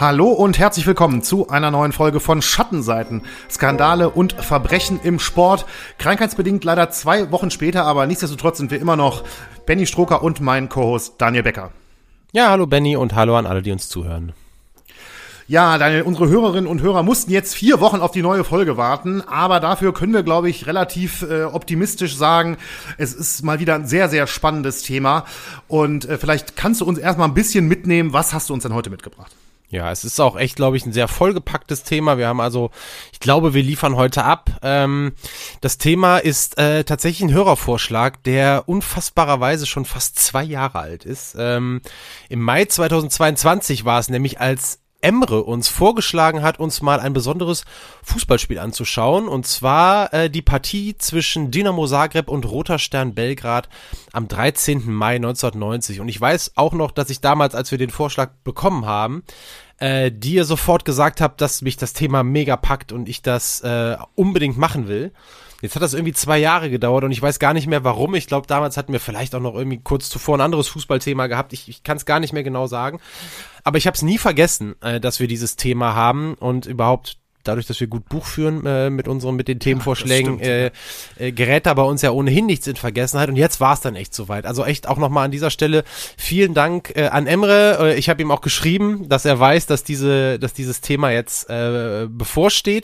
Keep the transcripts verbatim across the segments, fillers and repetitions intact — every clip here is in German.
Hallo und herzlich willkommen zu einer neuen Folge von Schattenseiten. Skandale und Verbrechen im Sport. Krankheitsbedingt leider zwei Wochen später, aber nichtsdestotrotz sind wir immer noch Benny Stroker und mein Co-Host Daniel Becker. Ja, hallo Benny und hallo an alle, die uns zuhören. Ja, Daniel, unsere Hörerinnen und Hörer mussten jetzt vier Wochen auf die neue Folge warten, aber dafür können wir, glaube ich, relativ äh, optimistisch sagen, es ist mal wieder ein sehr, sehr spannendes Thema und äh, vielleicht kannst du uns erstmal ein bisschen mitnehmen, was hast du uns denn heute mitgebracht? Ja, es ist auch echt, glaube ich, ein sehr vollgepacktes Thema. Wir haben also, ich glaube, wir liefern heute ab. Ähm, das Thema ist äh, tatsächlich ein Hörervorschlag, der unfassbarerweise schon fast zwei Jahre alt ist. Ähm, im Mai zweitausendzweiundzwanzig war es nämlich, als Emre uns vorgeschlagen hat, uns mal ein besonderes Fußballspiel anzuschauen, und zwar äh, die Partie zwischen Dinamo Zagreb und Roter Stern Belgrad am dreizehnten Mai neunzehnhundertneunzig. Und ich weiß auch noch, dass ich damals, als wir den Vorschlag bekommen haben, äh, dir sofort gesagt habe, dass mich das Thema mega packt und ich das äh, unbedingt machen will. Jetzt hat das irgendwie zwei Jahre gedauert und ich weiß gar nicht mehr warum. Ich glaube, damals hatten wir vielleicht auch noch irgendwie kurz zuvor ein anderes Fußballthema gehabt. Ich, ich kann es gar nicht mehr genau sagen. Aber ich habe es nie vergessen, äh, dass wir dieses Thema haben und überhaupt dadurch, dass wir gut Buch führen äh, mit unseren, mit den Themenvorschlägen, ja, stimmt, äh, äh, gerät da bei uns ja ohnehin nichts in Vergessenheit. Und jetzt war es dann echt soweit. Also echt auch nochmal an dieser Stelle vielen Dank äh, an Emre. Äh, ich habe ihm auch geschrieben, dass er weiß, dass diese, dass dieses Thema jetzt äh, bevorsteht.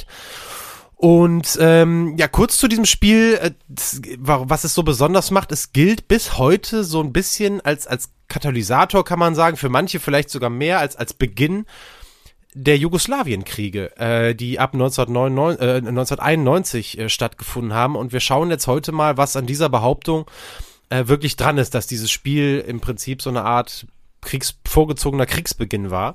Und ähm, ja, kurz zu diesem Spiel, äh, das, was es so besonders macht: Es gilt bis heute so ein bisschen als als Katalysator, kann man sagen, für manche vielleicht sogar mehr als als Beginn der Jugoslawienkriege, äh, die ab neunzehnhundertneunundneunzig, äh, neunzehnhunderteinundneunzig äh, stattgefunden haben. Und wir schauen jetzt heute mal, was an dieser Behauptung äh, wirklich dran ist, dass dieses Spiel im Prinzip so eine Art Kriegs vorgezogener Kriegsbeginn war.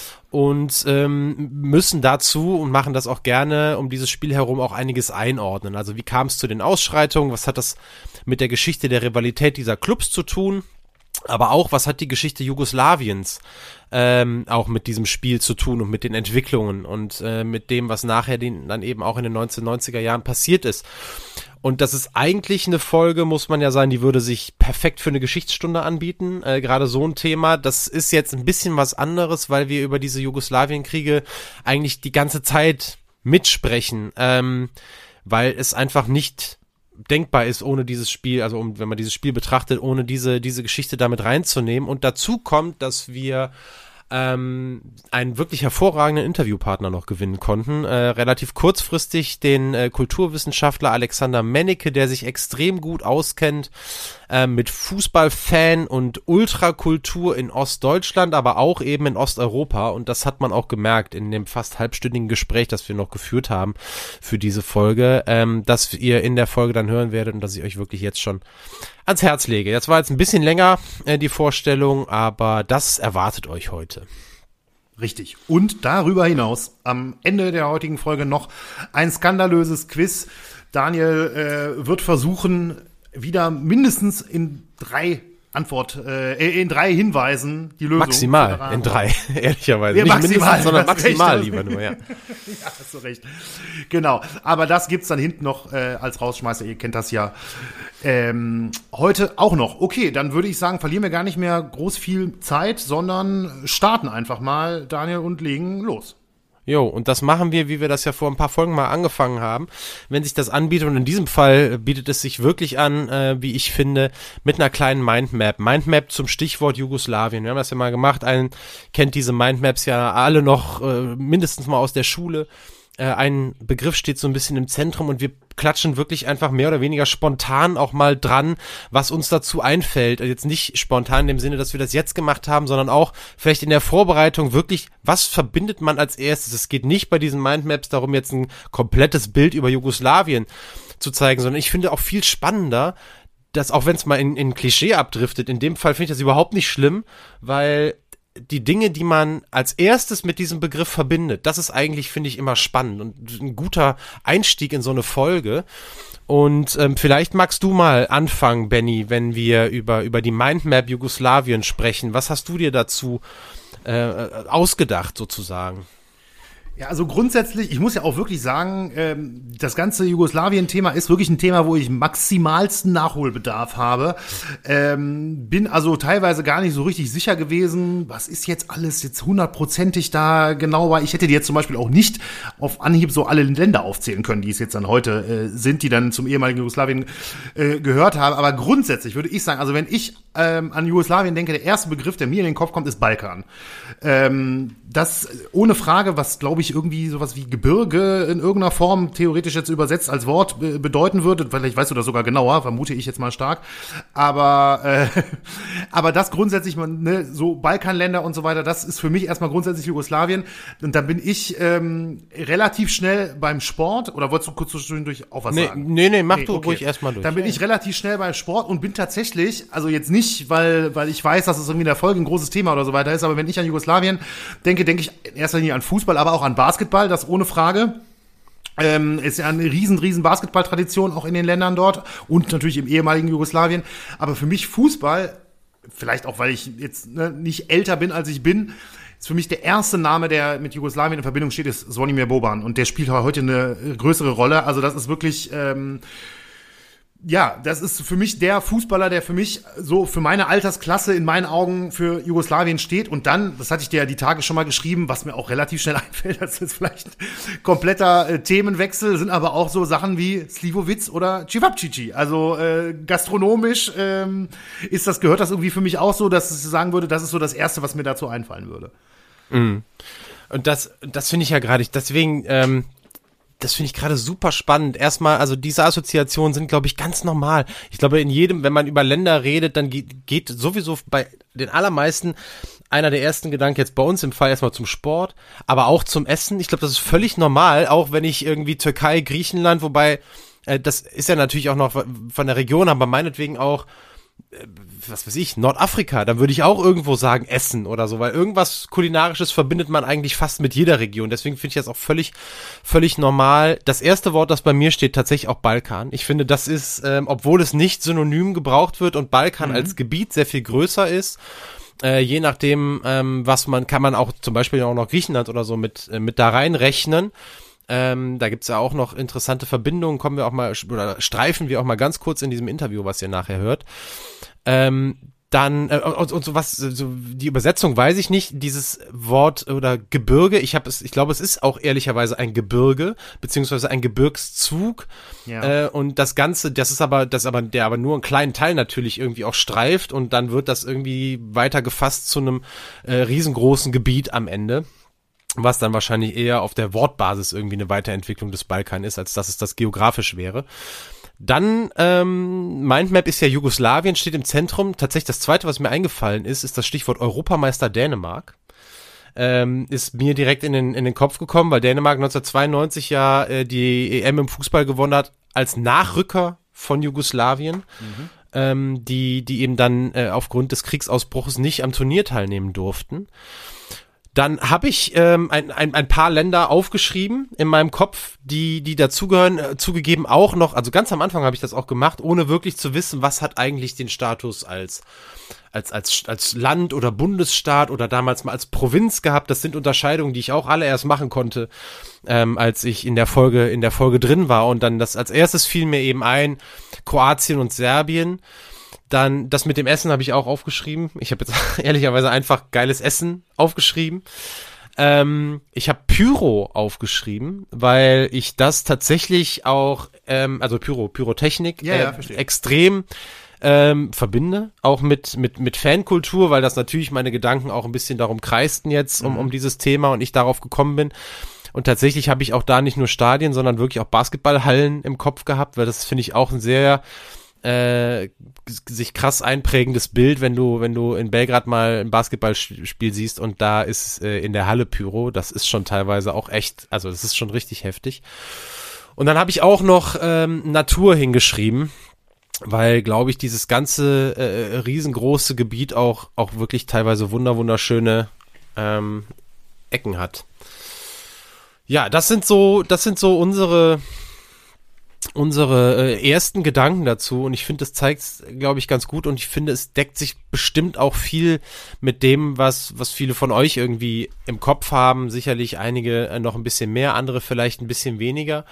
Und ähm, müssen dazu und machen das auch gerne um dieses Spiel herum auch einiges einordnen. Also wie kam es zu den Ausschreitungen, was hat das mit der Geschichte der Rivalität dieser Clubs zu tun, aber auch, was hat die Geschichte Jugoslawiens ähm, auch mit diesem Spiel zu tun und mit den Entwicklungen und äh, mit dem, was nachher den, dann eben auch in den neunzehnhundertneunziger Jahren passiert ist. Und das ist eigentlich eine Folge, muss man ja sagen, die würde sich perfekt für eine Geschichtsstunde anbieten. Äh, gerade so ein Thema, das ist jetzt ein bisschen was anderes, weil wir über diese Jugoslawienkriege eigentlich die ganze Zeit mitsprechen, ähm, weil es einfach nicht denkbar ist, ohne dieses Spiel, also um, wenn man dieses Spiel betrachtet, ohne diese diese Geschichte damit reinzunehmen. Und dazu kommt, dass wir ähm, einen wirklich hervorragenden Interviewpartner noch gewinnen konnten. Äh, relativ kurzfristig den äh, Kulturwissenschaftler Alexander Mennecke, der sich extrem gut auskennt äh, mit Fußballfan und Ultrakultur in Ostdeutschland, aber auch eben in Osteuropa. Und das hat man auch gemerkt in dem fast halbstündigen Gespräch, das wir noch geführt haben für diese Folge, ähm, dass ihr in der Folge dann hören werdet und dass ich euch wirklich jetzt schon ans Herz lege. Das war jetzt ein bisschen länger, äh, die Vorstellung, aber das erwartet euch heute. Richtig. Und darüber hinaus am Ende der heutigen Folge noch ein skandalöses Quiz. Daniel äh, wird versuchen, wieder mindestens in drei Antwort, äh, in drei Hinweisen die Lösung. Maximal in drei, ehrlicherweise. Ja, nicht maximal, mindestens, sondern maximal recht, lieber nur, ja. Ja, hast du recht. Genau, aber das gibt's dann hinten noch äh, als Rausschmeißer, ihr kennt das ja. Ähm, heute auch noch. Okay, dann würde ich sagen, verlieren wir gar nicht mehr groß viel Zeit, sondern starten einfach mal, Daniel, und legen los. Jo, und das machen wir, wie wir das ja vor ein paar Folgen mal angefangen haben, wenn sich das anbietet, und in diesem Fall bietet es sich wirklich an, äh, wie ich finde, mit einer kleinen Mindmap. Mindmap zum Stichwort Jugoslawien. Wir haben das ja mal gemacht, einen kennt diese Mindmaps ja alle noch äh, mindestens mal aus der Schule. Äh, ein Begriff steht so ein bisschen im Zentrum und wir klatschen wirklich einfach mehr oder weniger spontan auch mal dran, was uns dazu einfällt. Jetzt nicht spontan in dem Sinne, dass wir das jetzt gemacht haben, sondern auch vielleicht in der Vorbereitung wirklich, was verbindet man als erstes? Es geht nicht bei diesen Mindmaps darum, jetzt ein komplettes Bild über Jugoslawien zu zeigen, sondern ich finde auch viel spannender, dass, auch wenn es mal in, in Klischee abdriftet, in dem Fall finde ich das überhaupt nicht schlimm, weil die Dinge, die man als erstes mit diesem Begriff verbindet, das ist eigentlich, finde ich, immer spannend und ein guter Einstieg in so eine Folge. Und ähm, vielleicht magst du mal anfangen, Benny, wenn wir über über die Mindmap Jugoslawien sprechen. Was hast du dir dazu äh, ausgedacht, sozusagen? Ja, also grundsätzlich, ich muss ja auch wirklich sagen, ähm, das ganze Jugoslawien-Thema ist wirklich ein Thema, wo ich maximalsten Nachholbedarf habe. Ähm, bin also teilweise gar nicht so richtig sicher gewesen, was ist jetzt alles jetzt hundertprozentig da genau war. Ich hätte dir jetzt zum Beispiel auch nicht auf Anhieb so alle Länder aufzählen können, die es jetzt dann heute äh, sind, die dann zum ehemaligen Jugoslawien äh, gehört haben. Aber grundsätzlich würde ich sagen, also wenn ich ähm, an Jugoslawien denke, der erste Begriff, der mir in den Kopf kommt, ist Balkan. Ähm, das ohne Frage, was glaube ich irgendwie sowas wie Gebirge in irgendeiner Form theoretisch jetzt übersetzt als Wort äh, bedeuten würde. Vielleicht weißt du das sogar genauer, vermute ich jetzt mal stark. Aber äh, aber das grundsätzlich, ne, so Balkanländer und so weiter, das ist für mich erstmal grundsätzlich Jugoslawien. Und dann bin ich ähm, relativ schnell beim Sport. Oder wolltest du kurz zwischendurch auch was nee, sagen? Nee, nee, mach nee, du okay. ruhig erstmal durch. Dann bin ja. ich relativ schnell beim Sport und bin tatsächlich, also jetzt nicht, weil weil ich weiß, dass es irgendwie in der Folge ein großes Thema oder so weiter ist, aber wenn ich an Jugoslawien denke, denke ich in erster Linie an Fußball, aber auch an Basketball, das ohne Frage. Ähm, ist ja eine riesen, riesen Basketballtradition auch in den Ländern dort und natürlich im ehemaligen Jugoslawien. Aber für mich Fußball, vielleicht auch, weil ich jetzt ne, nicht älter bin, als ich bin, ist für mich der erste Name, der mit Jugoslawien in Verbindung steht, ist Zvonimir Boban. Und der spielt heute eine größere Rolle. Also das ist wirklich... Ähm, Ja, das ist für mich der Fußballer, der für mich so für meine Altersklasse in meinen Augen für Jugoslawien steht. Und dann, das hatte ich dir ja die Tage schon mal geschrieben, was mir auch relativ schnell einfällt, das ist vielleicht ein kompletter äh, Themenwechsel, sind aber auch so Sachen wie Slivovic oder Cevapcici. Also äh, gastronomisch ähm, ist das, gehört das irgendwie für mich auch so, dass ich sagen würde, das ist so das Erste, was mir dazu einfallen würde. Mhm. Und das, das finde ich ja gerade, deswegen, ähm, das finde ich gerade super spannend. Erstmal, also diese Assoziationen sind, glaube ich, ganz normal. Ich glaube, in jedem, wenn man über Länder redet, dann geht, geht sowieso bei den allermeisten einer der ersten Gedanken jetzt bei uns im Fall erstmal zum Sport, aber auch zum Essen. Ich glaube, das ist völlig normal, auch wenn ich irgendwie Türkei, Griechenland, wobei, äh, das ist ja natürlich auch noch von der Region, aber meinetwegen auch was weiß ich, Nordafrika, dann würde ich auch irgendwo sagen Essen oder so, weil irgendwas Kulinarisches verbindet man eigentlich fast mit jeder Region. Deswegen finde ich das auch völlig, völlig normal. Das erste Wort, das bei mir steht, tatsächlich auch Balkan. Ich finde, das ist, ähm, obwohl es nicht synonym gebraucht wird und Balkan mhm. als Gebiet sehr viel größer ist, äh, je nachdem, ähm, was man, kann man auch zum Beispiel auch noch Griechenland oder so mit, äh, mit da reinrechnen. Ähm, da gibt's ja auch noch interessante Verbindungen, kommen wir auch mal, oder streifen wir auch mal ganz kurz in diesem Interview, was ihr nachher hört. Ähm, dann, äh, und, und so was, so die Übersetzung weiß ich nicht, dieses Wort oder Gebirge, ich habe es, ich glaube, es ist auch ehrlicherweise ein Gebirge, beziehungsweise ein Gebirgszug. Ja. Äh, und das Ganze, das ist aber, das aber, der aber nur einen kleinen Teil natürlich irgendwie auch streift und dann wird das irgendwie weiter gefasst zu einem äh, riesengroßen Gebiet am Ende. Was dann wahrscheinlich eher auf der Wortbasis irgendwie eine Weiterentwicklung des Balkan ist, als dass es das geografisch wäre. Dann, ähm, Mindmap ist ja Jugoslawien, steht im Zentrum. Tatsächlich das Zweite, was mir eingefallen ist, ist das Stichwort Europameister Dänemark. Ähm, ist mir direkt in den, in den Kopf gekommen, weil Dänemark neunzehnhundertzweiundneunzig ja äh, die E M im Fußball gewonnen hat, als Nachrücker von Jugoslawien. Mhm. Ähm, die, die eben dann äh, aufgrund des Kriegsausbruchs nicht am Turnier teilnehmen durften. Dann habe ich ähm, ein, ein, ein paar Länder aufgeschrieben in meinem Kopf, die die dazugehören, äh, zugegeben auch noch, also ganz am Anfang habe ich das auch gemacht, ohne wirklich zu wissen, was hat eigentlich den Status als als als als Land oder Bundesstaat oder damals mal als Provinz gehabt. Das sind Unterscheidungen, die ich auch alle erst machen konnte, ähm, als ich in der Folge in der Folge drin war. Und dann das als erstes fiel mir eben ein Kroatien und Serbien. Dann das mit dem Essen habe ich auch aufgeschrieben. Ich habe jetzt ehrlicherweise einfach geiles Essen aufgeschrieben. Ähm, ich habe Pyro aufgeschrieben, weil ich das tatsächlich auch, ähm, also Pyro, Pyrotechnik, ja, ja, äh, extrem ähm, verbinde. Auch mit mit mit Fankultur, weil das natürlich meine Gedanken auch ein bisschen darum kreisten jetzt, um, mhm. um dieses Thema und ich darauf gekommen bin. Und tatsächlich habe ich auch da nicht nur Stadien, sondern wirklich auch Basketballhallen im Kopf gehabt, weil das finde ich auch ein sehr Äh, sich krass einprägendes Bild, wenn du wenn du in Belgrad mal ein Basketballspiel siehst und da ist äh, in der Halle Pyro, das ist schon teilweise auch echt, also das ist schon richtig heftig. Und dann habe ich auch noch ähm, Natur hingeschrieben, weil, glaube ich, dieses ganze äh, riesengroße Gebiet auch auch wirklich teilweise wunder wunderschöne ähm, Ecken hat. Ja, das sind so das sind so unsere unsere äh, ersten Gedanken dazu und ich finde, das zeigt es, glaube ich, ganz gut und ich finde, es deckt sich bestimmt auch viel mit dem, was was viele von euch irgendwie im Kopf haben. Sicherlich einige äh, noch ein bisschen mehr, andere vielleicht ein bisschen weniger.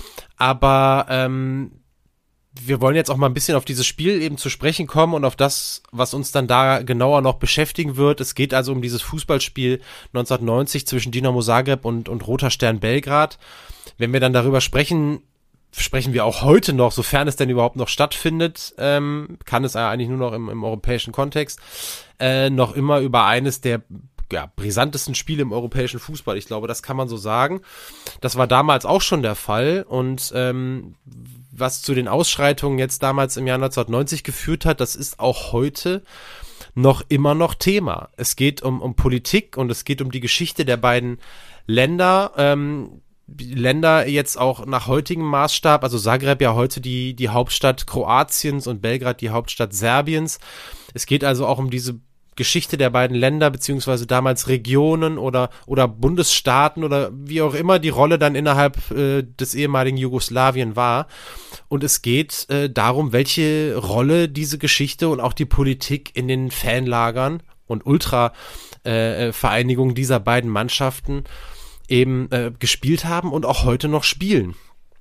Aber ähm, wir wollen jetzt auch mal ein bisschen auf dieses Spiel eben zu sprechen kommen und auf das, was uns dann da genauer noch beschäftigen wird. Es geht also um dieses Fußballspiel neunzehnhundertneunzig zwischen Dinamo Zagreb und, und Roter Stern Belgrad. Wenn wir dann darüber sprechen, sprechen wir auch heute noch, sofern es denn überhaupt noch stattfindet, ähm, kann es eigentlich nur noch im, im europäischen Kontext, äh, noch immer über eines der ja, brisantesten Spiele im europäischen Fußball. Ich glaube, das kann man so sagen. Das war damals auch schon der Fall und ähm, was zu den Ausschreitungen jetzt damals im Jahr neunzehnhundertneunzig geführt hat, das ist auch heute noch immer noch Thema. Es geht um, um Politik und es geht um die Geschichte der beiden Länder, ähm, Länder jetzt auch nach heutigem Maßstab, also Zagreb ja heute die, die Hauptstadt Kroatiens und Belgrad die Hauptstadt Serbiens. Es geht also auch um diese Geschichte der beiden Länder, beziehungsweise damals Regionen oder oder Bundesstaaten oder wie auch immer die Rolle dann innerhalb äh, des ehemaligen Jugoslawien war. Und es geht äh, darum, welche Rolle diese Geschichte und auch die Politik in den Fanlagern und Ultra-Vereinigungen äh, dieser beiden Mannschaften eben äh, gespielt haben und auch heute noch spielen.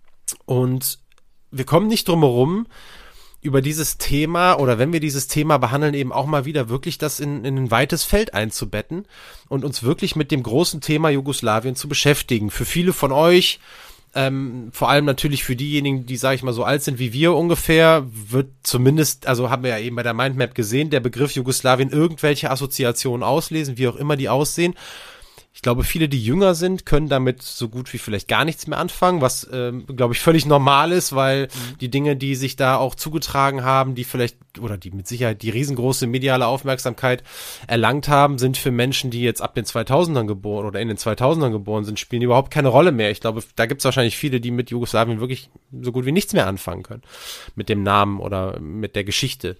Und wir kommen nicht drum herum, über dieses Thema oder wenn wir dieses Thema behandeln, eben auch mal wieder wirklich das in, in ein weites Feld einzubetten und uns wirklich mit dem großen Thema Jugoslawien zu beschäftigen. Für viele von euch, ähm, vor allem natürlich für diejenigen, die, sage ich mal, so alt sind wie wir ungefähr, wird zumindest, also haben wir ja eben bei der Mindmap gesehen, der Begriff Jugoslawien irgendwelche Assoziationen auslesen, wie auch immer die aussehen. Ich glaube, viele, die jünger sind, können damit so gut wie vielleicht gar nichts mehr anfangen, was, ähm, glaube ich, völlig normal ist, weil mhm. die Dinge, die sich da auch zugetragen haben, die vielleicht, oder die mit Sicherheit die riesengroße mediale Aufmerksamkeit erlangt haben, sind für Menschen, die jetzt ab den zweitausendern geboren oder in den zweitausendern geboren sind, spielen überhaupt keine Rolle mehr. Ich glaube, da gibt es wahrscheinlich viele, die mit Jugoslawien wirklich so gut wie nichts mehr anfangen können. Mit dem Namen oder mit der Geschichte.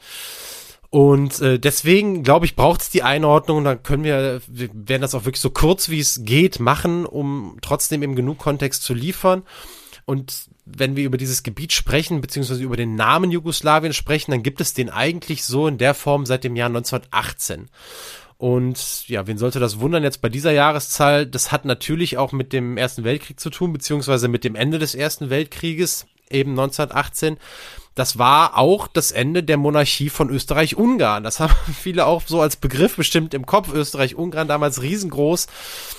Und äh, deswegen, glaube ich, braucht es die Einordnung und dann können wir, wir werden das auch wirklich so kurz wie es geht machen, um trotzdem eben genug Kontext zu liefern. Und wenn wir über dieses Gebiet sprechen, beziehungsweise über den Namen Jugoslawien sprechen, dann gibt es den eigentlich so in der Form seit dem Jahr neunzehnhundertachtzehn. Und ja, wen sollte das wundern jetzt bei dieser Jahreszahl? Das hat natürlich auch mit dem Ersten Weltkrieg zu tun, beziehungsweise mit dem Ende des Ersten Weltkrieges, eben neunzehnhundertachtzehn. Das war auch das Ende der Monarchie von Österreich-Ungarn. Das haben viele auch so als Begriff bestimmt im Kopf. Österreich-Ungarn damals riesengroß.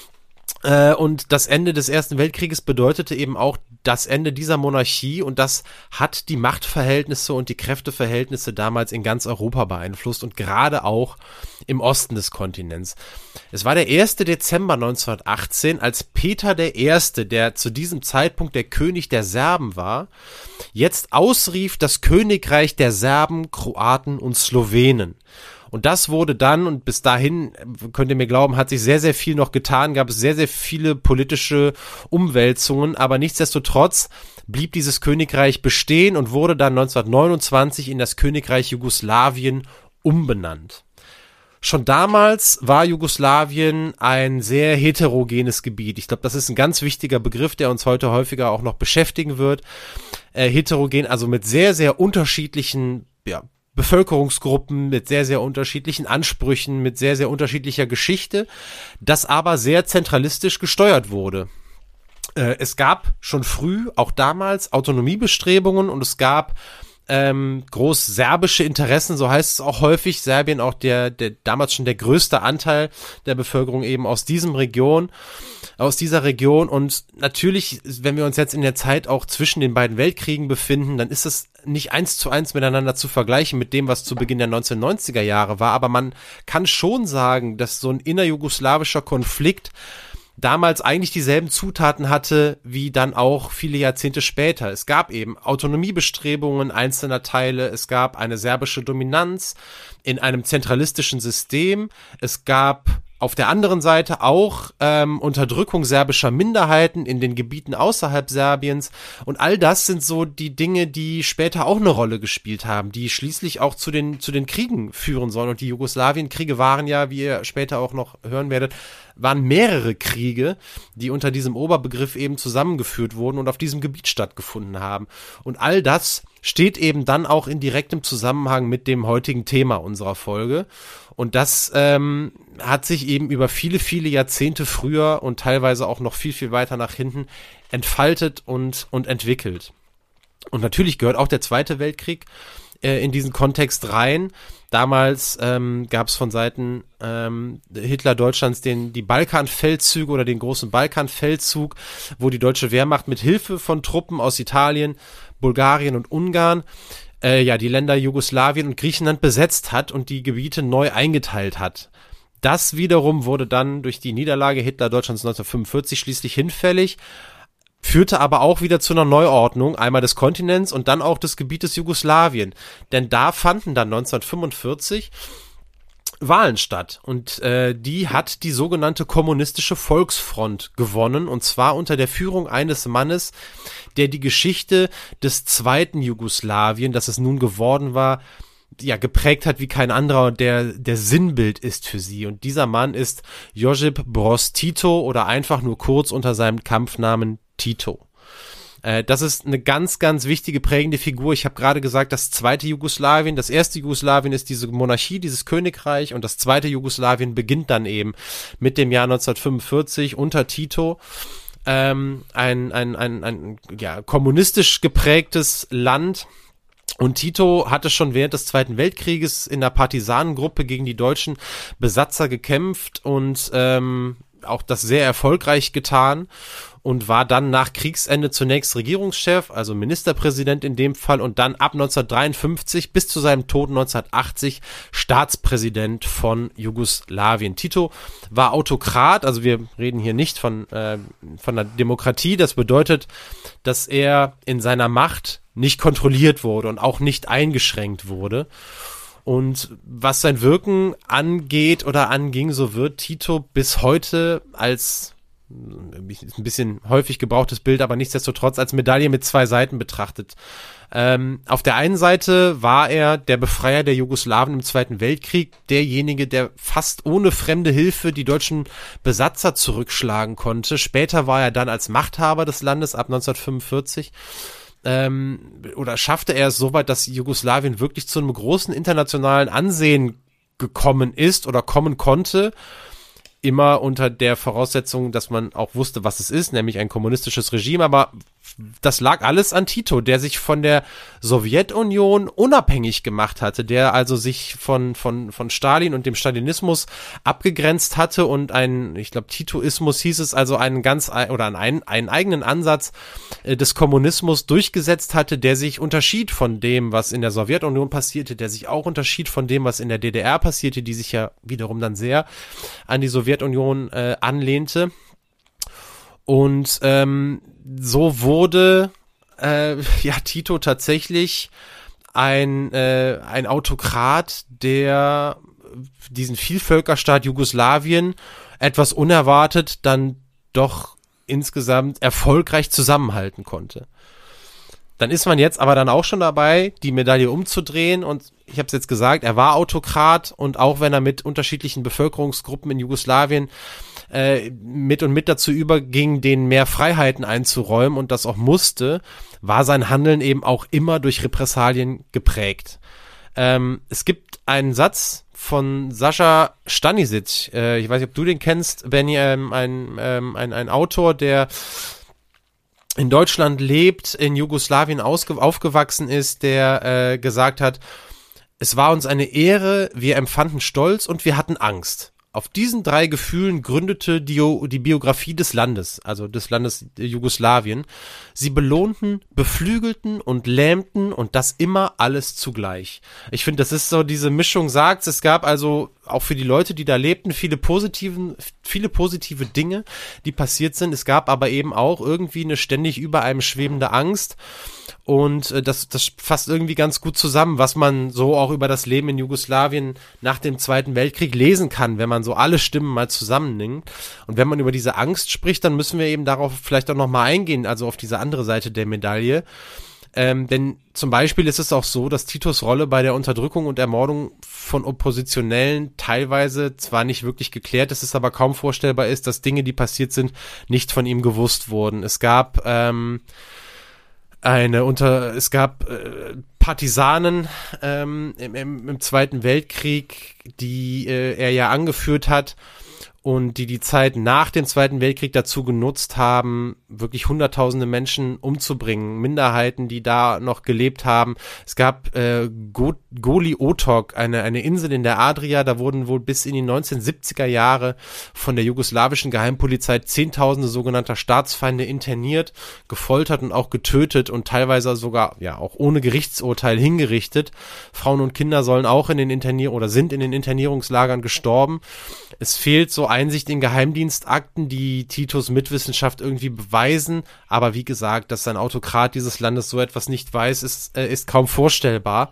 Äh, und das Ende des Ersten Weltkrieges bedeutete eben auch das Ende dieser Monarchie und das hat die Machtverhältnisse und die Kräfteverhältnisse damals in ganz Europa beeinflusst und gerade auch im Osten des Kontinents. Es war der erste Dezember neunzehnhundertachtzehn, als Peter der Erste, der zu diesem Zeitpunkt der König der Serben war, jetzt ausrief das Königreich der Serben, Kroaten und Slowenen. Und das wurde dann, und bis dahin, könnt ihr mir glauben, hat sich sehr, sehr viel noch getan, gab es sehr, sehr viele politische Umwälzungen, aber nichtsdestotrotz blieb dieses Königreich bestehen und wurde dann neunzehnhundertneunundzwanzig in das Königreich Jugoslawien umbenannt. Schon damals war Jugoslawien ein sehr heterogenes Gebiet. Ich glaube, das ist ein ganz wichtiger Begriff, der uns heute häufiger auch noch beschäftigen wird. Äh, heterogen, also mit sehr, sehr unterschiedlichen, ja, Bevölkerungsgruppen mit sehr, sehr unterschiedlichen Ansprüchen, mit sehr, sehr unterschiedlicher Geschichte, das aber sehr zentralistisch gesteuert wurde. Äh, es gab schon früh, auch damals, Autonomiebestrebungen und es gab ähm, groß serbische Interessen, so heißt es auch häufig. Serbien auch der, der damals schon der größte Anteil der Bevölkerung eben aus diesem Region, aus dieser Region und natürlich, wenn wir uns jetzt in der Zeit auch zwischen den beiden Weltkriegen befinden, dann ist es nicht eins zu eins miteinander zu vergleichen mit dem, was zu Beginn der neunzehnhundertneunziger Jahre war, aber man kann schon sagen, dass so ein innerjugoslawischer Konflikt damals eigentlich dieselben Zutaten hatte, wie dann auch viele Jahrzehnte später. Es gab eben Autonomiebestrebungen einzelner Teile, es gab eine serbische Dominanz in einem zentralistischen System, es gab auf der anderen Seite auch ähm, Unterdrückung serbischer Minderheiten in den Gebieten außerhalb Serbiens. Und all das sind so die Dinge, die später auch eine Rolle gespielt haben, die schließlich auch zu den, zu den Kriegen führen sollen. Und die Jugoslawienkriege waren ja, wie ihr später auch noch hören werdet, waren mehrere Kriege, die unter diesem Oberbegriff eben zusammengeführt wurden und auf diesem Gebiet stattgefunden haben. Und all das steht eben dann auch in direktem Zusammenhang mit dem heutigen Thema unserer Folge. Und das ähm, hat sich eben über viele, viele Jahrzehnte früher und teilweise auch noch viel, viel weiter nach hinten entfaltet und, und entwickelt. Und natürlich gehört auch der Zweite Weltkrieg äh, in diesen Kontext rein. Damals ähm, gab es von Seiten ähm, Hitler-Deutschlands den die Balkanfeldzüge oder den großen Balkanfeldzug, wo die deutsche Wehrmacht mit Hilfe von Truppen aus Italien, Bulgarien und Ungarn äh, ja die Länder Jugoslawien und Griechenland besetzt hat und die Gebiete neu eingeteilt hat. Das wiederum wurde dann durch die Niederlage Hitler-Deutschlands neunzehnhundertfünfundvierzig schließlich hinfällig, führte aber auch wieder zu einer Neuordnung, einmal des Kontinents und dann auch des Gebietes Jugoslawien. Denn da fanden dann neunzehnhundertfünfundvierzig Wahlen statt und äh, die hat die sogenannte Kommunistische Volksfront gewonnen und zwar unter der Führung eines Mannes, der die Geschichte des zweiten Jugoslawien, das es nun geworden war, ja geprägt hat wie kein anderer und der der Sinnbild ist für sie. Und dieser Mann ist Josip Broz Tito oder einfach nur kurz unter seinem Kampfnamen Tito. Äh, das ist eine ganz, ganz wichtige, prägende Figur. Ich habe gerade gesagt, das zweite Jugoslawien, das erste Jugoslawien ist diese Monarchie, dieses Königreich und das zweite Jugoslawien beginnt dann eben mit dem Jahr neunzehnhundertfünfundvierzig unter Tito. Ähm, ein, ein, ein, ein ja, kommunistisch geprägtes Land. Und Tito hatte schon während des Zweiten Weltkrieges in der Partisanengruppe gegen die deutschen Besatzer gekämpft und ähm, auch das sehr erfolgreich getan und war dann nach Kriegsende zunächst Regierungschef, also Ministerpräsident in dem Fall und dann ab neunzehnhundertdreiundfünfzig bis zu seinem Tod neunzehnhundertachtzig Staatspräsident von Jugoslawien. Tito war Autokrat, also wir reden hier nicht von, äh, von einer Demokratie, das bedeutet, dass er in seiner Macht nicht kontrolliert wurde und auch nicht eingeschränkt wurde. Und was sein Wirken angeht oder anging, so wird Tito bis heute als, ein bisschen häufig gebrauchtes Bild, aber nichtsdestotrotz als Medaille mit zwei Seiten betrachtet. Ähm, auf der einen Seite war er der Befreier der Jugoslawen im Zweiten Weltkrieg, derjenige, der fast ohne fremde Hilfe die deutschen Besatzer zurückschlagen konnte. Später war er dann als Machthaber des Landes ab neunzehnhundertfünfundvierzig Ähm, oder schaffte er es so weit, dass Jugoslawien wirklich zu einem großen internationalen Ansehen gekommen ist oder kommen konnte, immer unter der Voraussetzung, dass man auch wusste, was es ist, nämlich ein kommunistisches Regime, aber das lag alles an Tito, der sich von der Sowjetunion unabhängig gemacht hatte, der also sich von von von Stalin und dem Stalinismus abgegrenzt hatte und ein, ich glaube, Titoismus hieß es, also einen ganz oder einen, einen eigenen Ansatz äh, des Kommunismus durchgesetzt hatte, der sich unterschied von dem, was in der Sowjetunion passierte, der sich auch unterschied von dem, was in der D D R passierte, die sich ja wiederum dann sehr an die Sowjetunion äh, anlehnte. Und ähm, so wurde äh, ja Tito tatsächlich ein äh, ein Autokrat, der diesen Vielvölkerstaat Jugoslawien etwas unerwartet dann doch insgesamt erfolgreich zusammenhalten konnte. Dann ist man jetzt aber dann auch schon dabei, die Medaille umzudrehen und ich habe es jetzt gesagt, er war Autokrat und auch wenn er mit unterschiedlichen Bevölkerungsgruppen in Jugoslawien äh, mit und mit dazu überging, denen mehr Freiheiten einzuräumen und das auch musste, war sein Handeln eben auch immer durch Repressalien geprägt. Ähm, es gibt einen Satz von Sascha Stanisic, äh, ich weiß nicht, ob du den kennst, Benny, ähm, ein, ähm, ein, ein Autor, der in Deutschland lebt, in Jugoslawien ausge- aufgewachsen ist, der äh, gesagt hat, es war uns eine Ehre, wir empfanden Stolz und wir hatten Angst. Auf diesen drei Gefühlen gründete die, die Biografie des Landes, also des Landes Jugoslawien. Sie belohnten, beflügelten und lähmten und das immer alles zugleich. Ich finde, das ist so, diese Mischung sagt, es gab also auch für die Leute, die da lebten, viele positiven, viele positive Dinge, die passiert sind. Es gab aber eben auch irgendwie eine ständig über einem schwebende Angst. Und äh, das, das fasst irgendwie ganz gut zusammen, was man so auch über das Leben in Jugoslawien nach dem Zweiten Weltkrieg lesen kann, wenn man man so alle Stimmen mal zusammennimmt. Und wenn man über diese Angst spricht, dann müssen wir eben darauf vielleicht auch nochmal eingehen, also auf diese andere Seite der Medaille. Ähm, denn zum Beispiel ist es auch so, dass Titos Rolle bei der Unterdrückung und Ermordung von Oppositionellen teilweise zwar nicht wirklich geklärt ist, es aber kaum vorstellbar ist, dass Dinge, die passiert sind, nicht von ihm gewusst wurden. Es gab ähm, eine unter, es gab äh, Partisanen ähm, im, im, im Zweiten Weltkrieg, die äh, er ja angeführt hat und die die Zeit nach dem Zweiten Weltkrieg dazu genutzt haben, wirklich hunderttausende Menschen umzubringen, Minderheiten, die da noch gelebt haben. Es gab äh, Go- Goli Otok, eine eine Insel in der Adria, da wurden wohl bis in die neunzehnhundertsiebziger Jahre von der jugoslawischen Geheimpolizei zehntausende sogenannter Staatsfeinde interniert, gefoltert und auch getötet und teilweise sogar ja auch ohne Gerichtsurteil hingerichtet. Frauen und Kinder sollen auch in den Internier- oder sind in den Internierungslagern gestorben. Es fehlt so Einsicht in Geheimdienstakten, die Titos Mitwissenschaft irgendwie beweisen, aber wie gesagt, dass ein Autokrat dieses Landes so etwas nicht weiß, ist, äh, ist kaum vorstellbar.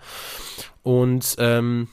Und ähm,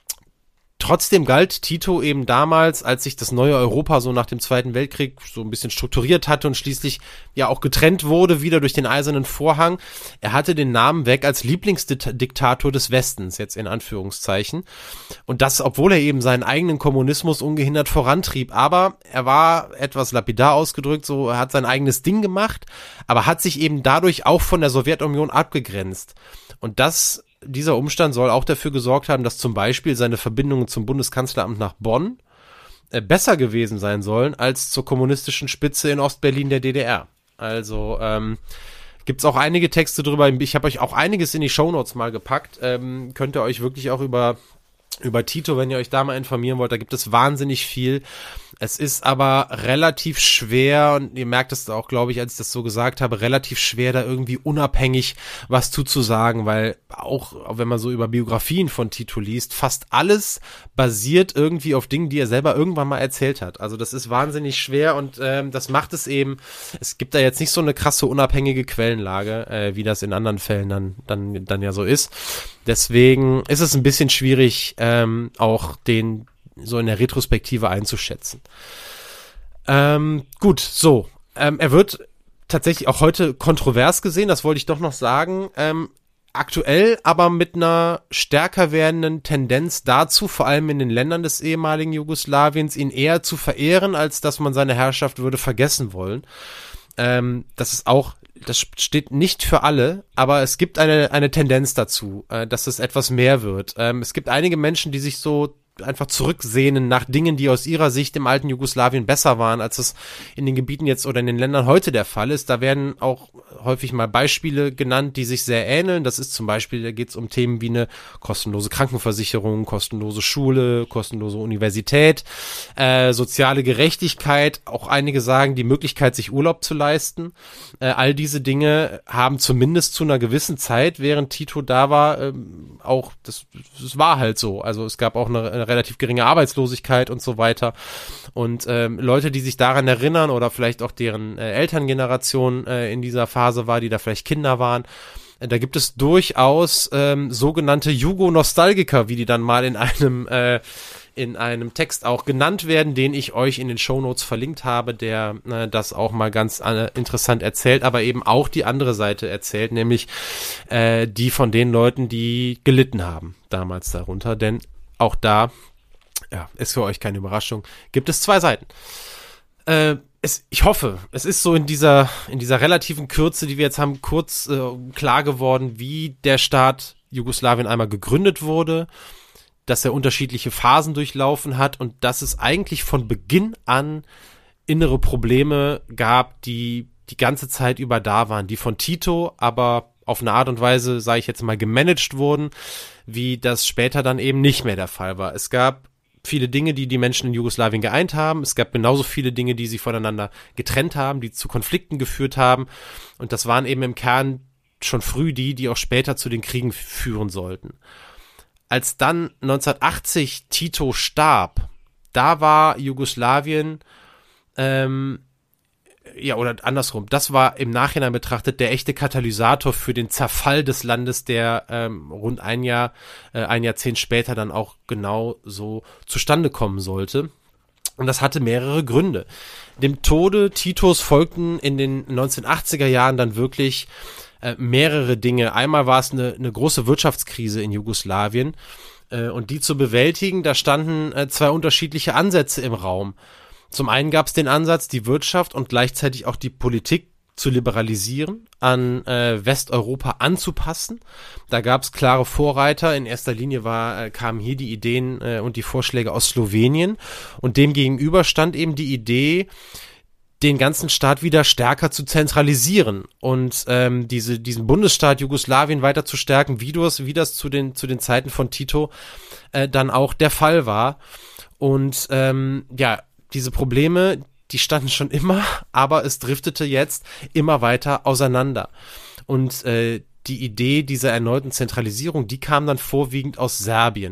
trotzdem galt Tito eben damals, als sich das neue Europa so nach dem Zweiten Weltkrieg so ein bisschen strukturiert hatte und schließlich ja auch getrennt wurde, wieder durch den Eisernen Vorhang. Er hatte den Namen weg als Lieblingsdiktator des Westens, jetzt in Anführungszeichen. Und das, obwohl er eben seinen eigenen Kommunismus ungehindert vorantrieb. Aber er war etwas lapidar ausgedrückt, so er hat sein eigenes Ding gemacht, aber hat sich eben dadurch auch von der Sowjetunion abgegrenzt. Und das Dieser Umstand soll auch dafür gesorgt haben, dass zum Beispiel seine Verbindungen zum Bundeskanzleramt nach Bonn äh, besser gewesen sein sollen als zur kommunistischen Spitze in Ostberlin der D D R. Also ähm, gibt's auch einige Texte drüber. Ich habe euch auch einiges in die Shownotes mal gepackt. Ähm, könnt ihr euch wirklich auch über über Tito, wenn ihr euch da mal informieren wollt, da gibt es wahnsinnig viel. Es ist aber relativ schwer, und ihr merkt es auch, glaube ich, als ich das so gesagt habe, relativ schwer, da irgendwie unabhängig was zuzusagen, weil auch, auch wenn man so über Biografien von Tito liest, fast alles basiert irgendwie auf Dingen, die er selber irgendwann mal erzählt hat. Also das ist wahnsinnig schwer und ähm, das macht es eben, es gibt da jetzt nicht so eine krasse unabhängige Quellenlage, äh, wie das in anderen Fällen dann, dann, dann ja so ist. Deswegen ist es ein bisschen schwierig, ähm, auch den so in der Retrospektive einzuschätzen. Ähm, gut, so. Ähm, er wird tatsächlich auch heute kontrovers gesehen, das wollte ich doch noch sagen. Ähm, aktuell aber mit einer stärker werdenden Tendenz dazu, vor allem in den Ländern des ehemaligen Jugoslawiens, ihn eher zu verehren, als dass man seine Herrschaft würde vergessen wollen. Ähm, das ist auch, das steht nicht für alle, aber es gibt eine, eine Tendenz dazu, äh, dass es etwas mehr wird. Ähm, es gibt einige Menschen, die sich so einfach zurücksehnen nach Dingen, die aus ihrer Sicht im alten Jugoslawien besser waren, als es in den Gebieten jetzt oder in den Ländern heute der Fall ist. Da werden auch häufig mal Beispiele genannt, die sich sehr ähneln. Das ist zum Beispiel, da geht es um Themen wie eine kostenlose Krankenversicherung, kostenlose Schule, kostenlose Universität, äh, soziale Gerechtigkeit, auch einige sagen, die Möglichkeit, sich Urlaub zu leisten. Äh, all diese Dinge haben zumindest zu einer gewissen Zeit, während Tito da war, ähm, auch, das, das war halt so. Also es gab auch eine, eine relativ geringe Arbeitslosigkeit und so weiter. Und ähm, Leute, die sich daran erinnern oder vielleicht auch deren äh, Elterngeneration äh, in dieser Phase war, die da vielleicht Kinder waren, äh, da gibt es durchaus ähm, sogenannte Jugo-Nostalgiker, wie die dann mal in einem äh, in einem Text auch genannt werden, den ich euch in den Shownotes verlinkt habe, der äh, das auch mal ganz äh, interessant erzählt, aber eben auch die andere Seite erzählt, nämlich äh, die von den Leuten, die gelitten haben damals darunter, denn auch da, ja, ist für euch keine Überraschung, gibt es zwei Seiten. Äh, es, ich hoffe, es ist so in dieser, in dieser relativen Kürze, die wir jetzt haben, kurz äh, klar geworden, wie der Staat Jugoslawien einmal gegründet wurde, dass er unterschiedliche Phasen durchlaufen hat und dass es eigentlich von Beginn an innere Probleme gab, die die ganze Zeit über da waren, die von Tito aber auf eine Art und Weise, sage ich jetzt mal, gemanagt wurden, wie das später dann eben nicht mehr der Fall war. Es gab viele Dinge, die die Menschen in Jugoslawien geeint haben. Es gab genauso viele Dinge, die sie voneinander getrennt haben, die zu Konflikten geführt haben. Und das waren eben im Kern schon früh die, die auch später zu den Kriegen führen sollten. Als dann neunzehnhundertachtzig Tito starb, da war Jugoslawien ähm, ja, oder andersrum, das war im Nachhinein betrachtet der echte Katalysator für den Zerfall des Landes, der ähm, rund ein Jahr, äh, ein Jahrzehnt später dann auch genau so zustande kommen sollte. Und das hatte mehrere Gründe. Dem Tode Titos folgten in den neunzehnhundertachtziger Jahren dann wirklich äh, mehrere Dinge. Einmal war es eine, eine große Wirtschaftskrise in Jugoslawien äh, und die zu bewältigen, da standen äh, zwei unterschiedliche Ansätze im Raum. Zum einen gab es den Ansatz, die Wirtschaft und gleichzeitig auch die Politik zu liberalisieren, an äh, Westeuropa anzupassen. Da gab es klare Vorreiter. In erster Linie war, äh, kamen hier die Ideen äh, und die Vorschläge aus Slowenien. Und dem gegenüber stand eben die Idee, den ganzen Staat wieder stärker zu zentralisieren und ähm, diese, diesen Bundesstaat Jugoslawien weiter zu stärken, wie das, wie das zu den, zu den Zeiten von Tito äh, dann auch der Fall war. Und ähm, ja, diese Probleme, die standen schon immer, aber es driftete jetzt immer weiter auseinander. Und äh, die Idee dieser erneuten Zentralisierung, die kam dann vorwiegend aus Serbien.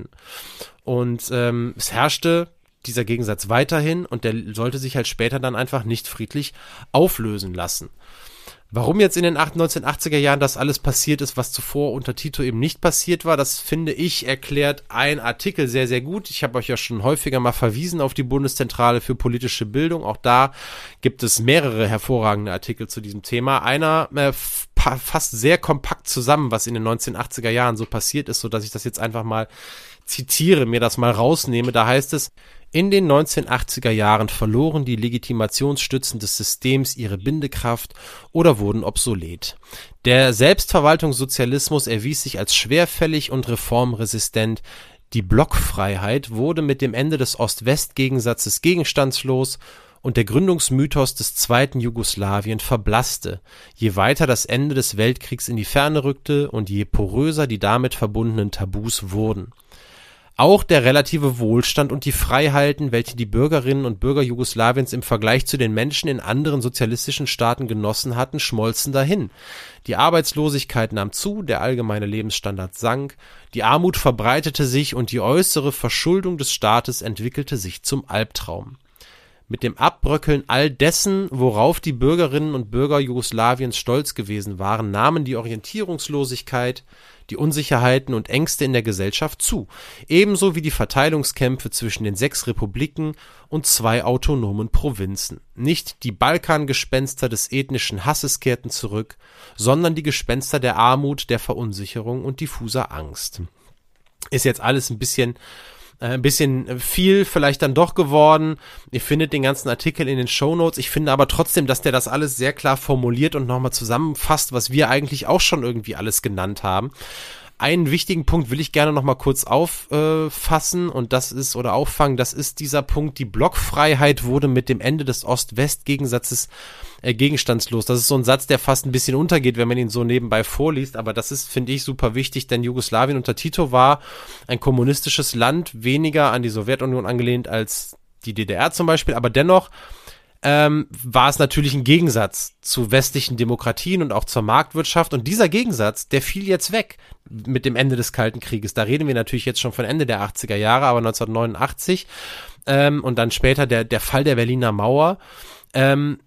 Und ähm, es herrschte dieser Gegensatz weiterhin und der sollte sich halt später dann einfach nicht friedlich auflösen lassen. Warum jetzt in den neunzehnhundertachtziger Jahren das alles passiert ist, was zuvor unter Tito eben nicht passiert war, das finde ich, erklärt ein Artikel sehr, sehr gut. Ich habe euch ja schon häufiger mal verwiesen auf die Bundeszentrale für politische Bildung. Auch da gibt es mehrere hervorragende Artikel zu diesem Thema. Einer äh, fasst sehr kompakt zusammen, was in den neunzehnhundertachtziger Jahren so passiert ist, sodass ich das jetzt einfach mal zitiere, mir das mal rausnehme. Da heißt es: In den neunzehnhundertachtziger Jahren verloren die Legitimationsstützen des Systems ihre Bindekraft oder wurden obsolet. Der Selbstverwaltungssozialismus erwies sich als schwerfällig und reformresistent. Die Blockfreiheit wurde mit dem Ende des Ost-West-Gegensatzes gegenstandslos und der Gründungsmythos des zweiten Jugoslawien verblasste, je weiter das Ende des Weltkriegs in die Ferne rückte und je poröser die damit verbundenen Tabus wurden. Auch der relative Wohlstand und die Freiheiten, welche die Bürgerinnen und Bürger Jugoslawiens im Vergleich zu den Menschen in anderen sozialistischen Staaten genossen hatten, schmolzen dahin. Die Arbeitslosigkeit nahm zu, der allgemeine Lebensstandard sank, die Armut verbreitete sich und die äußere Verschuldung des Staates entwickelte sich zum Albtraum. Mit dem Abbröckeln all dessen, worauf die Bürgerinnen und Bürger Jugoslawiens stolz gewesen waren, nahmen die Orientierungslosigkeit, die Unsicherheiten und Ängste in der Gesellschaft zu, ebenso wie die Verteilungskämpfe zwischen den sechs Republiken und zwei autonomen Provinzen. Nicht die Balkangespenster des ethnischen Hasses kehrten zurück, sondern die Gespenster der Armut, der Verunsicherung und diffuser Angst. Ist jetzt alles ein bisschen Ein bisschen viel vielleicht dann doch geworden. Ihr findet den ganzen Artikel in den Shownotes. Ich finde aber trotzdem, dass der das alles sehr klar formuliert und nochmal zusammenfasst, was wir eigentlich auch schon irgendwie alles genannt haben. Einen wichtigen Punkt will ich gerne noch mal kurz auffassen und das ist, oder auffangen, das ist dieser Punkt: Die Blockfreiheit wurde mit dem Ende des Ost-West-Gegensatzes äh, gegenstandslos. Das ist so ein Satz, der fast ein bisschen untergeht, wenn man ihn so nebenbei vorliest, aber das ist, finde ich, super wichtig, denn Jugoslawien unter Tito war ein kommunistisches Land, weniger an die Sowjetunion angelehnt als die D D R zum Beispiel, aber dennoch Ähm, war es natürlich ein Gegensatz zu westlichen Demokratien und auch zur Marktwirtschaft. Und dieser Gegensatz, der fiel jetzt weg mit dem Ende des Kalten Krieges. Da reden wir natürlich jetzt schon von Ende der achtziger Jahre, aber neunzehnhundertneunundachtzig ähm, und dann später der, der Fall der Berliner Mauer. Ähm,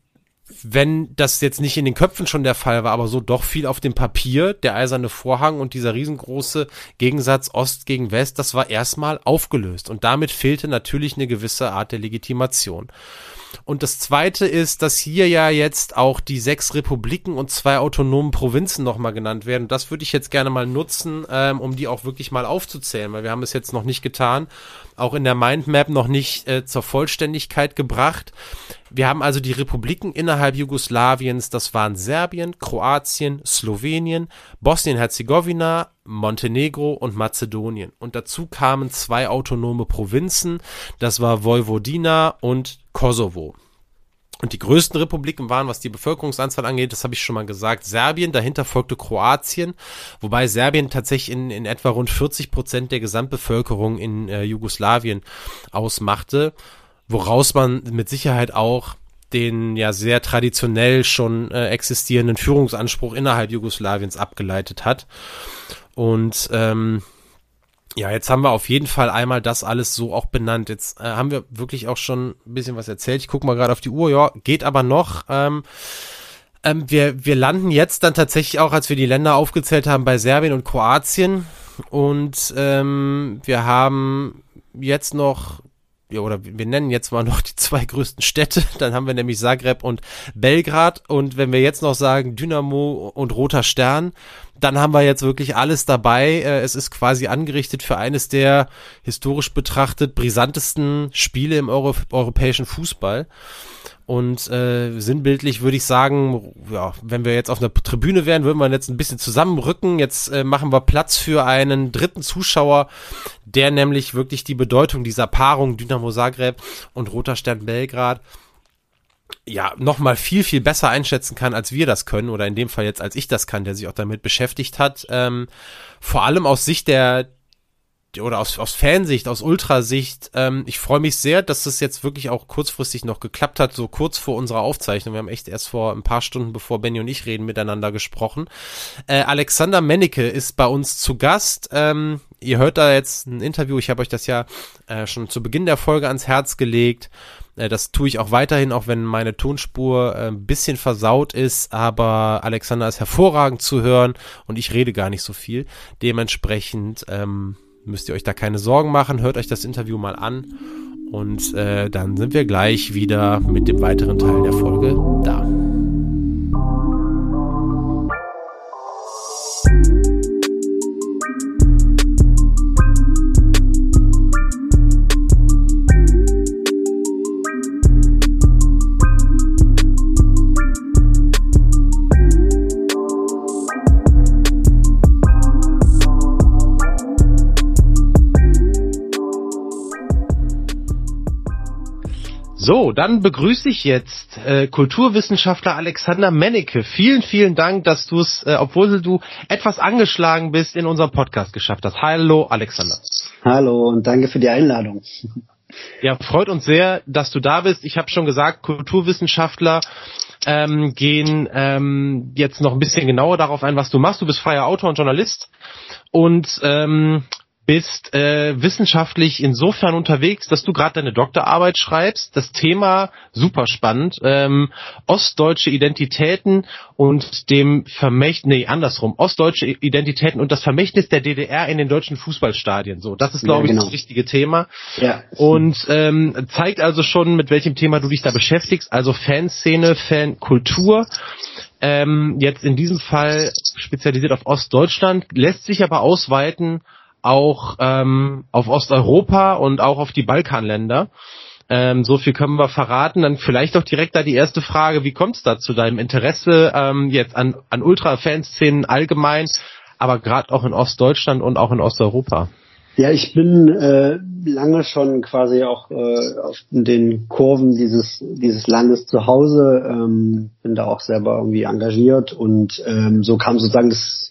wenn das jetzt nicht in den Köpfen schon der Fall war, aber so doch viel auf dem Papier, der eiserne Vorhang und dieser riesengroße Gegensatz Ost gegen West, das war erstmal aufgelöst. Und damit fehlte natürlich eine gewisse Art der Legitimation. Und das Zweite ist, dass hier ja jetzt auch die sechs Republiken und zwei autonomen Provinzen nochmal genannt werden. Und das würde ich jetzt gerne mal nutzen, ähm, um die auch wirklich mal aufzuzählen, weil wir haben es jetzt noch nicht getan, auch in der Mindmap noch nicht äh, zur Vollständigkeit gebracht. Wir haben also die Republiken innerhalb Jugoslawiens, das waren Serbien, Kroatien, Slowenien, Bosnien-Herzegowina, Montenegro und Mazedonien. Und dazu kamen zwei autonome Provinzen, das war Vojvodina und Kosovo. Und die größten Republiken waren, was die Bevölkerungsanzahl angeht, das habe ich schon mal gesagt, Serbien, dahinter folgte Kroatien, wobei Serbien tatsächlich in, in etwa rund vierzig Prozent der Gesamtbevölkerung in äh, Jugoslawien ausmachte, woraus man mit Sicherheit auch den ja sehr traditionell schon äh, existierenden Führungsanspruch innerhalb Jugoslawiens abgeleitet hat. Und ähm, ja, jetzt haben wir auf jeden Fall einmal das alles so auch benannt. Jetzt äh, haben wir wirklich auch schon ein bisschen was erzählt. Ich gucke mal gerade auf die Uhr. Ja, geht aber noch. Ähm, ähm, wir, wir landen jetzt dann tatsächlich auch, als wir die Länder aufgezählt haben, bei Serbien und Kroatien. Und ähm, wir haben jetzt noch ja, oder wir nennen jetzt mal noch die zwei größten Städte, dann haben wir nämlich Zagreb und Belgrad, und wenn wir jetzt noch sagen Dynamo und Roter Stern, dann haben wir jetzt wirklich alles dabei. Es ist quasi angerichtet für eines der historisch betrachtet brisantesten Spiele im Euro- europäischen Fußball. Und äh, sinnbildlich würde ich sagen, ja, wenn wir jetzt auf einer Tribüne wären, würden wir jetzt ein bisschen zusammenrücken. Jetzt äh, machen wir Platz für einen dritten Zuschauer, der nämlich wirklich die Bedeutung dieser Paarung Dynamo Zagreb und Roter Stern Belgrad ja nochmal viel, viel besser einschätzen kann, als wir das können, oder in dem Fall jetzt, als ich das kann, der sich auch damit beschäftigt hat. Ähm, vor allem aus Sicht der oder aus, aus Fansicht, aus Ultrasicht, ähm, ich freue mich sehr, dass das jetzt wirklich auch kurzfristig noch geklappt hat, so kurz vor unserer Aufzeichnung. Wir haben echt erst vor ein paar Stunden, bevor Benny und ich reden, miteinander gesprochen. Äh, Alexander Mennecke ist bei uns zu Gast. Ähm, ihr hört da jetzt ein Interview, ich habe euch das ja äh, schon zu Beginn der Folge ans Herz gelegt. Äh, das tue ich auch weiterhin, auch wenn meine Tonspur äh, ein bisschen versaut ist, aber Alexander ist hervorragend zu hören und ich rede gar nicht so viel. Dementsprechend ähm, müsst ihr euch da keine Sorgen machen, hört euch das Interview mal an und äh, dann sind wir gleich wieder mit dem weiteren Teil der Folge da. So, dann begrüße ich jetzt äh, Kulturwissenschaftler Alexander Mennecke. Vielen, vielen Dank, dass du es, äh, obwohl du etwas angeschlagen bist, in unserem Podcast geschafft hast. Hallo, Alexander. Hallo und danke für die Einladung. Ja, freut uns sehr, dass du da bist. Ich habe schon gesagt, Kulturwissenschaftler ähm, gehen ähm, jetzt noch ein bisschen genauer darauf ein, was du machst. Du bist freier Autor und Journalist und ähm, bist äh, wissenschaftlich insofern unterwegs, dass du gerade deine Doktorarbeit schreibst. Das Thema, super spannend, ähm, ostdeutsche Identitäten und dem Vermächtnis, nee, andersrum, ostdeutsche Identitäten und das Vermächtnis der D D R in den deutschen Fußballstadien. So, das ist, glaube ja, genau. ich, das richtige Thema. Ja. Und ähm, zeigt also schon, mit welchem Thema du dich da beschäftigst, also Fanszene, Fankultur. Ähm, jetzt in diesem Fall spezialisiert auf Ostdeutschland, lässt sich aber ausweiten auch ähm, auf Osteuropa und auch auf die Balkanländer. Ähm, so viel können wir verraten. Dann vielleicht auch direkt da die erste Frage, wie kommt es da zu deinem Interesse ähm, jetzt an, an Ultra-Fanszenen allgemein, aber gerade auch in Ostdeutschland und auch in Osteuropa? Ja, ich bin äh, lange schon quasi auch äh, auf den Kurven dieses dieses Landes zu Hause, ähm, bin da auch selber irgendwie engagiert und ähm, so kam sozusagen das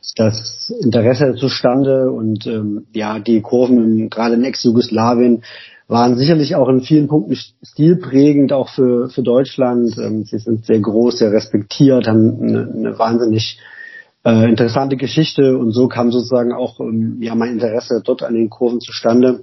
das Interesse zustande und ähm, ja, die Kurven im, gerade in Ex-Jugoslawien waren sicherlich auch in vielen Punkten stilprägend, auch für für Deutschland. Ähm, sie sind sehr groß, sehr respektiert, haben eine, eine wahnsinnig äh, interessante Geschichte und so kam sozusagen auch ähm, ja mein Interesse dort an den Kurven zustande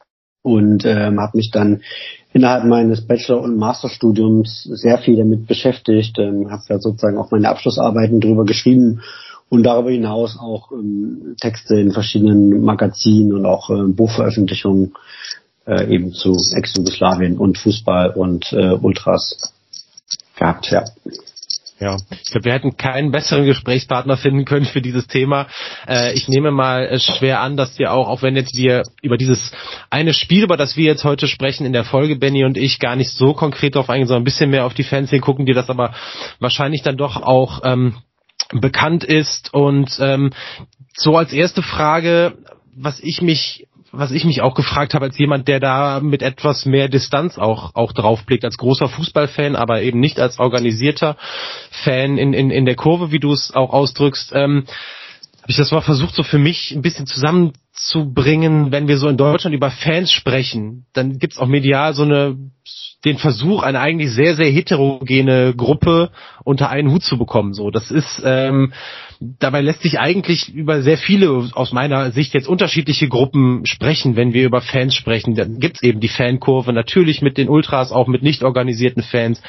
und ähm, habe mich dann innerhalb meines Bachelor- und Masterstudiums sehr viel damit beschäftigt, ähm, habe da sozusagen auch meine Abschlussarbeiten drüber geschrieben. Und darüber hinaus auch ähm, Texte in verschiedenen Magazinen und auch äh, Buchveröffentlichungen äh, eben zu Ex-Jugoslawien und Fußball und äh, Ultras gehabt, ja. Ja, ich glaube, wir hätten keinen besseren Gesprächspartner finden können für dieses Thema. Äh, ich nehme mal äh, schwer an, dass dir auch, auch wenn jetzt wir über dieses eine Spiel, über das wir jetzt heute sprechen in der Folge, Benny und ich, gar nicht so konkret darauf eingehen, sondern ein bisschen mehr auf die Fanszene gucken, dir das aber wahrscheinlich dann doch auch ähm, bekannt ist. Und ähm, so als erste Frage, was ich mich was ich mich auch gefragt habe als jemand, der da mit etwas mehr Distanz auch auch draufblickt, als großer Fußballfan, aber eben nicht als organisierter Fan in in in der Kurve, wie du es auch ausdrückst, ähm, habe ich das mal versucht, so für mich ein bisschen zusammenzubringen. Wenn wir so in Deutschland über Fans sprechen, dann gibt's auch medial so eine den Versuch, eine eigentlich sehr, sehr heterogene Gruppe unter einen Hut zu bekommen. So, das ist, ähm, dabei lässt sich eigentlich über sehr viele, aus meiner Sicht jetzt unterschiedliche Gruppen sprechen, wenn wir über Fans sprechen. Dann gibt's eben die Fankurve, natürlich mit den Ultras, auch mit nicht organisierten Fans,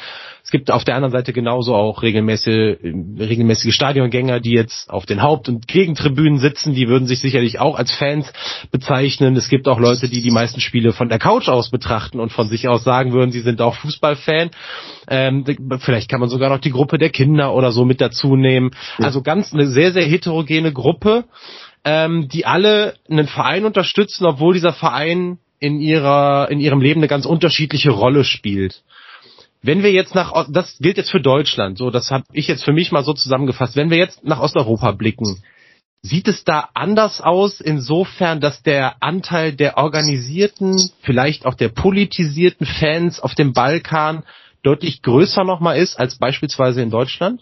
Es gibt auf der anderen Seite genauso auch regelmäßige, regelmäßige Stadiongänger, die jetzt auf den Haupt- und Gegentribünen sitzen, die würden sich sicherlich auch als Fans bezeichnen. Es gibt auch Leute, die die meisten Spiele von der Couch aus betrachten und von sich aus sagen würden, sie sind auch Fußballfan. Ähm, vielleicht kann man sogar noch die Gruppe der Kinder oder so mit dazu nehmen. Also ganz eine sehr, sehr heterogene Gruppe, ähm, die alle einen Verein unterstützen, obwohl dieser Verein in ihrer, in ihrem Leben eine ganz unterschiedliche Rolle spielt. Wenn wir jetzt nach, das gilt jetzt für Deutschland, so, das habe ich jetzt für mich mal so zusammengefasst, wenn wir jetzt nach Osteuropa blicken, sieht es da anders aus, insofern, dass der Anteil der organisierten, vielleicht auch der politisierten Fans auf dem Balkan deutlich größer nochmal ist als beispielsweise in Deutschland?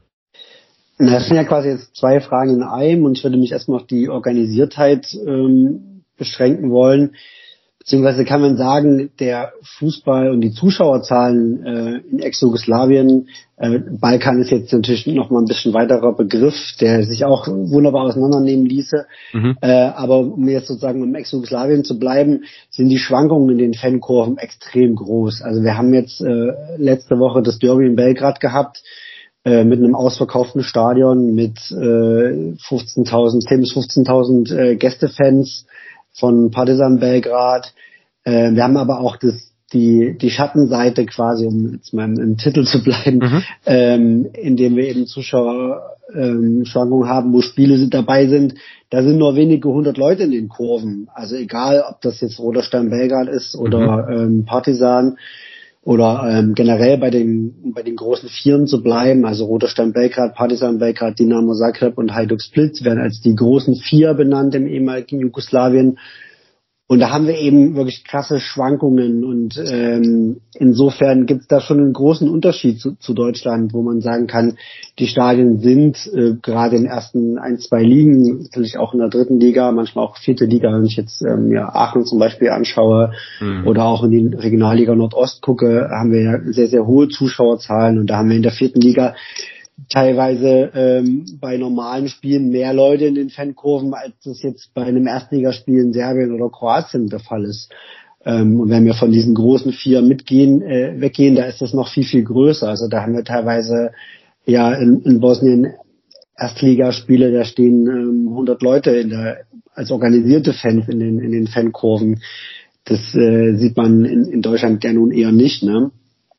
Na, das sind ja quasi jetzt zwei Fragen in einem und ich würde mich erstmal auf die Organisiertheit ähm, beschränken wollen. Beziehungsweise kann man sagen, der Fußball und die Zuschauerzahlen äh, in Ex-Jugoslawien, äh, Balkan ist jetzt natürlich noch mal ein bisschen weiterer Begriff, der sich auch wunderbar auseinandernehmen ließe. Mhm. Äh, aber um jetzt sozusagen im Ex-Jugoslawien zu bleiben, sind die Schwankungen in den Fankurven extrem groß. Also wir haben jetzt äh, letzte Woche das Derby in Belgrad gehabt, äh, mit einem ausverkauften Stadion, mit äh, fünfzehntausend, zehn bis fünfzehntausend äh, Gästefans von Partizan Belgrad. Äh, wir haben aber auch das, die, die Schattenseite quasi, um jetzt mal im, im Titel zu bleiben, mhm. ähm, indem wir eben Zuschauerschwankungen ähm, haben, wo Spiele dabei sind. Da sind nur wenige hundert Leute in den Kurven. Also egal, ob das jetzt Roter Stern Belgrad ist oder mhm. ähm, Partizan oder ähm, generell bei den bei den großen Vieren zu bleiben. Also Roter Stern Belgrad, Partizan Belgrad, Dinamo Zagreb und Hajduk Split werden als die großen Vier benannt im ehemaligen Jugoslawien. Und da haben wir eben wirklich krasse Schwankungen und ähm, insofern gibt es da schon einen großen Unterschied zu, zu Deutschland, wo man sagen kann, die Stadien sind äh, gerade in den ersten ein, zwei Ligen, natürlich auch in der dritten Liga, manchmal auch vierte Liga, wenn ich jetzt ähm, ja, Aachen zum Beispiel anschaue mhm. oder auch in die Regionalliga Nordost gucke, haben wir ja sehr, sehr hohe Zuschauerzahlen und da haben wir in der vierten Liga teilweise ähm, bei normalen Spielen mehr Leute in den Fankurven, als das jetzt bei einem Erstligaspiel in Serbien oder Kroatien der Fall ist. Ähm, und wenn wir von diesen großen Vier mitgehen, äh, weggehen, da ist das noch viel, viel größer. Also da haben wir teilweise ja in, in Bosnien Erstligaspiele, da stehen ähm, hundert Leute in der, als organisierte Fans in den, in den Fankurven. Das äh, sieht man in, in Deutschland ja nun eher nicht, ne?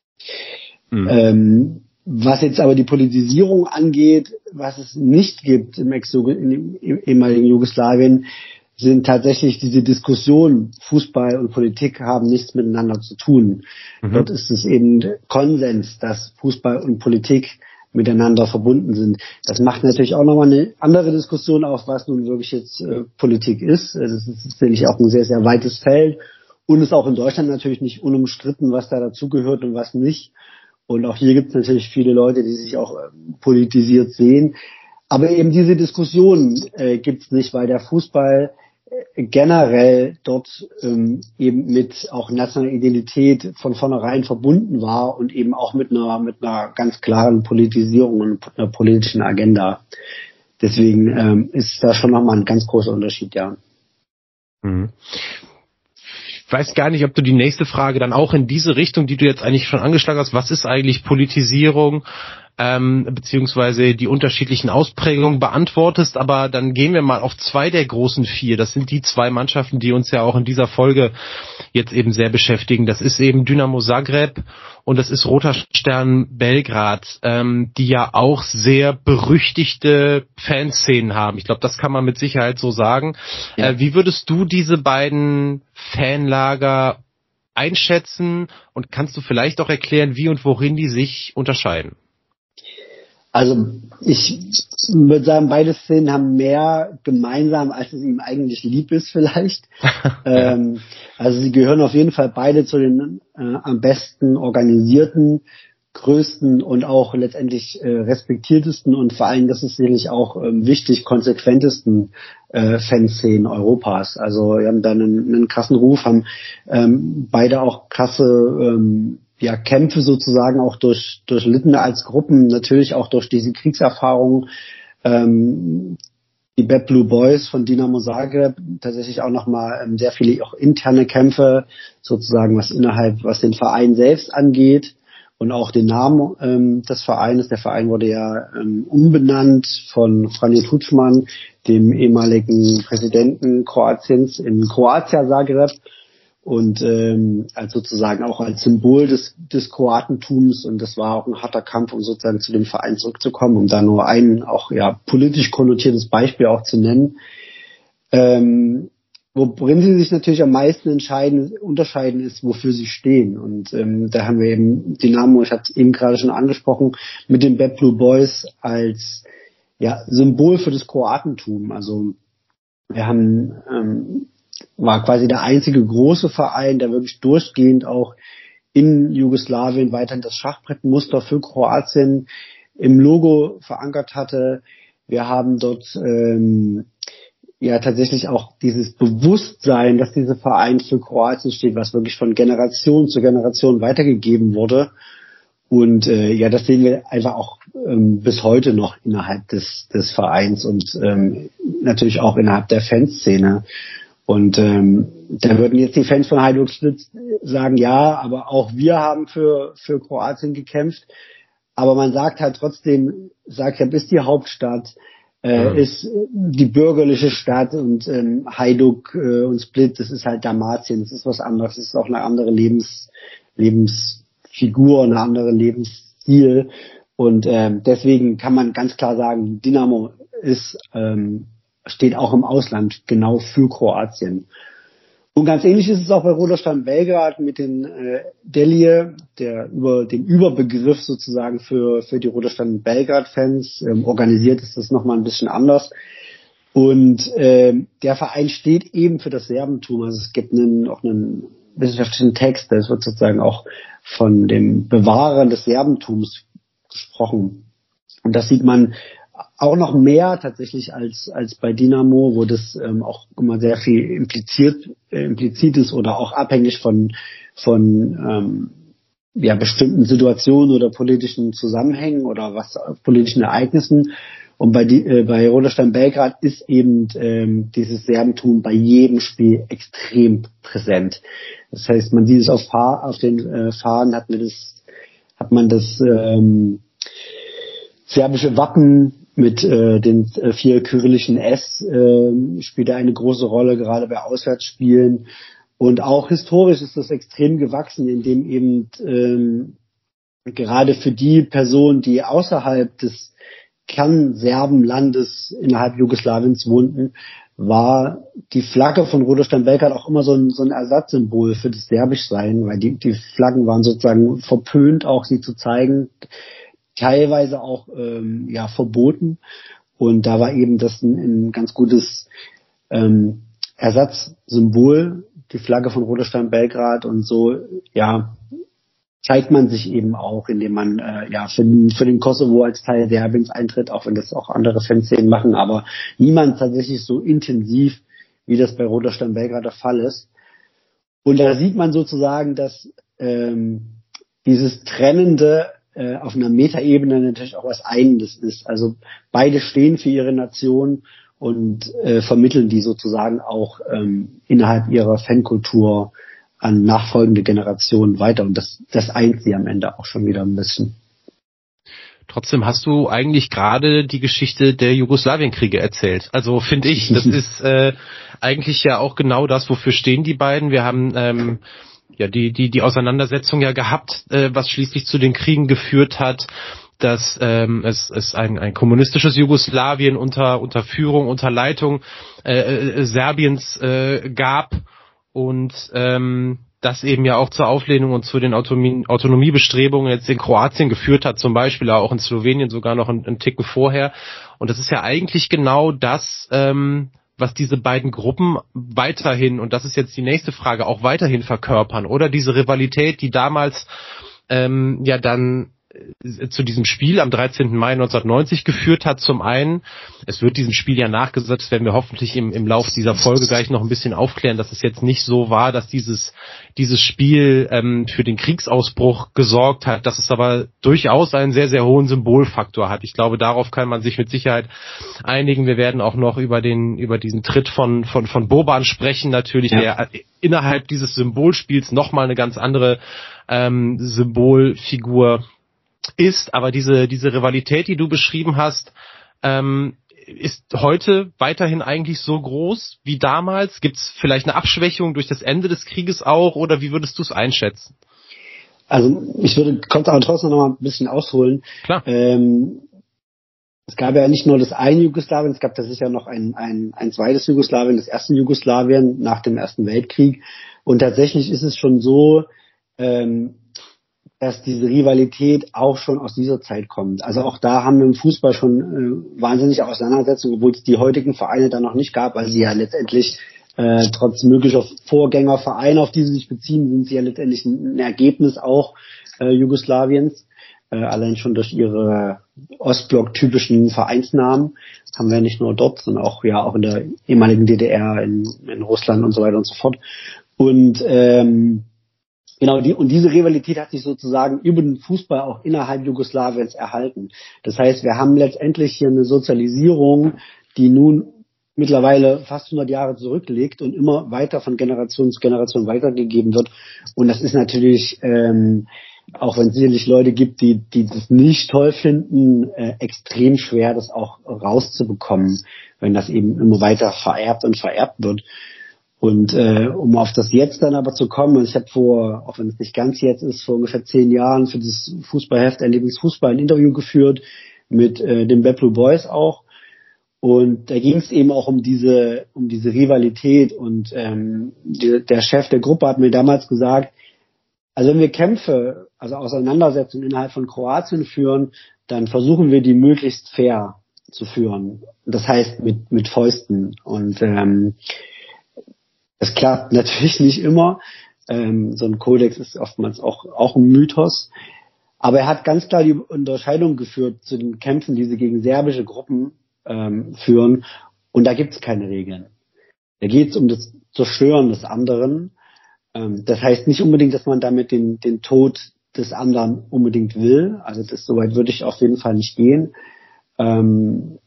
Mhm. Ähm, Was jetzt aber die Politisierung angeht, was es nicht gibt im, Ex- im ehemaligen Jugoslawien, sind tatsächlich diese Diskussionen, Fußball und Politik haben nichts miteinander zu tun. Mhm. Dort ist es eben Konsens, dass Fußball und Politik miteinander verbunden sind. Das macht natürlich auch nochmal eine andere Diskussion auf, was nun wirklich jetzt äh, Politik ist. Das ist sicherlich auch ein sehr, sehr weites Feld und ist auch in Deutschland natürlich nicht unumstritten, was da dazugehört und was nicht. Und auch hier gibt es natürlich viele Leute, die sich auch äh, politisiert sehen. Aber eben diese Diskussion äh, gibt es nicht, weil der Fußball äh, generell dort ähm, eben mit auch nationaler Identität von vornherein verbunden war und eben auch mit einer mit einer ganz klaren Politisierung und einer politischen Agenda. Deswegen ähm, ist da schon nochmal ein ganz großer Unterschied, ja. Mhm. Ich weiß gar nicht, ob du die nächste Frage dann auch in diese Richtung, die du jetzt eigentlich schon angeschlagen hast, was ist eigentlich Politisierung, ähm, beziehungsweise die unterschiedlichen Ausprägungen beantwortest, aber dann gehen wir mal auf zwei der großen vier. Das sind die zwei Mannschaften, die uns ja auch in dieser Folge jetzt eben sehr beschäftigen. Das ist eben Dinamo Zagreb und das ist Roter Stern Belgrad, ähm, die ja auch sehr berüchtigte Fanszenen haben. Ich glaube, das kann man mit Sicherheit so sagen. Ja. Äh, wie würdest du diese beiden Fanlager einschätzen und kannst du vielleicht auch erklären, wie und worin die sich unterscheiden? Also ich würde sagen, beide Szenen haben mehr gemeinsam, als es ihm eigentlich lieb ist vielleicht. ja. ähm, also sie gehören auf jeden Fall beide zu den äh, am besten organisierten, größten und auch letztendlich äh, respektiertesten und vor allem, das ist sicherlich auch ähm, wichtig, konsequentesten äh, Fanszenen Europas. Also wir haben da einen, einen krassen Ruf, haben ähm, beide auch krasse ähm, ja, Kämpfe sozusagen auch durch durchlitten als Gruppen, natürlich auch durch diese Kriegserfahrung. Ähm, die Bad Blue Boys von Dinamo Zagreb, tatsächlich auch nochmal ähm, sehr viele auch interne Kämpfe, sozusagen was innerhalb, was den Verein selbst angeht. und auch den Namen ähm, des Vereines. Der Verein wurde ja ähm, umbenannt von Franjo Tuđman, dem ehemaligen Präsidenten Kroatiens, in Croatia Zagreb. Und ähm, als sozusagen auch als Symbol des, des Kroatentums, und das war auch ein harter Kampf, um sozusagen zu dem Verein zurückzukommen, um da nur ein auch ja politisch konnotiertes Beispiel auch zu nennen. Ähm, worin sie sich natürlich am meisten entscheiden, unterscheiden, ist, wofür sie stehen. Und ähm, da haben wir eben Dynamo, ich hatte es eben gerade schon angesprochen, mit den Bad Blue Boys als ja Symbol für das Kroatentum. Also wir haben ähm, war quasi der einzige große Verein, der wirklich durchgehend auch in Jugoslawien weiterhin das Schachbrettmuster für Kroatien im Logo verankert hatte. Wir haben dort ähm, ja tatsächlich auch dieses Bewusstsein, dass dieser Verein für Kroatien steht, was wirklich von Generation zu Generation weitergegeben wurde. Und äh, ja, das sehen wir einfach auch ähm, bis heute noch innerhalb des, des Vereins und ähm, natürlich auch innerhalb der Fanszene. Und ähm, da würden jetzt die Fans von Hajduk Split sagen, ja, aber auch wir haben für für Kroatien gekämpft. Aber man sagt halt trotzdem, Zagreb ist die Hauptstadt, äh, mhm. ist die bürgerliche Stadt, und ähm, Hajduk äh, und Split, das ist halt Dalmatien, das ist was anderes, das ist auch eine andere Lebens Lebensfigur, eine andere Lebensstil. Und ähm, deswegen kann man ganz klar sagen, Dynamo ist ähm, steht auch im Ausland genau für Kroatien. Und ganz ähnlich ist es auch bei Roter Stern Belgrad mit den äh, Delije, der über dem Überbegriff sozusagen für für die Roter Stern Belgrad-Fans. Ähm, organisiert ist das nochmal ein bisschen anders. Und ähm, der Verein steht eben für das Serbentum. Also es gibt einen, auch einen wissenschaftlichen Text, das wird sozusagen auch von dem Bewahrer des Serbentums gesprochen. Und das sieht man auch noch mehr tatsächlich als als bei Dynamo, wo das ähm, auch immer sehr viel impliziert äh, implizit ist oder auch abhängig von von ähm, ja bestimmten Situationen oder politischen Zusammenhängen oder was politischen Ereignissen. Und bei die, äh, bei Roter Stern Belgrad ist eben ähm, dieses Serbentum bei jedem Spiel extrem präsent. Das heißt, man sieht es auf, Fahr- auf den äh, Fahnen, hat man das hat man das ähm, serbische Wappen mit äh, den äh, vier kyrillischen S äh, spielt da eine große Rolle, gerade bei Auswärtsspielen. Und auch historisch ist das extrem gewachsen, indem eben ähm, gerade für die Personen, die außerhalb des Kernserbenlandes innerhalb Jugoslawiens wohnten, war die Flagge von Roter Stern Belgrad auch immer so ein, so ein Ersatzsymbol für das Serbischsein, weil die, die Flaggen waren sozusagen verpönt, auch sie zu zeigen, teilweise auch ähm, ja verboten, und da war eben das ein, ein ganz gutes ähm, Ersatzsymbol, die Flagge von Roter Stern Belgrad, und so ja zeigt man sich eben auch, indem man äh, ja für den, für den Kosovo als Teil Serbiens eintritt, auch wenn das auch andere Fanszenen machen, aber niemand tatsächlich so intensiv, wie das bei Roter Stern Belgrad der Fall ist. Und da sieht man sozusagen, dass ähm, dieses Trennende äh, auf einer Metaebene natürlich auch was Einendes ist. Also beide stehen für ihre Nation und äh, vermitteln die sozusagen auch ähm, innerhalb ihrer Fankultur an nachfolgende Generationen weiter, und das, das eint sie am Ende auch schon wieder ein bisschen. Trotzdem hast du eigentlich gerade die Geschichte der Jugoslawienkriege erzählt. Also finde ich, das ist äh, eigentlich ja auch genau das, wofür stehen die beiden. Wir haben ähm, ja die die die Auseinandersetzung ja gehabt, äh, was schließlich zu den Kriegen geführt hat, dass ähm, es, es ein, ein kommunistisches Jugoslawien unter unter Führung, unter Leitung äh, äh, Serbiens äh, gab. Und ähm, das eben ja auch zur Auflehnung und zu den Autonomie, Autonomiebestrebungen jetzt in Kroatien geführt hat, zum Beispiel auch in Slowenien sogar noch einen, einen Ticken vorher. Und das ist ja eigentlich genau das, ähm, was diese beiden Gruppen weiterhin, und das ist jetzt die nächste Frage, auch weiterhin verkörpern. Oder diese Rivalität, die damals ähm, ja dann zu diesem Spiel am dreizehnten Mai neunzehnhundertneunzig geführt hat. Zum einen, es wird diesem Spiel ja nachgesagt, das werden wir hoffentlich im, im Lauf dieser Folge gleich noch ein bisschen aufklären, dass es jetzt nicht so war, dass dieses dieses Spiel ähm, für den Kriegsausbruch gesorgt hat, dass es aber durchaus einen sehr, sehr hohen Symbolfaktor hat. Ich glaube, darauf kann man sich mit Sicherheit einigen. Wir werden auch noch über den über diesen Tritt von von von Boban sprechen, natürlich, ja. Der innerhalb dieses Symbolspiels nochmal eine ganz andere ähm, Symbolfigur ist, aber diese diese Rivalität, die du beschrieben hast, ähm, ist heute weiterhin eigentlich so groß wie damals? Gibt es vielleicht eine Abschwächung durch das Ende des Krieges auch, oder wie würdest du es einschätzen? Also ich würde, konnte aber trotzdem noch mal ein bisschen ausholen. Klar. Ähm, es gab ja nicht nur das eine Jugoslawien, es gab tatsächlich ja noch ein, ein, ein zweites Jugoslawien, das erste Jugoslawien nach dem Ersten Weltkrieg. Und tatsächlich ist es schon so, ähm, dass diese Rivalität auch schon aus dieser Zeit kommt. Also auch da haben wir im Fußball schon äh, wahnsinnige Auseinandersetzungen, obwohl es die heutigen Vereine da noch nicht gab, weil sie ja letztendlich äh, trotz möglicher Vorgängervereine, auf die sie sich beziehen, sind sie ja letztendlich ein, ein Ergebnis auch äh, Jugoslawiens. Äh, allein schon durch ihre Ostblock-typischen Vereinsnamen haben wir nicht nur dort, sondern auch ja auch in der ehemaligen D D R, in, in Russland und so weiter und so fort. Und ähm, Genau, die, und diese Rivalität hat sich sozusagen über den Fußball auch innerhalb Jugoslawiens erhalten. Das heißt, wir haben letztendlich hier eine Sozialisierung, die nun mittlerweile fast hundert Jahre zurückliegt und immer weiter von Generation zu Generation weitergegeben wird. Und das ist natürlich, ähm, auch wenn es sicherlich Leute gibt, die, die das nicht toll finden, äh, extrem schwer, das auch rauszubekommen, wenn das eben immer weiter vererbt und vererbt wird. Und äh, um auf das Jetzt dann aber zu kommen, ich habe vor, auch wenn es nicht ganz jetzt ist, vor ungefähr zehn Jahren für das Fußballheft Erlebnisfußball ein Interview geführt mit äh, den Bad Blue Boys auch. Und da ging es eben auch um diese um diese Rivalität. Und ähm, die, der Chef der Gruppe hat mir damals gesagt, also wenn wir Kämpfe, also Auseinandersetzungen innerhalb von Kroatien führen, dann versuchen wir die möglichst fair zu führen. Das heißt mit mit Fäusten. Und ähm, es klappt natürlich nicht immer. Ähm, so ein Kodex ist oftmals auch, auch ein Mythos. Aber er hat ganz klar die Unterscheidung geführt zu den Kämpfen, die sie gegen serbische Gruppen ähm, führen. Und da gibt es keine Regeln. Da geht es um das Zerstören des anderen. Ähm, das heißt nicht unbedingt, dass man damit den, den Tod des anderen unbedingt will. Also das, soweit würde ich auf jeden Fall nicht gehen. Ähm,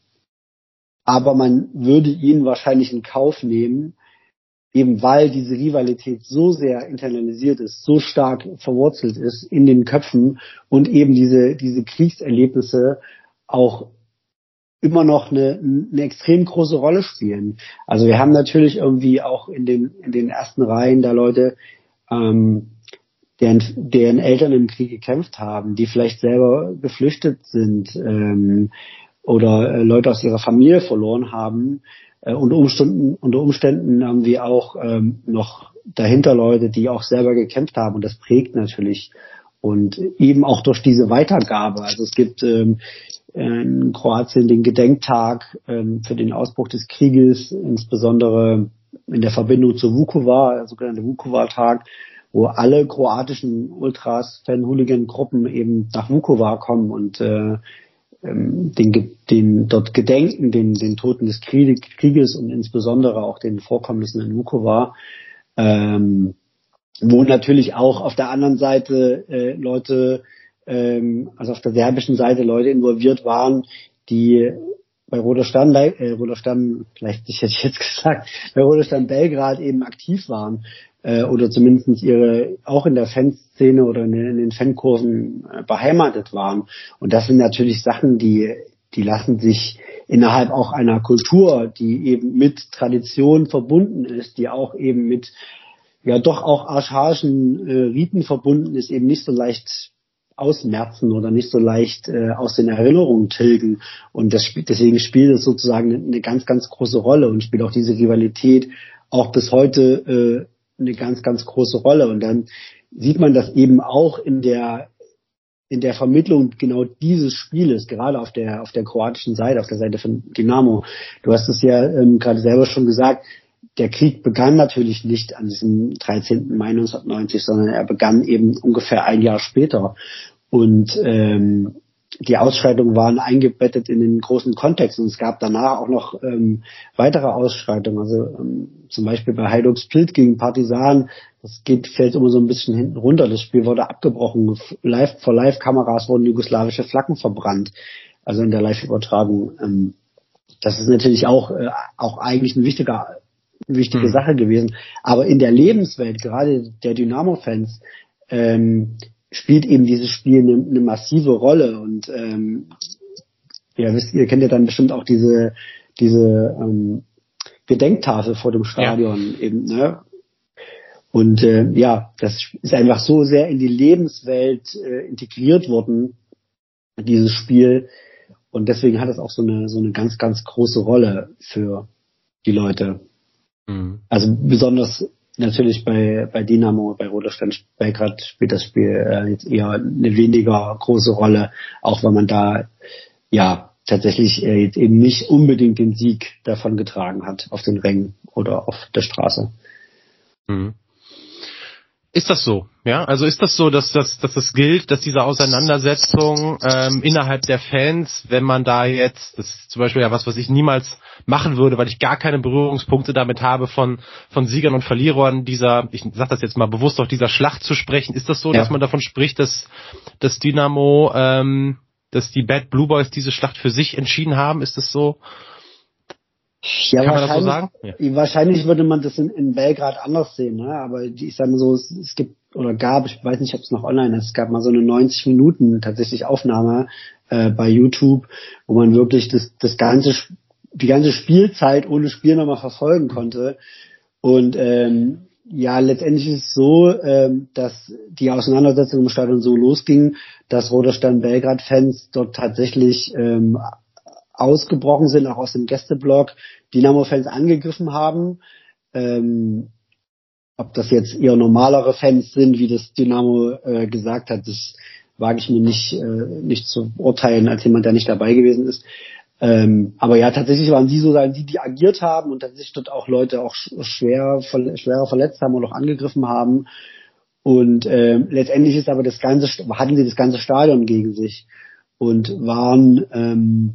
aber man würde ihn wahrscheinlich in Kauf nehmen, eben weil diese Rivalität so sehr internalisiert ist, so stark verwurzelt ist in den Köpfen und eben diese diese Kriegserlebnisse auch immer noch eine, eine extrem große Rolle spielen. Also wir haben natürlich irgendwie auch in den in den ersten Reihen da Leute, ähm, deren, deren Eltern im Krieg gekämpft haben, die vielleicht selber geflüchtet sind ähm, oder äh, Leute aus ihrer Familie verloren haben. Äh, unter Umständen, unter Umständen haben wir auch ähm, noch dahinter Leute, die auch selber gekämpft haben, und das prägt natürlich. Und eben auch durch diese Weitergabe. Also es gibt ähm, in Kroatien den Gedenktag ähm, für den Ausbruch des Krieges, insbesondere in der Verbindung zur Vukovar, der sogenannte Vukovar-Tag, wo alle kroatischen Ultras, Fan-Hooligan-Gruppen eben nach Vukovar kommen und äh, den, den dort gedenken, den, den Toten des Krieges und insbesondere auch den Vorkommnissen in Vukovar, ähm, wo natürlich auch auf der anderen Seite äh, Leute, ähm, also auf der serbischen Seite Leute involviert waren, die bei Roter Stern, äh, Roter Stern, vielleicht hätte ich jetzt gesagt, bei Roter Stern Belgrad eben aktiv waren äh, oder zumindest ihre auch in der Fanszene oder in den, in den Fankurven äh, beheimatet waren. Und das sind natürlich Sachen, die die lassen sich innerhalb auch einer Kultur, die eben mit Tradition verbunden ist, die auch eben mit ja doch auch archaischen äh, Riten verbunden ist, eben nicht so leicht ausmerzen oder nicht so leicht äh, aus den Erinnerungen tilgen. Und das spielt, deswegen spielt es sozusagen eine, eine ganz, ganz große Rolle und spielt auch diese Rivalität auch bis heute äh, eine ganz, ganz große Rolle. Und dann sieht man das eben auch in der in der Vermittlung genau dieses Spieles, gerade auf der auf der kroatischen Seite, auf der Seite von Dinamo. Du hast es ja ähm, gerade selber schon gesagt, der Krieg begann natürlich nicht an diesem dreizehnten Mai neunzehnhundertneunzig, sondern er begann eben ungefähr ein Jahr später. Und ähm, die Ausschreitungen waren eingebettet in den großen Kontext und es gab danach auch noch ähm, weitere Ausschreitungen, also ähm, zum Beispiel bei Hajduk Split gegen Partizan, das geht, fällt immer so ein bisschen hinten runter, das Spiel wurde abgebrochen, live, vor Live-Kameras wurden jugoslawische Flaggen verbrannt, also in der Live-Übertragung. Ähm, das ist natürlich auch, äh, auch eigentlich eine wichtige, eine wichtige mhm. Sache gewesen, aber in der Lebenswelt, gerade der Dynamo-Fans, ähm, spielt eben dieses Spiel eine, eine massive Rolle und ähm, ja, wisst ihr, kennt ja dann bestimmt auch diese diese ähm, Gedenktafel vor dem Stadion ja. eben, ne? Und äh, ja, das ist einfach so sehr in die Lebenswelt äh, integriert worden, dieses Spiel, und deswegen hat es auch so eine so eine ganz ganz große Rolle für die Leute. Mhm. Also besonders natürlich bei bei Dynamo, bei Roter Stern Belgrad spielt das Spiel äh, jetzt eher eine weniger große Rolle, auch weil man da ja tatsächlich äh, jetzt eben nicht unbedingt den Sieg davon getragen hat auf den Rängen oder auf der Straße. Mhm. Ist das so? Ja, also ist das so, dass das, dass das gilt, dass diese Auseinandersetzung ähm, innerhalb der Fans, wenn man da jetzt, das ist zum Beispiel ja was, was ich niemals machen würde, weil ich gar keine Berührungspunkte damit habe, von von Siegern und Verlierern dieser, ich sag das jetzt mal bewusst, auch dieser Schlacht zu sprechen. Ist das so, ja. dass man davon spricht, dass dass Dynamo, ähm, dass die Bad Blue Boys diese Schlacht für sich entschieden haben? Ist das so? Ja, kann man das so sagen? Ja. Wahrscheinlich würde man das in, in Belgrad anders sehen, ne? Aber die, ich sage mal so, es, es gibt oder gab, ich weiß nicht, ob es noch online ist, es gab mal so eine neunzig Minuten tatsächlich Aufnahme äh, bei YouTube, wo man wirklich das, das ganze, die ganze Spielzeit ohne Spiel nochmal verfolgen konnte. Und ähm, ja, letztendlich ist es so, ähm, dass die Auseinandersetzung im Stadion so losging, dass Roter Stern Belgrad-Fans dort tatsächlich ähm, ausgebrochen sind, auch aus dem Gästeblock, Dynamo-Fans angegriffen haben. Ähm, ob das jetzt eher normalere Fans sind, wie das Dynamo äh, gesagt hat, das wage ich mir nicht äh, nicht zu urteilen, als jemand, der nicht dabei gewesen ist. Ähm, aber ja, tatsächlich waren sie so die, die agiert haben und tatsächlich dort auch Leute auch schwer schwerer verletzt haben oder auch angegriffen haben. Und äh, letztendlich ist aber das ganze hatten sie das ganze Stadion gegen sich und waren ähm,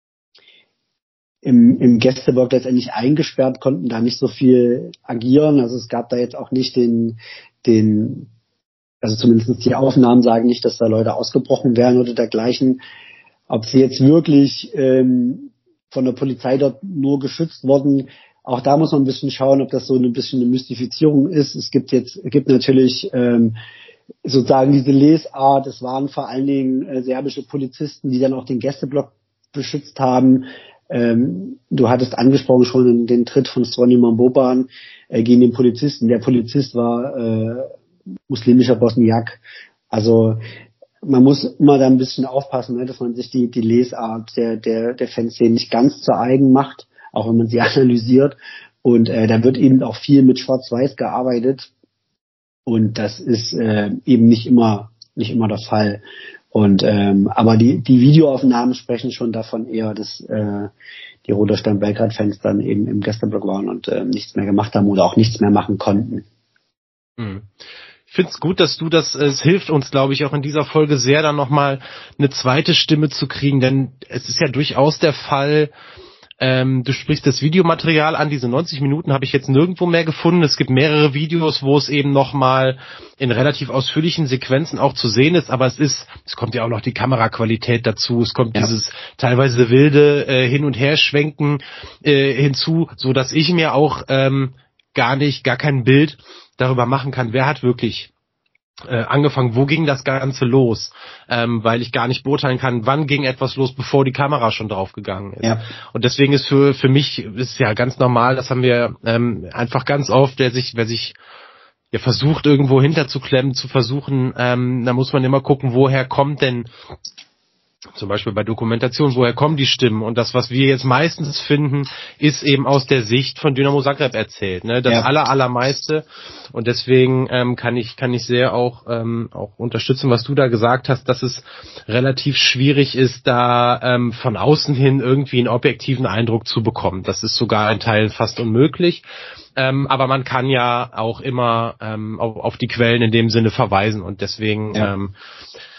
im, im Gästeblock letztendlich eingesperrt, konnten da nicht so viel agieren. Also es gab da jetzt auch nicht den, den, also zumindest die Aufnahmen sagen nicht, dass da Leute ausgebrochen wären oder dergleichen. Ob sie jetzt wirklich ähm, von der Polizei dort nur geschützt wurden, auch da muss man ein bisschen schauen, ob das so ein bisschen eine Mystifizierung ist. Es gibt jetzt, es gibt natürlich ähm, sozusagen diese Lesart, es waren vor allen Dingen äh, serbische Polizisten, die dann auch den Gästeblock beschützt haben. Ähm, du hattest angesprochen schon den, den Tritt von Zvonimir Boban äh, gegen den Polizisten. Der Polizist war äh, muslimischer Bosniak. Also man muss immer da ein bisschen aufpassen, ne, dass man sich die, die Lesart der, der, der Fanszene nicht ganz zu eigen macht, auch wenn man sie analysiert. Und äh, da wird eben auch viel mit Schwarz-Weiß gearbeitet. Und das ist äh, eben nicht immer, nicht immer der Fall. Und ähm, aber die die Videoaufnahmen sprechen schon davon eher, dass äh, die Roter Stern Belgrad-Fans dann eben im Gästeblock waren und äh, nichts mehr gemacht haben oder auch nichts mehr machen konnten. Hm. Ich finde es gut, dass du das, es hilft uns, glaube ich, auch in dieser Folge sehr, dann nochmal eine zweite Stimme zu kriegen, denn es ist ja durchaus der Fall, ähm, du sprichst das Videomaterial an, diese neunzig Minuten habe ich jetzt nirgendwo mehr gefunden. Es gibt mehrere Videos, wo es eben nochmal in relativ ausführlichen Sequenzen auch zu sehen ist, aber es ist, es kommt ja auch noch die Kameraqualität dazu, es kommt ja. dieses teilweise wilde äh, Hin- und Herschwenken äh, hinzu, so dass ich mir auch ähm, gar nicht, gar kein Bild darüber machen kann, wer hat wirklich äh, angefangen, wo ging das Ganze los, ähm, weil ich gar nicht beurteilen kann, wann ging etwas los, bevor die Kamera schon draufgegangen ist. Ja. Und deswegen ist für für mich ist ja ganz normal, das haben wir ähm, einfach ganz oft, wer sich wer sich ja versucht irgendwo hinterzuklemmen, zu versuchen, ähm, da muss man immer gucken, woher kommt denn zum Beispiel bei Dokumentation, woher kommen die Stimmen? Und das, was wir jetzt meistens finden, ist eben aus der Sicht von Dynamo Zagreb erzählt, ne? Das ja. aller, allermeiste. Und deswegen ähm, kann ich kann ich sehr auch ähm, auch unterstützen, was du da gesagt hast, dass es relativ schwierig ist, da ähm, von außen hin irgendwie einen objektiven Eindruck zu bekommen. Das ist sogar in Teilen fast unmöglich. Ähm, aber man kann ja auch immer ähm, auf, auf die Quellen in dem Sinne verweisen. Und deswegen ja. ähm,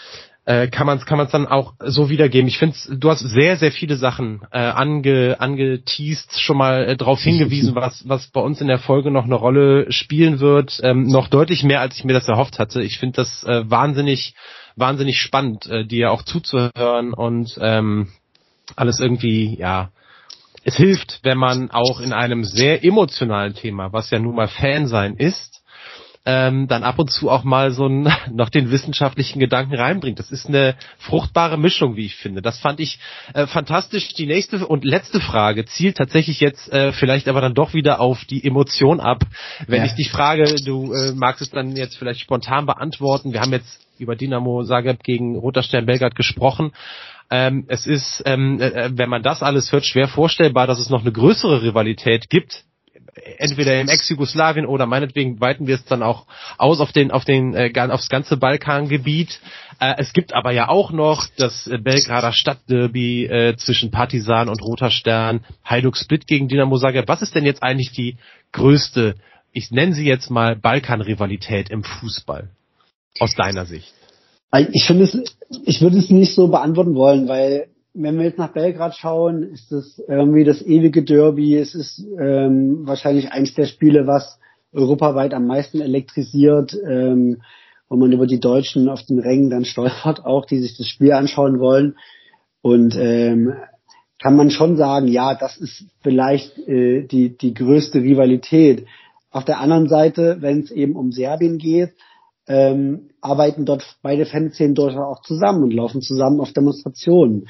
äh, kann man es kann man's dann auch so wiedergeben. Ich finde, du hast sehr, sehr viele Sachen äh, ange, angeteased, schon mal äh, darauf hingewiesen, was was bei uns in der Folge noch eine Rolle spielen wird. Ähm, noch deutlich mehr, als ich mir das erhofft hatte. Ich finde das äh, wahnsinnig, wahnsinnig spannend, äh, dir auch zuzuhören und ähm, alles irgendwie, ja, es hilft, wenn man auch in einem sehr emotionalen Thema, was ja nun mal Fan sein ist, ähm, dann ab und zu auch mal so ein, noch den wissenschaftlichen Gedanken reinbringt. Das ist eine fruchtbare Mischung, wie ich finde. Das fand ich äh, fantastisch. Die nächste und letzte Frage zielt tatsächlich jetzt äh, vielleicht aber dann doch wieder auf die Emotion ab. Wenn ja. ich dich frage, du äh, magst es dann jetzt vielleicht spontan beantworten. Wir haben jetzt über Dinamo Zagreb gegen Roter Stern Belgrad gesprochen. Ähm, es ist, ähm, äh, wenn man das alles hört, schwer vorstellbar, dass es noch eine größere Rivalität gibt. Entweder im Ex-Jugoslawien oder meinetwegen weiten wir es dann auch aus auf den, auf den, äh, aufs ganze Balkangebiet. Äh, es gibt aber ja auch noch das äh, Belgrader Stadtderby äh, zwischen Partizan und Roter Stern, Hajduk Split gegen Dinamo Zagreb. Was ist denn jetzt eigentlich die größte, ich nenne sie jetzt mal Balkan-Rivalität im Fußball aus deiner Sicht? Ich finde es, ich würde es nicht so beantworten wollen, weil wenn wir jetzt nach Belgrad schauen, ist es irgendwie das ewige Derby. Es ist ähm, wahrscheinlich eins der Spiele, was europaweit am meisten elektrisiert, ähm, wo man über die Deutschen auf den Rängen dann stolpert, auch die sich das Spiel anschauen wollen. Und ähm, kann man schon sagen, ja, das ist vielleicht äh, die die größte Rivalität. Auf der anderen Seite, wenn es eben um Serbien geht, ähm, arbeiten dort beide Fanszenen durchaus auch zusammen und laufen zusammen auf Demonstrationen.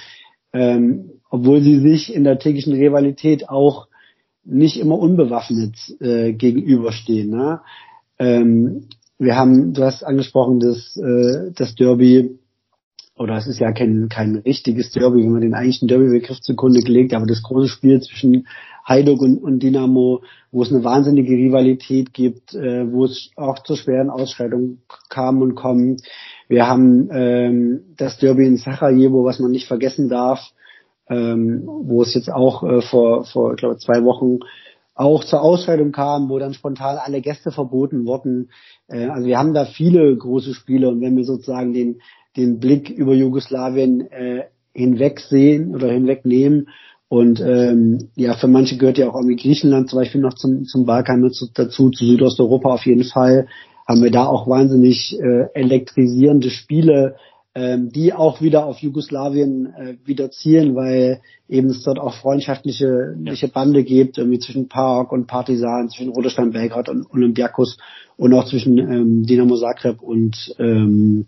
Ähm, obwohl sie sich in der täglichen Rivalität auch nicht immer unbewaffnet äh, gegenüberstehen. Ne? Ähm, wir haben, du hast angesprochen, das, äh, das Derby, oder es ist ja kein, kein richtiges Derby, wenn man den eigentlichen Derby-Begriff zugrunde gelegt, aber das große Spiel zwischen Hajduk und, und Dinamo, wo es eine wahnsinnige Rivalität gibt, äh, wo es auch zu schweren Ausschreitungen kam und kommt. Wir haben ähm, das Derby in Sarajevo, was man nicht vergessen darf, ähm, wo es jetzt auch äh, vor, vor ich glaube, zwei Wochen auch zur Ausschreitung kam, wo dann spontan alle Gäste verboten wurden. Äh, also wir haben da viele große Spiele und wenn wir sozusagen den, den Blick über Jugoslawien äh, hinwegsehen oder hinwegnehmen und ähm, ja, für manche gehört ja auch irgendwie Griechenland zum Beispiel noch zum, zum Balkan dazu, zu Südosteuropa auf jeden Fall, haben wir da auch wahnsinnig äh, elektrisierende Spiele, ähm, die auch wieder auf Jugoslawien äh, wieder zielen, weil eben es dort auch freundschaftliche ja. Bande gibt, irgendwie zwischen PAOK und Partizan, zwischen Roter Stern Belgrad und Olympiakos und auch zwischen ähm, Dinamo Zagreb und ähm,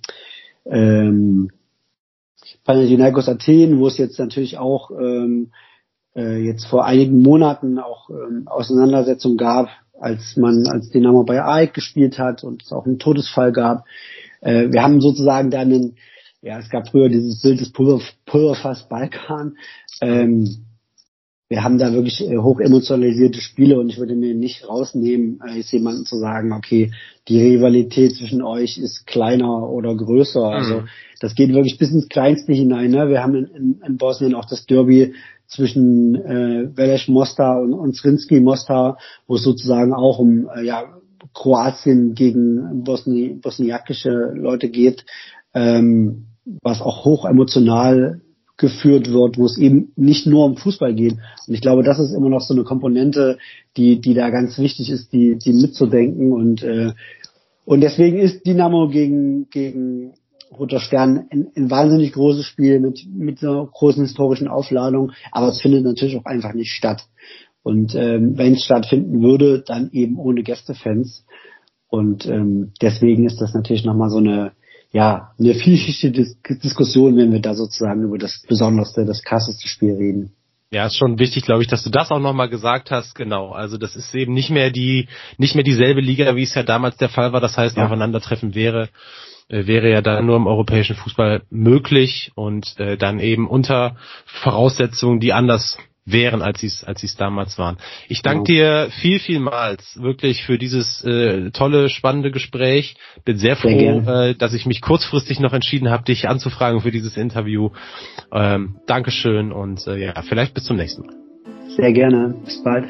ähm, Panathinaikos Athen, wo es jetzt natürlich auch ähm, äh, jetzt vor einigen Monaten auch ähm, Auseinandersetzungen gab, als man als Dynamo bei A E K gespielt hat und es auch einen Todesfall gab. Äh, wir haben sozusagen da einen, ja, es gab früher dieses Bild des Pulver, Pulverfass Balkan. Ähm, wir haben da wirklich äh, hoch emotionalisierte Spiele und ich würde mir nicht rausnehmen, äh, jetzt jemandem zu sagen, okay, die Rivalität zwischen euch ist kleiner oder größer. Mhm. Also das geht wirklich bis ins Kleinste hinein. Ne? Wir haben in, in, in Bosnien auch das Derby zwischen äh, Veleš Mostar und, und Zrinski Mostar, wo es sozusagen auch um äh, ja, Kroatien gegen Bosni, bosniakische Leute geht, ähm, was auch hoch emotional geführt wird, wo es eben nicht nur um Fußball geht. Und ich glaube, das ist immer noch so eine Komponente, die die da ganz wichtig ist, die die mitzudenken. Und äh, und deswegen ist Dinamo gegen gegen Roter Stern ein, ein wahnsinnig großes Spiel mit mit einer großen historischen Aufladung, aber es findet natürlich auch einfach nicht statt. Und ähm, wenn es stattfinden würde, dann eben ohne Gästefans. Und ähm, deswegen ist das natürlich nochmal so eine, ja, eine vielschichtige Dis- Diskussion, wenn wir da sozusagen über das Besonderste, das krasseste Spiel reden. Ja, ist schon wichtig, glaube ich, dass du das auch nochmal gesagt hast. Genau, also das ist eben nicht mehr die, nicht mehr dieselbe Liga, wie es ja damals der Fall war. Das heißt, ja. Aufeinandertreffen wäre äh, wäre ja dann nur im europäischen Fußball möglich und äh, dann eben unter Voraussetzungen, die anders wären, als sie es als sie es damals waren. Ich danke dir viel, vielmals wirklich für dieses äh, tolle, spannende Gespräch. Bin sehr froh, sehr äh, dass ich mich kurzfristig noch entschieden habe, dich anzufragen für dieses Interview. Ähm, Dankeschön und äh, ja, vielleicht bis zum nächsten Mal. Sehr gerne. Bis bald.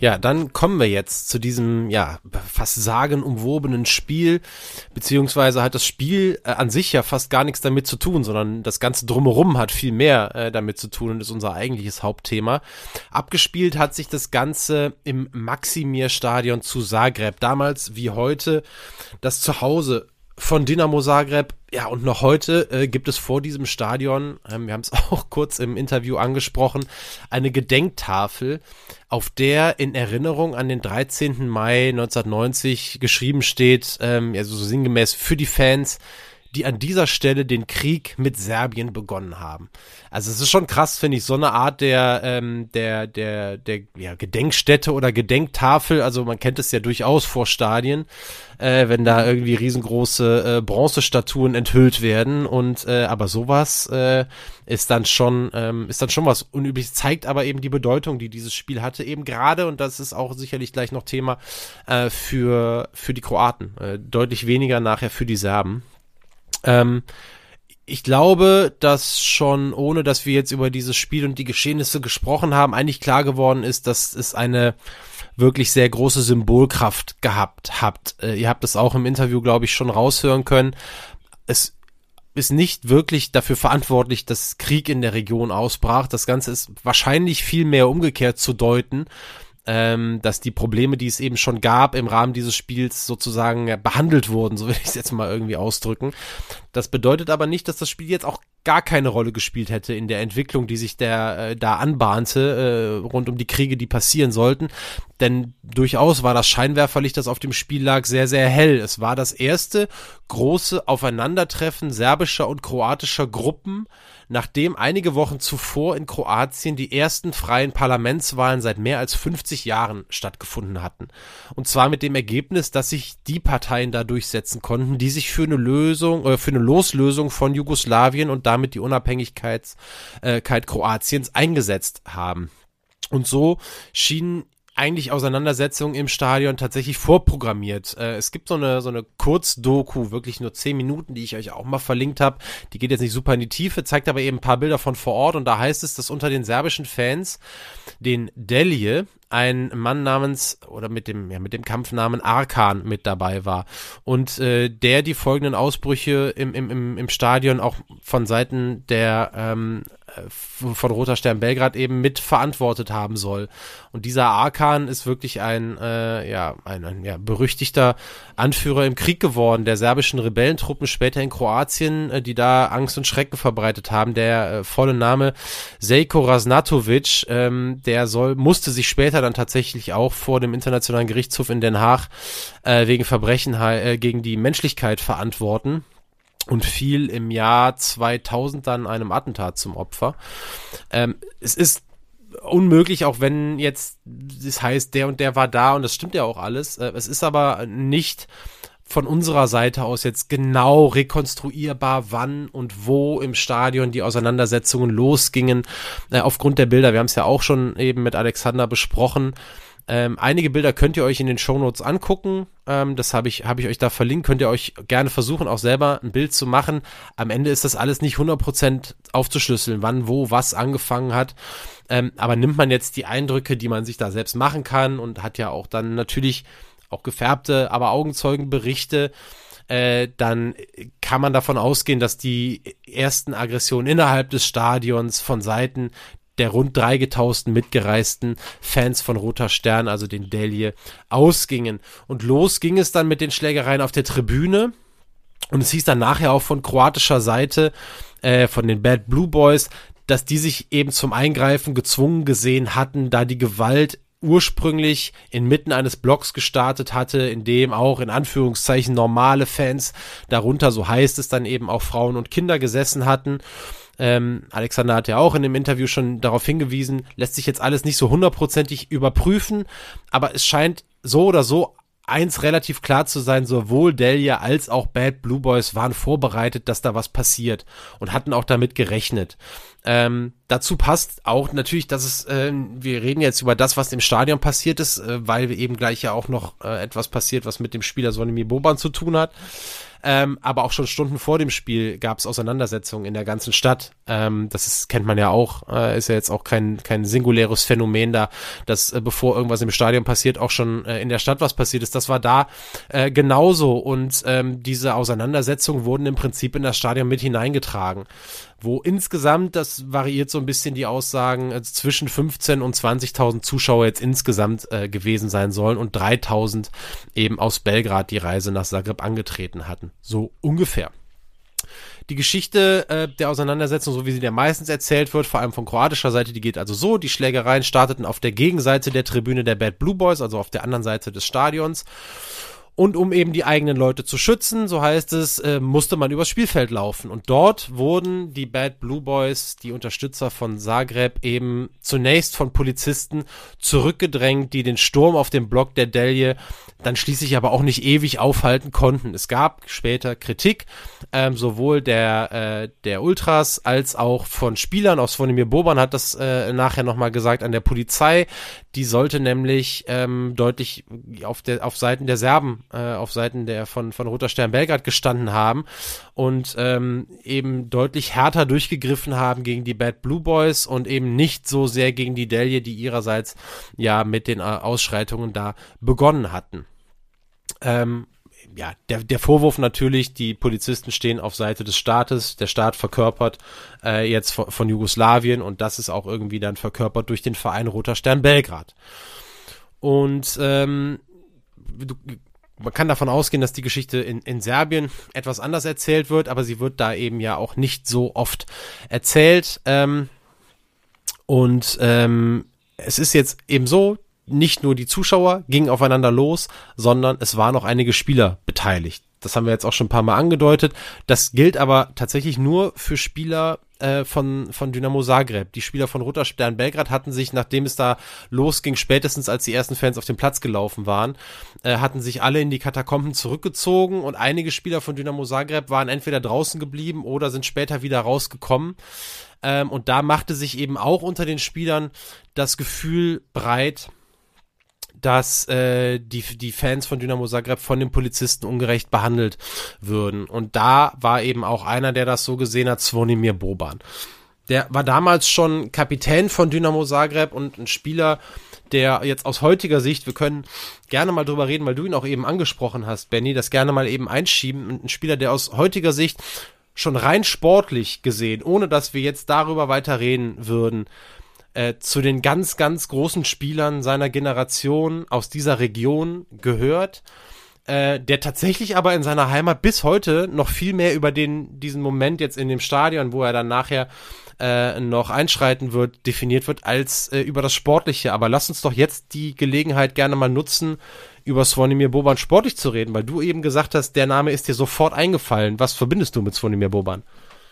Ja, dann kommen wir jetzt zu diesem, ja, fast sagenumwobenen Spiel, beziehungsweise hat das Spiel äh, an sich ja fast gar nichts damit zu tun, sondern das Ganze drumherum hat viel mehr äh, damit zu tun und ist unser eigentliches Hauptthema. Abgespielt hat sich das Ganze im Maksimir-Stadion zu Zagreb, damals wie heute das Zuhause von Dinamo Zagreb. Ja, und noch heute äh, gibt es vor diesem Stadion, ähm, wir haben es auch kurz im Interview angesprochen, eine Gedenktafel, auf der in Erinnerung an den dreizehnten Mai neunzehnhundertneunzig geschrieben steht, ähm, ja, so sinngemäß für die Fans, die an dieser Stelle den Krieg mit Serbien begonnen haben. Also es ist schon krass, finde ich, so eine Art der ähm, der der der ja, Gedenkstätte oder Gedenktafel. Also man kennt es ja durchaus vor Stadien, äh, wenn da irgendwie riesengroße äh, Bronzestatuen enthüllt werden. Und äh, aber sowas äh, ist dann schon ähm, ist dann schon was Unübliches. Zeigt aber eben die Bedeutung, die dieses Spiel hatte, eben gerade. Und das ist auch sicherlich gleich noch Thema äh, für für die Kroaten. Äh, deutlich weniger nachher für die Serben. Ähm, ich glaube, dass schon, ohne dass wir jetzt über dieses Spiel und die Geschehnisse gesprochen haben, eigentlich klar geworden ist, dass es eine wirklich sehr große Symbolkraft gehabt habt. Äh, ihr habt es auch im Interview, glaube ich, schon raushören können. Es ist nicht wirklich dafür verantwortlich, dass Krieg in der Region ausbrach. Das Ganze ist wahrscheinlich viel mehr umgekehrt zu deuten, Ähm, dass die Probleme, die es eben schon gab, im Rahmen dieses Spiels sozusagen ja, behandelt wurden, so will ich es jetzt mal irgendwie ausdrücken. Das bedeutet aber nicht, dass das Spiel jetzt auch gar keine Rolle gespielt hätte in der Entwicklung, die sich der äh, da anbahnte, äh, rund um die Kriege, die passieren sollten. Denn durchaus war das Scheinwerferlicht, das auf dem Spiel lag, sehr, sehr hell. Es war das erste große Aufeinandertreffen serbischer und kroatischer Gruppen, nachdem einige Wochen zuvor in Kroatien die ersten freien Parlamentswahlen seit mehr als fünfzig Jahren stattgefunden hatten. Und zwar mit dem Ergebnis, dass sich die Parteien da durchsetzen konnten, die sich für eine Lösung, äh, für eine Loslösung von Jugoslawien und damit die Unabhängigkeit äh, Kroatiens eingesetzt haben. Und so schienen eigentlich Auseinandersetzungen im Stadion tatsächlich vorprogrammiert. Äh, es gibt so eine so eine Kurzdoku, wirklich nur zehn Minuten, die ich euch auch mal verlinkt habe. Die geht jetzt nicht super in die Tiefe, zeigt aber eben ein paar Bilder von vor Ort und da heißt es, dass unter den serbischen Fans den Delje, ein Mann namens, oder mit dem, ja, mit dem Kampfnamen Arkan mit dabei war. Und äh, der die folgenden Ausbrüche im, im, im, im Stadion auch von Seiten der ähm, von Roter Stern Belgrad eben mit verantwortet haben soll. Und dieser Arkan ist wirklich ein, äh, ja, ein, ein ja, berüchtigter Anführer im Krieg geworden, der serbischen Rebellentruppen später in Kroatien, äh, die da Angst und Schrecken verbreitet haben. Der äh, volle Name Željko Ražnatović, ähm, der soll, musste sich später dann tatsächlich auch vor dem Internationalen Gerichtshof in Den Haag äh, wegen Verbrechen äh, gegen die Menschlichkeit verantworten. Und fiel im Jahr zweitausend dann einem Attentat zum Opfer. Ähm, es ist unmöglich, auch wenn jetzt das heißt, der und der war da und das stimmt ja auch alles. Äh, es ist aber nicht von unserer Seite aus jetzt genau rekonstruierbar, wann und wo im Stadion die Auseinandersetzungen losgingen. Äh, aufgrund der Bilder, wir haben es ja auch schon eben mit Alexander besprochen. Ähm, einige Bilder könnt ihr euch in den Shownotes angucken, ähm, das habe ich, hab ich euch da verlinkt, könnt ihr euch gerne versuchen, auch selber ein Bild zu machen. Am Ende ist das alles nicht hundert Prozent aufzuschlüsseln, wann, wo, was angefangen hat, ähm, aber nimmt man jetzt die Eindrücke, die man sich da selbst machen kann und hat ja auch dann natürlich auch gefärbte, aber Augenzeugenberichte, äh, dann kann man davon ausgehen, dass die ersten Aggressionen innerhalb des Stadions von Seiten der rund dreitausend mitgereisten Fans von Roter Stern, also den Delje, ausgingen. Und los ging es dann mit den Schlägereien auf der Tribüne. Und es hieß dann nachher auch von kroatischer Seite, äh, von den Bad Blue Boys, dass die sich eben zum Eingreifen gezwungen gesehen hatten, da die Gewalt ursprünglich inmitten eines Blocks gestartet hatte, in dem auch in Anführungszeichen normale Fans, darunter, so heißt es dann eben auch Frauen und Kinder gesessen hatten. Ähm, Alexander hat ja auch in dem Interview schon darauf hingewiesen, lässt sich jetzt alles nicht so hundertprozentig überprüfen, aber es scheint so oder so eins relativ klar zu sein, sowohl Delje als auch Bad Blue Boys waren vorbereitet, dass da was passiert und hatten auch damit gerechnet. Ähm, dazu passt auch natürlich, dass es, äh, wir reden jetzt über das, was im Stadion passiert ist, äh, weil wir eben gleich ja auch noch äh, etwas passiert, was mit dem Spieler Zvonimir Boban zu tun hat. Ähm, aber auch schon Stunden vor dem Spiel gab es Auseinandersetzungen in der ganzen Stadt. Ähm, das ist, kennt man ja auch, äh, ist ja jetzt auch kein kein singuläres Phänomen da, dass äh, bevor irgendwas im Stadion passiert, auch schon äh, in der Stadt was passiert ist. Das war da äh, genauso und ähm, diese Auseinandersetzungen wurden im Prinzip in das Stadion mit hineingetragen, wo insgesamt, das variiert so ein bisschen die Aussagen, äh, zwischen fünfzehntausend und zwanzigtausend Zuschauer jetzt insgesamt äh, gewesen sein sollen und dreitausend eben aus Belgrad die Reise nach Zagreb angetreten hatten. So ungefähr. Die Geschichte äh, der Auseinandersetzung, so wie sie ja meistens erzählt wird, vor allem von kroatischer Seite, die geht also so, die Schlägereien starteten auf der Gegenseite der Tribüne der Bad Blue Boys, also auf der anderen Seite des Stadions. Und um eben die eigenen Leute zu schützen, so heißt es, äh, musste man übers Spielfeld laufen. Und dort wurden die Bad Blue Boys, die Unterstützer von Zagreb, eben zunächst von Polizisten zurückgedrängt, die den Sturm auf den Block der Delje dann schließlich aber auch nicht ewig aufhalten konnten. Es gab später Kritik, ähm, sowohl der äh, der Ultras als auch von Spielern. Auch Zvonimir Boban hat das äh, nachher nochmal gesagt an der Polizei. Die sollte nämlich ähm, deutlich auf der auf Seiten der Serben, äh, auf Seiten der von von Roter Stern Belgrad gestanden haben und ähm, eben deutlich härter durchgegriffen haben gegen die Bad Blue Boys und eben nicht so sehr gegen die Delje, die ihrerseits ja mit den äh, Ausschreitungen da begonnen hatten. Ähm, ja, der, der Vorwurf natürlich, die Polizisten stehen auf Seite des Staates, der Staat verkörpert äh, jetzt von, von Jugoslawien und das ist auch irgendwie dann verkörpert durch den Verein Roter Stern Belgrad. Und ähm, du, man kann davon ausgehen, dass die Geschichte in, in Serbien etwas anders erzählt wird, aber sie wird da eben ja auch nicht so oft erzählt. Ähm, und ähm, es ist jetzt eben so, nicht nur die Zuschauer gingen aufeinander los, sondern es waren auch einige Spieler beteiligt. Das haben wir jetzt auch schon ein paar Mal angedeutet. Das gilt aber tatsächlich nur für Spieler äh, von von Dynamo Zagreb. Die Spieler von Roter Stern Belgrad hatten sich, nachdem es da losging, spätestens als die ersten Fans auf den Platz gelaufen waren, äh, hatten sich alle in die Katakomben zurückgezogen und einige Spieler von Dynamo Zagreb waren entweder draußen geblieben oder sind später wieder rausgekommen. Ähm, und da machte sich eben auch unter den Spielern das Gefühl breit, dass äh, die die Fans von Dynamo Zagreb von den Polizisten ungerecht behandelt würden. Und da war eben auch einer, der das so gesehen hat, Zvonimir Boban. Der war damals schon Kapitän von Dynamo Zagreb und ein Spieler, der jetzt aus heutiger Sicht, wir können gerne mal drüber reden, weil du ihn auch eben angesprochen hast, Benny, das gerne mal eben einschieben, ein Spieler, der aus heutiger Sicht schon rein sportlich gesehen, ohne dass wir jetzt darüber weiter reden würden, Äh, zu den ganz, ganz großen Spielern seiner Generation aus dieser Region gehört, äh, der tatsächlich aber in seiner Heimat bis heute noch viel mehr über den diesen Moment jetzt in dem Stadion, wo er dann nachher äh, noch einschreiten wird, definiert wird, als äh, über das Sportliche. Aber lass uns doch jetzt die Gelegenheit gerne mal nutzen, über Zvonimir Boban sportlich zu reden, weil du eben gesagt hast, der Name ist dir sofort eingefallen. Was verbindest du mit Zvonimir Boban?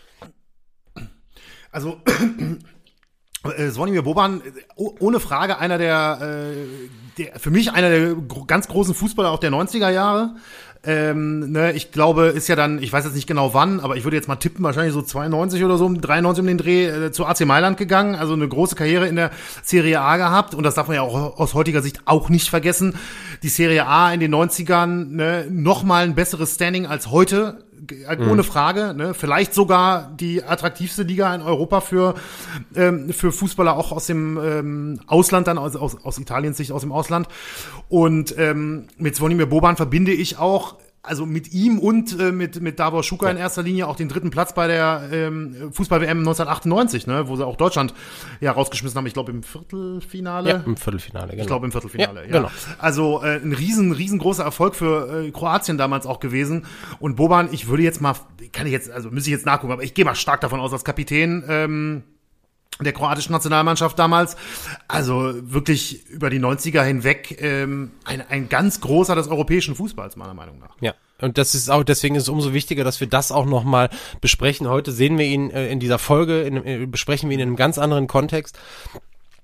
Also Äh, Zvonimir Boban, ohne Frage einer der, äh, der, für mich einer der gro- ganz großen Fußballer auch der neunziger Jahre. Ähm, ne, ich glaube, ist ja dann, ich weiß jetzt nicht genau wann, aber ich würde jetzt mal tippen, wahrscheinlich so zweiundneunzig oder so, dreiundneunzig um den Dreh äh, zu A C Mailand gegangen, also eine große Karriere in der Serie A gehabt und das darf man ja auch aus heutiger Sicht auch nicht vergessen. Die Serie A in den neunzigern, ne, noch mal ein besseres Standing als heute. Ohne Frage, ne? Vielleicht sogar die attraktivste Liga in Europa für ähm, für Fußballer auch aus dem ähm, Ausland, dann aus, aus, aus Italiens Sicht aus dem Ausland. Und ähm, mit Zvonimir Boban verbinde ich auch, also mit ihm und äh, mit mit Davor Šuka ja. in erster Linie auch den dritten Platz bei der ähm, Fußball-W M neunzehnhundertachtundneunzig, ne, wo sie auch Deutschland ja rausgeschmissen haben. Ich glaube im Viertelfinale. Ja, im Viertelfinale, genau. Ich glaube im Viertelfinale, ja. ja. Genau. Also äh, ein riesen riesengroßer Erfolg für äh, Kroatien damals auch gewesen. Und Boban, ich würde jetzt mal, kann ich jetzt, also müsste ich jetzt nachgucken, aber ich gehe mal stark davon aus, als Kapitän ähm, der kroatischen Nationalmannschaft damals, also wirklich über die neunziger hinweg ähm, ein, ein ganz großer des europäischen Fußballs, meiner Meinung nach. Ja, und das ist auch, deswegen ist es umso wichtiger, dass wir das auch nochmal besprechen. Heute sehen wir ihn äh, in dieser Folge, in, äh, besprechen wir ihn in einem ganz anderen Kontext.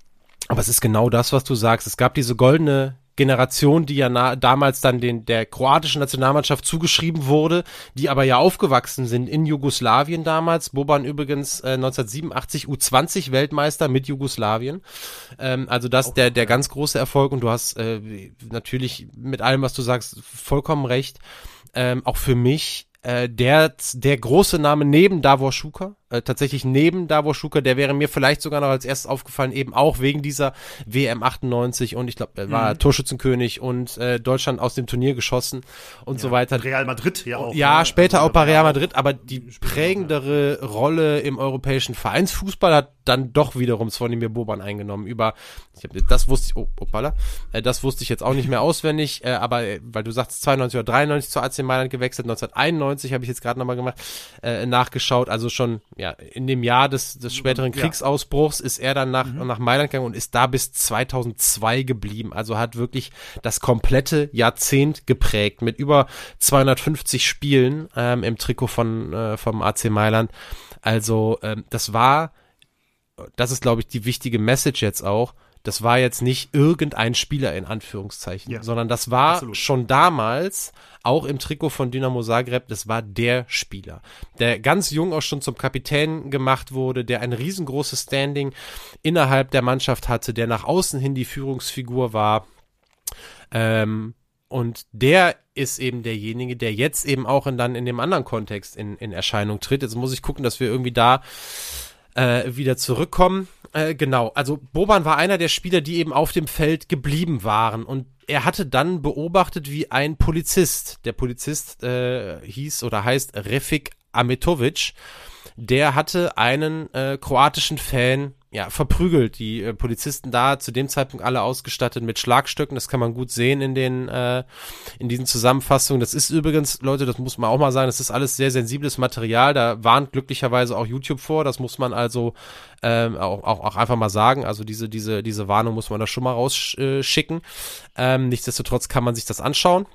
Aber es ist genau das, was du sagst. Es gab diese goldene Generation, die ja na, damals dann den der kroatischen Nationalmannschaft zugeschrieben wurde, die aber ja aufgewachsen sind in Jugoslawien damals. Boban übrigens äh, neunzehnhundertsiebenundachtzig U zwanzig Weltmeister mit Jugoslawien. Ähm, also das der der ganz große Erfolg und du hast äh, natürlich mit allem, was du sagst, vollkommen recht. Ähm, auch für mich äh, der der große Name neben Davor Šuker. Äh, tatsächlich neben Davor Šuker, der wäre mir vielleicht sogar noch als erstes aufgefallen, eben auch wegen dieser W M achtundneunzig und ich glaube, er war mhm. Torschützenkönig und äh, Deutschland aus dem Turnier geschossen und ja, so weiter. Real Madrid ja auch. Ja, ne? später also, auch bei Real Madrid, aber die prägendere Rolle im europäischen Vereinsfußball hat dann doch wiederum Zvonimir Boban eingenommen. Über, ich hab, das wusste ich, oh, opala, äh, das wusste ich jetzt auch nicht mehr auswendig, äh, aber äh, weil du sagst zweiundneunzig oder dreiundneunzig zu A C Mailand gewechselt, neunzehnhunderteinundneunzig habe ich jetzt gerade nochmal gemacht, äh, nachgeschaut, also schon ja, in dem Jahr des, des späteren Kriegsausbruchs ist er dann nach, mhm. nach Mailand gegangen und ist da bis zweitausendzwei geblieben. Also hat wirklich das komplette Jahrzehnt geprägt mit über zweihundertfünfzig Spielen ähm, im Trikot von äh, vom A C Mailand. Also ähm, das war, das ist glaube ich die wichtige Message jetzt auch, das war jetzt nicht irgendein Spieler in Anführungszeichen, ja. sondern das war Absolut. schon damals auch im Trikot von Dinamo Zagreb, das war der Spieler, der ganz jung auch schon zum Kapitän gemacht wurde, der ein riesengroßes Standing innerhalb der Mannschaft hatte, der nach außen hin die Führungsfigur war. Ähm, und der ist eben derjenige, der jetzt eben auch in, dann in dem anderen Kontext in, in Erscheinung tritt. Jetzt muss ich gucken, dass wir irgendwie da äh, wieder zurückkommen. Äh, genau, also Boban war einer der Spieler, die eben auf dem Feld geblieben waren und er hatte dann beobachtet, wie ein Polizist, der Polizist äh, hieß oder heißt Refik Ametovic, der hatte einen äh, kroatischen Fan ja verprügelt. Die äh, Polizisten da zu dem Zeitpunkt alle ausgestattet mit Schlagstöcken, das kann man gut sehen in den äh, in diesen Zusammenfassungen. Das ist übrigens, Leute, das muss man auch mal sagen, das ist alles sehr sensibles Material, da warnt glücklicherweise auch YouTube vor, das muss man also ähm, auch, auch auch einfach mal sagen, also diese diese diese Warnung muss man da schon mal rausschicken. Ähm, nichtsdestotrotz kann man sich das anschauen,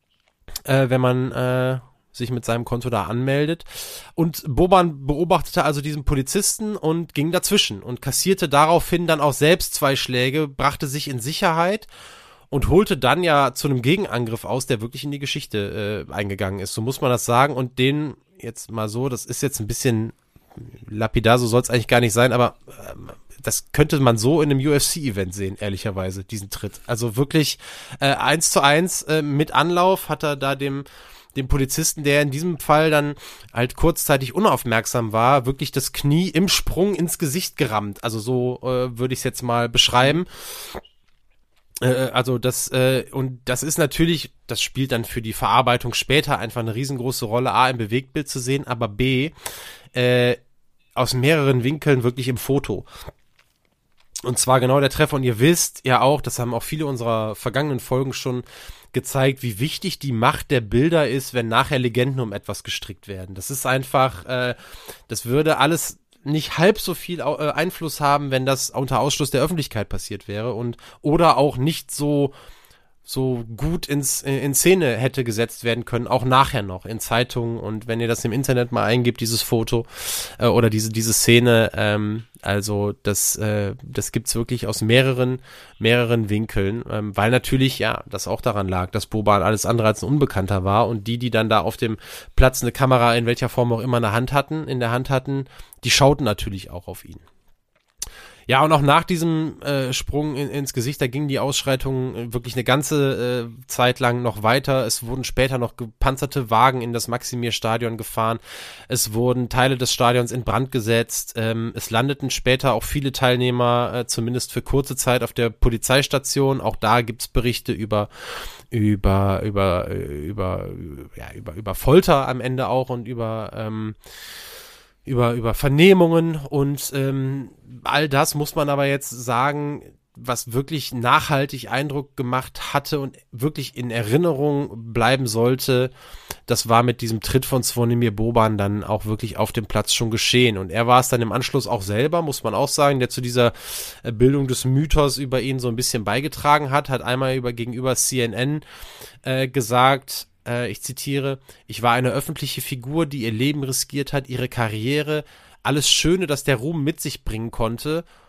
äh, wenn man äh, sich mit seinem Konto da anmeldet. Und Boban beobachtete also diesen Polizisten und ging dazwischen und kassierte daraufhin dann auch selbst zwei Schläge, brachte sich in Sicherheit und holte dann ja zu einem Gegenangriff aus, der wirklich in die Geschichte äh, eingegangen ist. So muss man das sagen. Und den jetzt mal so, das ist jetzt ein bisschen lapidar, so soll es eigentlich gar nicht sein, aber ähm, das könnte man so in einem U F C-Event sehen, ehrlicherweise, diesen Tritt. Also wirklich äh, eins zu eins äh, mit Anlauf hat er da dem dem Polizisten, der in diesem Fall dann halt kurzzeitig unaufmerksam war, wirklich das Knie im Sprung ins Gesicht gerammt. Also so äh, würde ich es jetzt mal beschreiben. Äh, also das, äh, und das ist natürlich, das spielt dann für die Verarbeitung später einfach eine riesengroße Rolle, A, im Bewegtbild zu sehen, aber B, äh, aus mehreren Winkeln wirklich im Foto. Und zwar genau der Treffer. Und ihr wisst ja auch, das haben auch viele unserer vergangenen Folgen schon gezeigt, wie wichtig die Macht der Bilder ist, wenn nachher Legenden um etwas gestrickt werden. Das ist einfach, äh, das würde alles nicht halb so viel äh, Einfluss haben, wenn das unter Ausschluss der Öffentlichkeit passiert wäre und oder auch nicht so so gut ins in Szene hätte gesetzt werden können, auch nachher noch in Zeitungen. Und wenn ihr das im Internet mal eingibt, dieses Foto äh, oder diese diese Szene, ähm, also das äh, das gibt's wirklich aus mehreren mehreren Winkeln, ähm, weil natürlich ja das auch daran lag, dass Boban alles andere als ein Unbekannter war und die, die dann da auf dem Platz eine Kamera in welcher Form auch immer in der Hand hatten, in der Hand hatten, die schauten natürlich auch auf ihn. Ja, und auch nach diesem äh, Sprung in, ins Gesicht, da gingen die Ausschreitungen wirklich eine ganze äh, Zeit lang noch weiter. Es wurden später noch gepanzerte Wagen in das Maximir-Stadion gefahren. Es wurden Teile des Stadions in Brand gesetzt. Ähm, es landeten später auch viele Teilnehmer, äh, zumindest für kurze Zeit, auf der Polizeistation. Auch da gibt's Berichte über über über über ja über über Folter am Ende auch und über ähm, über über Vernehmungen und ähm, all das muss man aber jetzt sagen, was wirklich nachhaltig Eindruck gemacht hatte und wirklich in Erinnerung bleiben sollte, das war mit diesem Tritt von Zvonimir Boban dann auch wirklich auf dem Platz schon geschehen. Und er war es dann im Anschluss auch selber, muss man auch sagen, der zu dieser Bildung des Mythos über ihn so ein bisschen beigetragen hat, hat einmal über gegenüber C N N äh, gesagt, ich zitiere, ich war eine öffentliche Figur, die ihr Leben riskiert hat, ihre Karriere, alles Schöne, das der Ruhm mit sich bringen konnte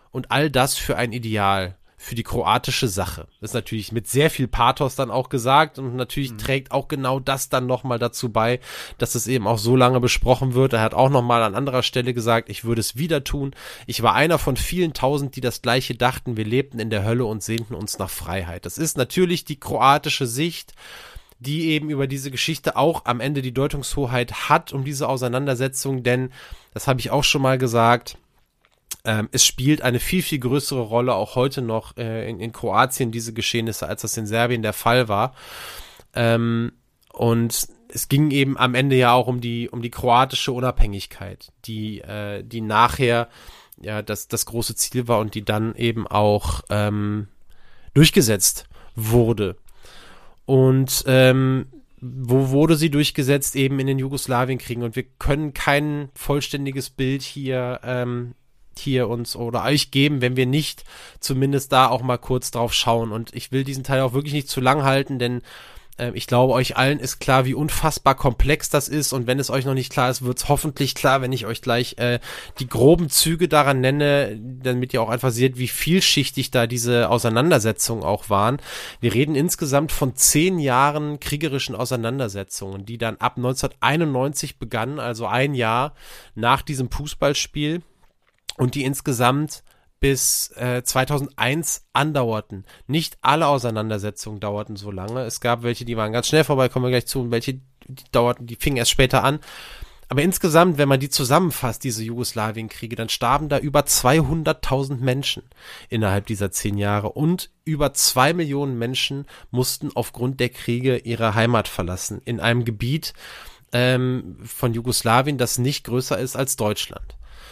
und all das für ein Ideal, für die kroatische Sache. Das ist natürlich mit sehr viel Pathos dann auch gesagt und natürlich mhm. trägt auch genau das dann nochmal dazu bei, dass es eben auch so lange besprochen wird. Er hat auch nochmal an anderer Stelle gesagt, ich würde es wieder tun. Ich war einer von vielen Tausend, die das Gleiche dachten. Wir lebten in der Hölle und sehnten uns nach Freiheit. Das ist natürlich die kroatische Sicht, die eben über diese Geschichte auch am Ende die Deutungshoheit hat um diese Auseinandersetzung, denn, das habe ich auch schon mal gesagt, Ähm, es spielt eine viel, viel größere Rolle auch heute noch äh, in, in Kroatien, diese Geschehnisse, als das in Serbien der Fall war. Ähm, und es ging eben am Ende ja auch um die, um die kroatische Unabhängigkeit, die, äh, die nachher ja das, das große Ziel war und die dann eben auch ähm, durchgesetzt wurde. Und ähm, wo wurde sie durchgesetzt? Eben in den Jugoslawienkriegen. Und wir können kein vollständiges Bild hier ähm, hier uns oder euch geben, wenn wir nicht zumindest da auch mal kurz drauf schauen. Und ich will diesen Teil auch wirklich nicht zu lang halten, denn äh, ich glaube, euch allen ist klar, wie unfassbar komplex das ist. Und wenn es euch noch nicht klar ist, wird es hoffentlich klar, wenn ich euch gleich äh, die groben Züge daran nenne, damit ihr auch einfach seht, wie vielschichtig da diese Auseinandersetzungen auch waren. Wir reden insgesamt von zehn Jahren kriegerischen Auseinandersetzungen, die dann ab neunzehnhunderteinundneunzig begannen, also ein Jahr nach diesem Fußballspiel. Und die insgesamt bis äh, zweitausendeins andauerten. Nicht alle Auseinandersetzungen dauerten so lange. Es gab welche, die waren ganz schnell vorbei, kommen wir gleich zu, und welche, die dauerten, die fingen erst später an. Aber insgesamt, wenn man die zusammenfasst, diese Jugoslawienkriege, dann starben da über zweihunderttausend Menschen innerhalb dieser zehn Jahre und über zwei Millionen Menschen mussten aufgrund der Kriege ihre Heimat verlassen in einem Gebiet ähm, von Jugoslawien, das nicht größer ist als Deutschland.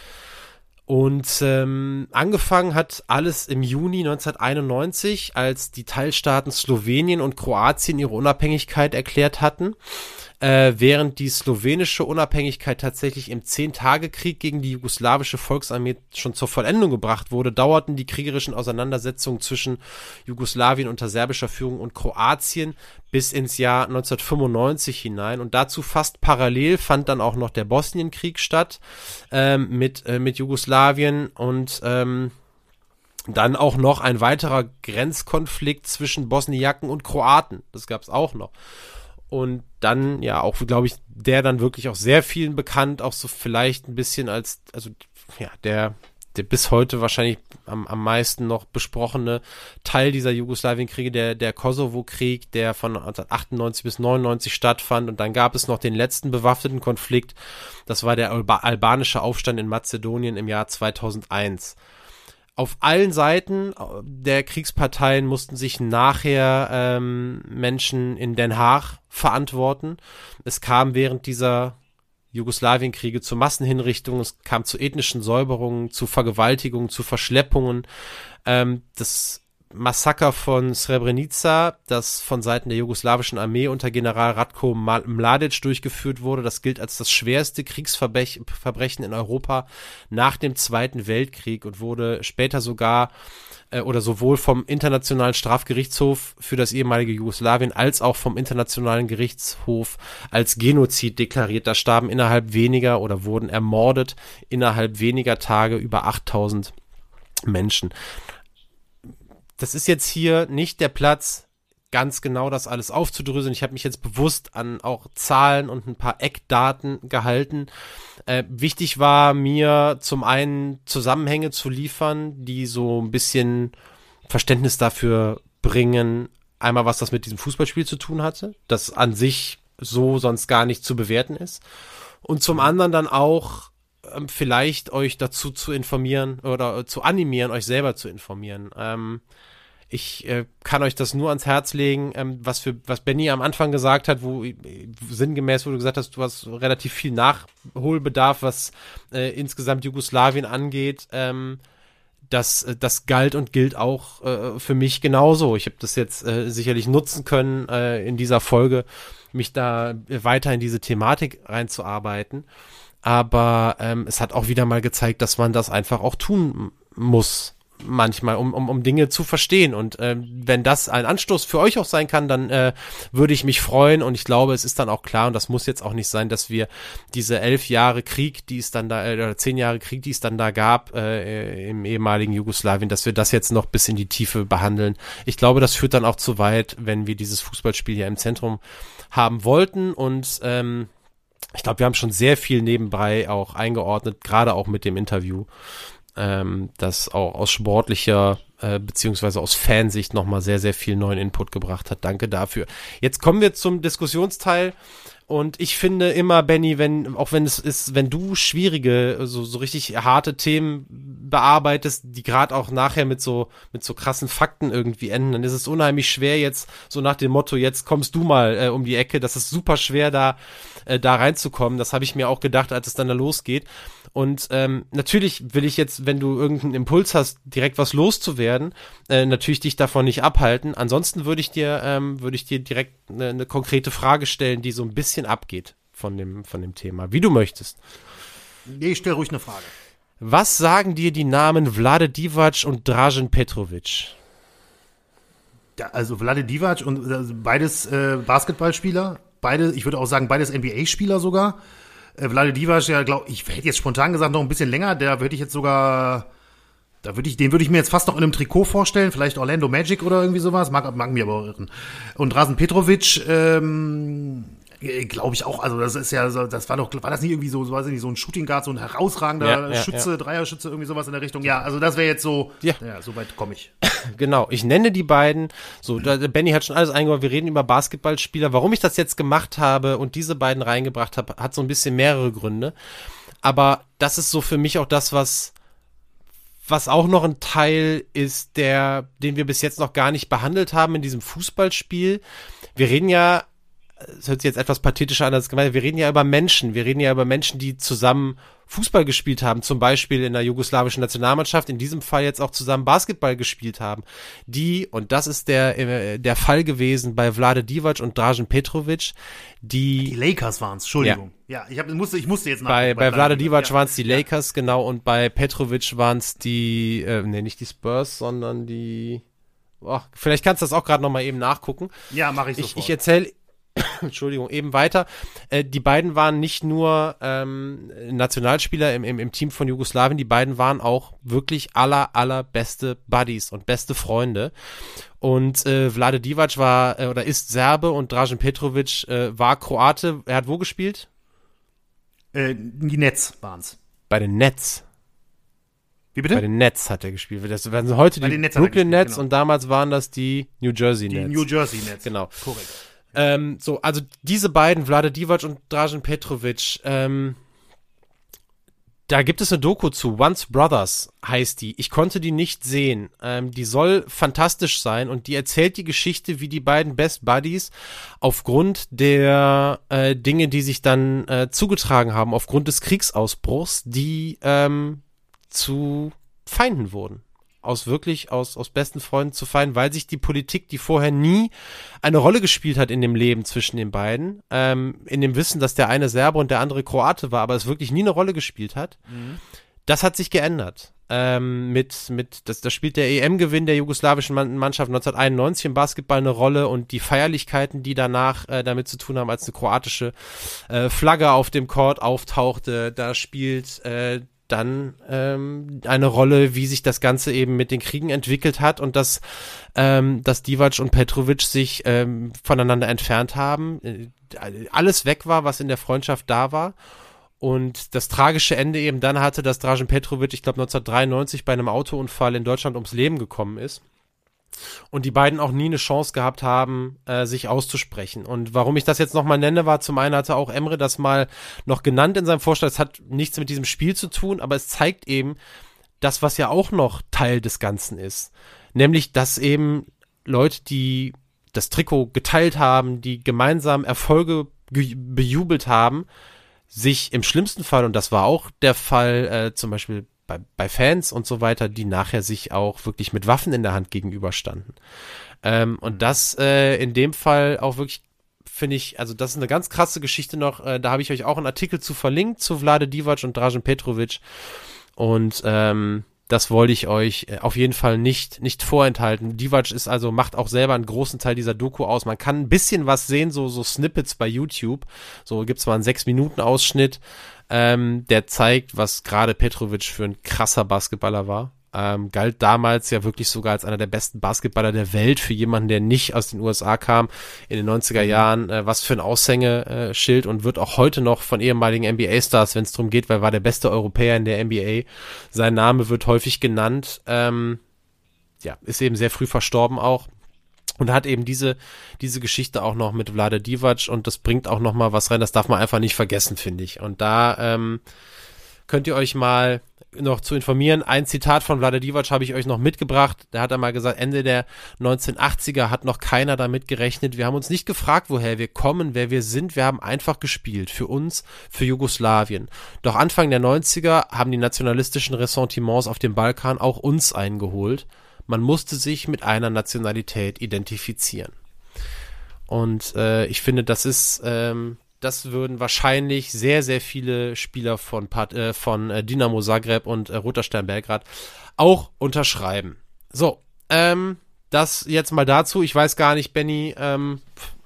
Und ähm, angefangen hat alles im Juni neunzehnhunderteinundneunzig, als die Teilstaaten Slowenien und Kroatien ihre Unabhängigkeit erklärt hatten. Äh, während die slowenische Unabhängigkeit tatsächlich im Zehn-Tage-Krieg gegen die jugoslawische Volksarmee schon zur Vollendung gebracht wurde, dauerten die kriegerischen Auseinandersetzungen zwischen Jugoslawien unter serbischer Führung und Kroatien bis ins Jahr neunzehnhundertfünfundneunzig hinein. Und dazu fast parallel fand dann auch noch der Bosnienkrieg statt ähm, mit, äh, mit Jugoslawien und ähm, dann auch noch ein weiterer Grenzkonflikt zwischen Bosniaken und Kroaten. Das gab es auch noch. Und dann, ja, auch, glaube ich, der dann wirklich auch sehr vielen bekannt, auch so vielleicht ein bisschen als, also, ja, der, der bis heute wahrscheinlich am, am meisten noch besprochene Teil dieser Jugoslawienkriege, der, der Kosovo-Krieg, der von neunzehnhundertachtundneunzig bis neunundneunzig stattfand. Und dann gab es noch den letzten bewaffneten Konflikt. Das war der Alba- albanische Aufstand in Mazedonien im Jahr zweitausendeins. Auf allen Seiten der Kriegsparteien mussten sich nachher ähm, Menschen in Den Haag verantworten. Es kam während dieser Jugoslawienkriege zu Massenhinrichtungen, es kam zu ethnischen Säuberungen, zu Vergewaltigungen, zu Verschleppungen. Ähm, das Massaker von Srebrenica, das von Seiten der jugoslawischen Armee unter General Ratko Mladic durchgeführt wurde, das gilt als das schwerste Kriegsverbrechen in Europa nach dem Zweiten Weltkrieg und wurde später sogar äh, oder sowohl vom Internationalen Strafgerichtshof für das ehemalige Jugoslawien als auch vom Internationalen Gerichtshof als Genozid deklariert. Da starben innerhalb weniger oder wurden ermordet innerhalb weniger Tage über achttausend Menschen. Das ist jetzt hier nicht der Platz, ganz genau das alles aufzudröseln. Ich habe mich jetzt bewusst an auch Zahlen und ein paar Eckdaten gehalten. Äh, wichtig war mir zum einen Zusammenhänge zu liefern, die so ein bisschen Verständnis dafür bringen, einmal was das mit diesem Fußballspiel zu tun hatte, das an sich so sonst gar nicht zu bewerten ist. Und zum anderen dann auch ähm, vielleicht euch dazu zu informieren oder äh, zu animieren, euch selber zu informieren. Ähm, Ich äh, kann euch das nur ans Herz legen, ähm, was für was Benny am Anfang gesagt hat, wo äh, sinngemäß, wo du gesagt hast, du hast relativ viel Nachholbedarf, was äh, insgesamt Jugoslawien angeht. Ähm, das, äh, das galt und gilt auch äh, für mich genauso. Ich habe das jetzt äh, sicherlich nutzen können, äh, in dieser Folge mich da weiter in diese Thematik reinzuarbeiten. Aber ähm, es hat auch wieder mal gezeigt, dass man das einfach auch tun muss. manchmal, um, um, um Dinge zu verstehen. Und äh, wenn das ein Anstoß für euch auch sein kann, dann äh, würde ich mich freuen. Und ich glaube, es ist dann auch klar, und das muss jetzt auch nicht sein, dass wir diese elf Jahre Krieg, die es dann da, äh, oder zehn Jahre Krieg, die es dann da gab, äh, im ehemaligen Jugoslawien, dass wir das jetzt noch bis in die Tiefe behandeln. Ich glaube, das führt dann auch zu weit, wenn wir dieses Fußballspiel hier im Zentrum haben wollten. Und ähm, ich glaube, wir haben schon sehr viel nebenbei auch eingeordnet, gerade auch mit dem Interview, ähm, das auch aus sportlicher äh, beziehungsweise aus Fansicht nochmal sehr, sehr viel neuen Input gebracht hat. Danke dafür. Jetzt kommen wir zum Diskussionsteil. Und ich finde immer, Benny, wenn, auch wenn es ist, wenn du schwierige, so, so richtig harte Themen bearbeitest, die gerade auch nachher mit so, mit so krassen Fakten irgendwie enden, dann ist es unheimlich schwer jetzt, so nach dem Motto, jetzt kommst du mal äh, um die Ecke, das ist super schwer da, äh, da reinzukommen. Das habe ich mir auch gedacht, als es dann da losgeht. Und ähm, natürlich will ich jetzt, wenn du irgendeinen Impuls hast, direkt was loszuwerden, äh, natürlich dich davon nicht abhalten. Ansonsten würde ich dir, ähm, würde ich dir direkt eine, eine konkrete Frage stellen, die so ein bisschen abgeht von dem, von dem Thema, wie du möchtest. Nee, ich stell ruhig eine Frage. Was sagen dir die Namen Vlade Divac und Dražen Petrovic? Ja, also Vlade Divac und also beides äh, Basketballspieler, beide, ich würde auch sagen, beides N B A-Spieler sogar. Äh, Vlade Divac, ja, glaube ich, hätte jetzt spontan gesagt noch ein bisschen länger, der würde ich jetzt sogar, da würde ich, den würde ich mir jetzt fast noch in einem Trikot vorstellen, vielleicht Orlando Magic oder irgendwie sowas, mag, mag mir aber auch irren. Und Dražen Petrovic, ähm, glaube ich auch, also das ist ja so, das war doch, war das nicht irgendwie so, so weiß ich nicht, so ein Shooting Guard, so ein herausragender ja, ja, Schütze, ja. Dreierschütze, irgendwie sowas in der Richtung. Ja, also das wäre jetzt so, ja, ja so weit komme ich. Genau, ich nenne die beiden, so, da, Benny hat schon alles eingebaut, wir reden über Basketballspieler. Warum ich das jetzt gemacht habe und diese beiden reingebracht habe, hat so ein bisschen mehrere Gründe. Aber das ist so für mich auch das, was, was auch noch ein Teil ist, der, den wir bis jetzt noch gar nicht behandelt haben in diesem Fußballspiel. Wir reden ja, es hört sich jetzt etwas pathetischer an als gemeint, wir reden ja über Menschen, wir reden ja über Menschen, die zusammen Fußball gespielt haben, zum Beispiel in der jugoslawischen Nationalmannschaft, in diesem Fall jetzt auch zusammen Basketball gespielt haben, die, und das ist der äh, der Fall gewesen bei Vlade Divac und Dražen Petrovic, die... Die Lakers waren es, Entschuldigung. Ja, ja ich, hab, musste, ich musste jetzt nach. Bei, bei, bei Vlade Divac ja. waren es die Lakers, ja. Genau, und bei Petrovic waren es die, äh, nee, nicht die Spurs, sondern die... Oh, vielleicht kannst du das auch gerade nochmal eben nachgucken. Ja, mache ich ich sofort. Ich erzähle... Entschuldigung, eben weiter. Äh, die beiden waren nicht nur ähm, Nationalspieler im, im, im Team von Jugoslawien, die beiden waren auch wirklich aller, allerbeste Buddies und beste Freunde. Und äh, Vlade Divac war äh, oder ist Serbe und Dražen Petrovic äh, war Kroate. Er hat wo gespielt? Äh, die Nets waren's. Bei den Nets. Wie bitte? Bei den Nets hat er gespielt. Das werden heute Bei die Nets Brooklyn Nets, genau. Genau. Und damals waren das die New Jersey Nets. Die New Jersey Nets. Genau. Korrekt. Ähm, so, also diese beiden, Vlade Divac und Dražen Petrovic, ähm, da gibt es eine Doku zu, Once Brothers heißt die. Ich konnte die nicht sehen. Ähm, die soll fantastisch sein und die erzählt die Geschichte, wie die beiden Best Buddies aufgrund der äh, Dinge, die sich dann äh, zugetragen haben, aufgrund des Kriegsausbruchs, die ähm, zu Feinden wurden. Aus wirklich, aus, aus besten Freunden zu Feinden, weil sich die Politik, die vorher nie eine Rolle gespielt hat in dem Leben zwischen den beiden, ähm, in dem Wissen, dass der eine Serbe und der andere Kroate war, aber es wirklich nie eine Rolle gespielt hat, mhm. Das hat sich geändert. Ähm, mit, mit, das, das spielt der E M-Gewinn der jugoslawischen Mannschaft neunzehnhunderteinundneunzig im Basketball eine Rolle und die Feierlichkeiten, die danach äh, damit zu tun haben, als eine kroatische äh, Flagge auf dem Court auftauchte, da spielt äh, dann ähm, eine Rolle, wie sich das Ganze eben mit den Kriegen entwickelt hat und dass, ähm, dass Divac und Petrovic sich ähm, voneinander entfernt haben, äh, alles weg war, was in der Freundschaft da war und das tragische Ende eben dann hatte, dass Dražen Petrovic, ich glaube neunzehnhundertdreiundneunzig bei einem Autounfall in Deutschland ums Leben gekommen ist. Und die beiden auch nie eine Chance gehabt haben, äh, sich auszusprechen. Und warum ich das jetzt nochmal nenne, war zum einen hatte auch Emre das mal noch genannt in seinem Vorschlag. Es hat nichts mit diesem Spiel zu tun, aber es zeigt eben das, was ja auch noch Teil des Ganzen ist. Nämlich, dass eben Leute, die das Trikot geteilt haben, die gemeinsam Erfolge ge- bejubelt haben, sich im schlimmsten Fall, und das war auch der Fall, äh, zum Beispiel Bei, bei Fans und so weiter, die nachher sich auch wirklich mit Waffen in der Hand gegenüberstanden. Ähm, und das äh, in dem Fall auch wirklich, finde ich, also das ist eine ganz krasse Geschichte noch, äh, da habe ich euch auch einen Artikel zu verlinkt, zu Vlade Divac und Dražen Petrovic. Und ähm, das wollte ich euch auf jeden Fall nicht nicht vorenthalten. Divac ist also, macht auch selber einen großen Teil dieser Doku aus. Man kann ein bisschen was sehen, so so Snippets bei YouTube. So gibt's mal einen sechs Minuten Ausschnitt, ähm, der zeigt, was gerade Petrovic für ein krasser Basketballer war. Ähm, galt damals ja wirklich sogar als einer der besten Basketballer der Welt für jemanden, der nicht aus den U S A kam in den neunziger Jahren. Äh, was für ein Aushängeschild und wird auch heute noch von ehemaligen N B A-Stars, wenn es darum geht, weil er war der beste Europäer in der N B A. Sein Name wird häufig genannt. Ähm, ja, ist eben sehr früh verstorben auch. Und hat eben diese diese Geschichte auch noch mit Vlade Divac und das bringt auch noch mal was rein, das darf man einfach nicht vergessen, finde ich. Und da ähm, könnt ihr euch mal noch zu informieren. Ein Zitat von Vlade Divac habe ich euch noch mitgebracht. Der hat einmal gesagt, Ende der neunzehnhundertachtziger hat noch keiner damit gerechnet. Wir haben uns nicht gefragt, woher wir kommen, wer wir sind. Wir haben einfach gespielt. Für uns, für Jugoslawien. Doch Anfang der neunziger haben die nationalistischen Ressentiments auf dem Balkan auch uns eingeholt. Man musste sich mit einer Nationalität identifizieren. Und äh, ich finde, das ist... Ähm, Das würden wahrscheinlich sehr, sehr viele Spieler von, äh, von äh, Dinamo Zagreb und äh, Roter Stern Belgrad auch unterschreiben. So, ähm, das jetzt mal dazu. Ich weiß gar nicht, Benny, ähm,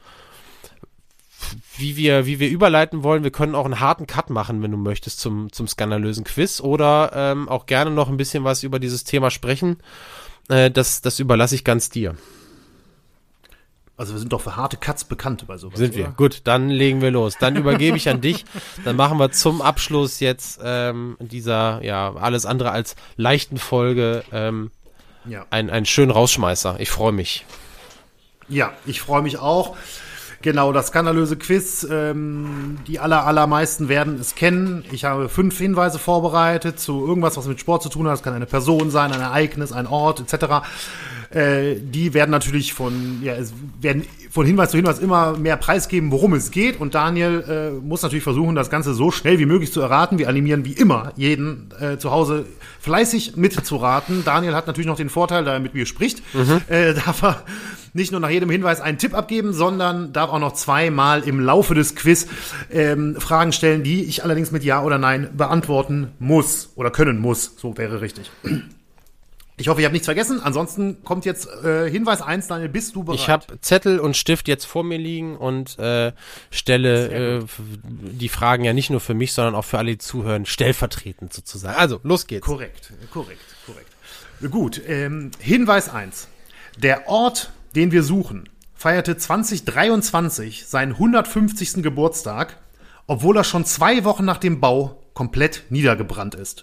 wie wir, wie wir überleiten wollen. Wir können auch einen harten Cut machen, wenn du möchtest, zum, zum skandalösen Quiz oder ähm, auch gerne noch ein bisschen was über dieses Thema sprechen. Äh, das, das überlasse ich ganz dir. Also wir sind doch für harte Cuts bekannt bei sowas. Sind wir. Oder? Gut, dann legen wir los. Dann übergebe ich an dich. Dann machen wir zum Abschluss jetzt ähm, dieser, ja, alles andere als leichten Folge ähm, ja. einen, einen schönen Rausschmeißer. Ich freue mich. Ja, ich freue mich auch. Genau, das skandalöse Quiz. Ähm, die aller, allermeisten werden es kennen. Ich habe fünf Hinweise vorbereitet zu irgendwas, was mit Sport zu tun hat. Das kann eine Person sein, ein Ereignis, ein Ort et cetera. Äh, die werden natürlich von, ja, es werden von Hinweis zu Hinweis immer mehr preisgeben, worum es geht. Und Daniel äh, muss natürlich versuchen, das Ganze so schnell wie möglich zu erraten. Wir animieren wie immer jeden äh, zu Hause fleißig mitzuraten. Daniel hat natürlich noch den Vorteil, da er mit mir spricht, mhm. äh, darf er nicht nur nach jedem Hinweis einen Tipp abgeben, sondern darf auch noch zweimal im Laufe des Quiz ähm, Fragen stellen, die ich allerdings mit Ja oder Nein beantworten muss oder können muss. So wäre richtig. Ich hoffe, ich habe nichts vergessen. Ansonsten kommt jetzt äh, Hinweis eins, Daniel, bist du bereit? Ich habe Zettel und Stift jetzt vor mir liegen und äh, stelle äh, die Fragen ja nicht nur für mich, sondern auch für alle, die zuhören, stellvertretend sozusagen. Also, los geht's. Korrekt, korrekt, korrekt. Gut, ähm, Hinweis eins. Der Ort, den wir suchen, feierte zwanzig dreiundzwanzig seinen hundertfünfzigsten Geburtstag, obwohl er schon zwei Wochen nach dem Bau komplett niedergebrannt ist.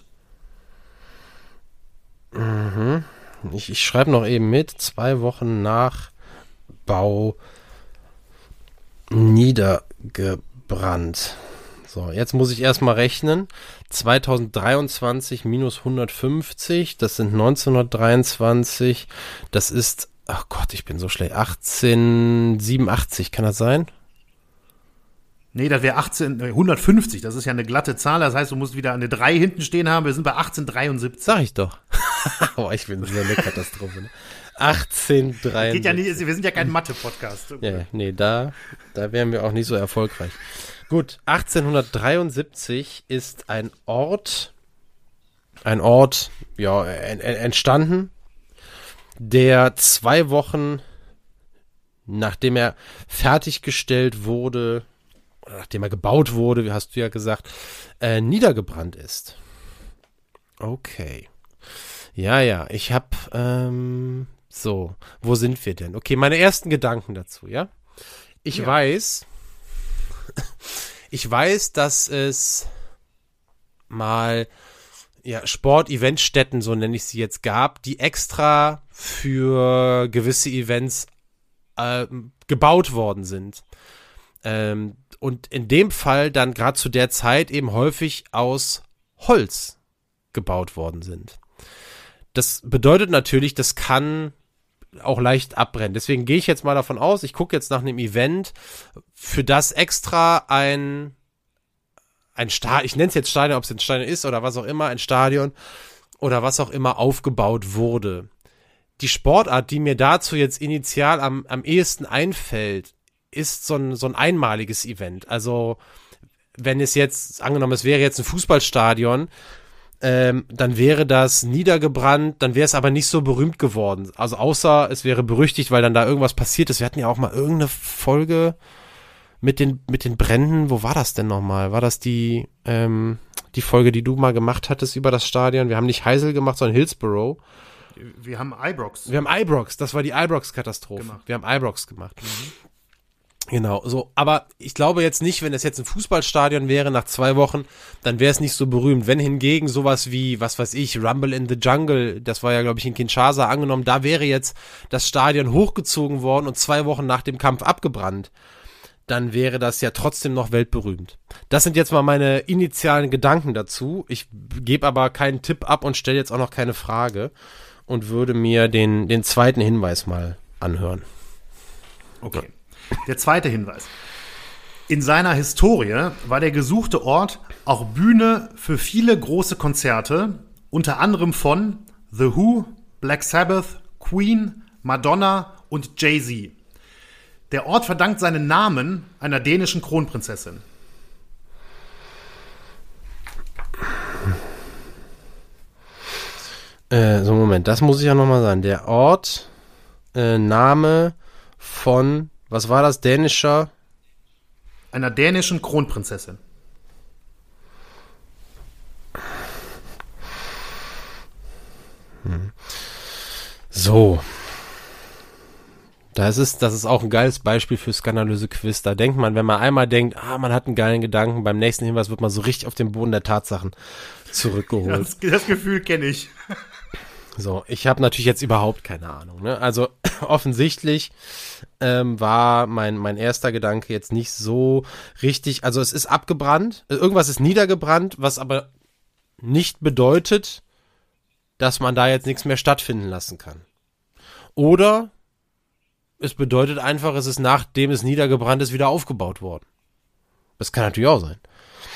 Mhm. Ich, ich schreibe noch eben mit, zwei Wochen nach Bau niedergebrannt. So, jetzt muss ich erstmal rechnen. zweitausenddreiundzwanzig minus hundertfünfzig, das sind neunzehnhundertdreiundzwanzig, das ist, ach Gott, ich bin so schlecht, achtzehnhundertsiebenundachtzig, kann das sein? Nee, das wäre achtzehn, hundertfünfzig, das ist ja eine glatte Zahl, das heißt, du musst wieder eine drei hinten stehen haben, wir sind bei achtzehnhundertdreiundsiebzig. Sag ich doch. Oh, ich bin so eine Katastrophe. Ne? achtzehnhundertdreiundsiebzig. Geht ja nicht, wir sind ja kein Mathe-Podcast. Ja, nee, da, da wären wir auch nicht so erfolgreich. Gut, achtzehnhundertdreiundsiebzig ist ein Ort, ein Ort, ja, en, en, entstanden, der zwei Wochen, nachdem er fertiggestellt wurde, nachdem er gebaut wurde, wie hast du ja gesagt, äh, niedergebrannt ist. Okay. Ja, ja, ich hab, ähm, so, wo sind wir denn? Okay, meine ersten Gedanken dazu, ja? Ich ja. weiß, ich weiß, dass es mal, ja, Sport-Eventstätten, so nenne ich sie jetzt, gab, die extra für gewisse Events äh, gebaut worden sind. Ähm, und in dem Fall dann gerade zu der Zeit eben häufig aus Holz gebaut worden sind. Das bedeutet natürlich, das kann auch leicht abbrennen. Deswegen gehe ich jetzt mal davon aus, ich gucke jetzt nach einem Event, für das extra ein, ein Stadion, ich nenne es jetzt Stadion, ob es ein Stadion ist oder was auch immer, ein Stadion oder was auch immer aufgebaut wurde. Die Sportart, die mir dazu jetzt initial am, am ehesten einfällt, ist so ein, so ein einmaliges Event. Also wenn es jetzt, angenommen, es wäre jetzt ein Fußballstadion, ähm, dann wäre das niedergebrannt, dann wäre es aber nicht so berühmt geworden. Also außer es wäre berüchtigt, weil dann da irgendwas passiert ist. Wir hatten ja auch mal irgendeine Folge mit den mit den Bränden. Wo war das denn nochmal? War das die ähm, die Folge, die du mal gemacht hattest über das Stadion? Wir haben nicht Heysel gemacht, sondern Hillsborough. Wir haben Ibrox. Wir haben Ibrox, das war die Ibrox-Katastrophe. Gemacht. Wir haben Ibrox gemacht. Mhm. Genau, so, aber ich glaube jetzt nicht, wenn es jetzt ein Fußballstadion wäre nach zwei Wochen, dann wäre es nicht so berühmt. Wenn hingegen sowas wie, was weiß ich, Rumble in the Jungle, das war ja, glaube ich, in Kinshasa angenommen, da wäre jetzt das Stadion hochgezogen worden und zwei Wochen nach dem Kampf abgebrannt, dann wäre das ja trotzdem noch weltberühmt. Das sind jetzt mal meine initialen Gedanken dazu. Ich gebe aber keinen Tipp ab und stelle jetzt auch noch keine Frage und würde mir den, den zweiten Hinweis mal anhören. Okay. Der zweite Hinweis. In seiner Historie war der gesuchte Ort auch Bühne für viele große Konzerte, unter anderem von The Who, Black Sabbath, Queen, Madonna und Jay-Z. Der Ort verdankt seinen Namen einer dänischen Kronprinzessin. Äh, so, Moment, das muss ich ja nochmal sagen. Der Ort, äh, Name von, was war das, dänischer? Einer dänischen Kronprinzessin. Hm. So. Das ist, das ist auch ein geiles Beispiel für skandalöse Quiz. Da denkt man, wenn man einmal denkt, ah, man hat einen geilen Gedanken, beim nächsten Hinweis wird man so richtig auf den Boden der Tatsachen zurückgeholt. Das, das Gefühl kenne ich. So, ich habe natürlich jetzt überhaupt keine Ahnung. Ne? Also offensichtlich ähm, war mein mein erster Gedanke jetzt nicht so richtig. Also es ist abgebrannt, irgendwas ist niedergebrannt, was aber nicht bedeutet, dass man da jetzt nichts mehr stattfinden lassen kann. Oder es bedeutet einfach, es ist nachdem es niedergebrannt ist, wieder aufgebaut worden. Das kann natürlich auch sein.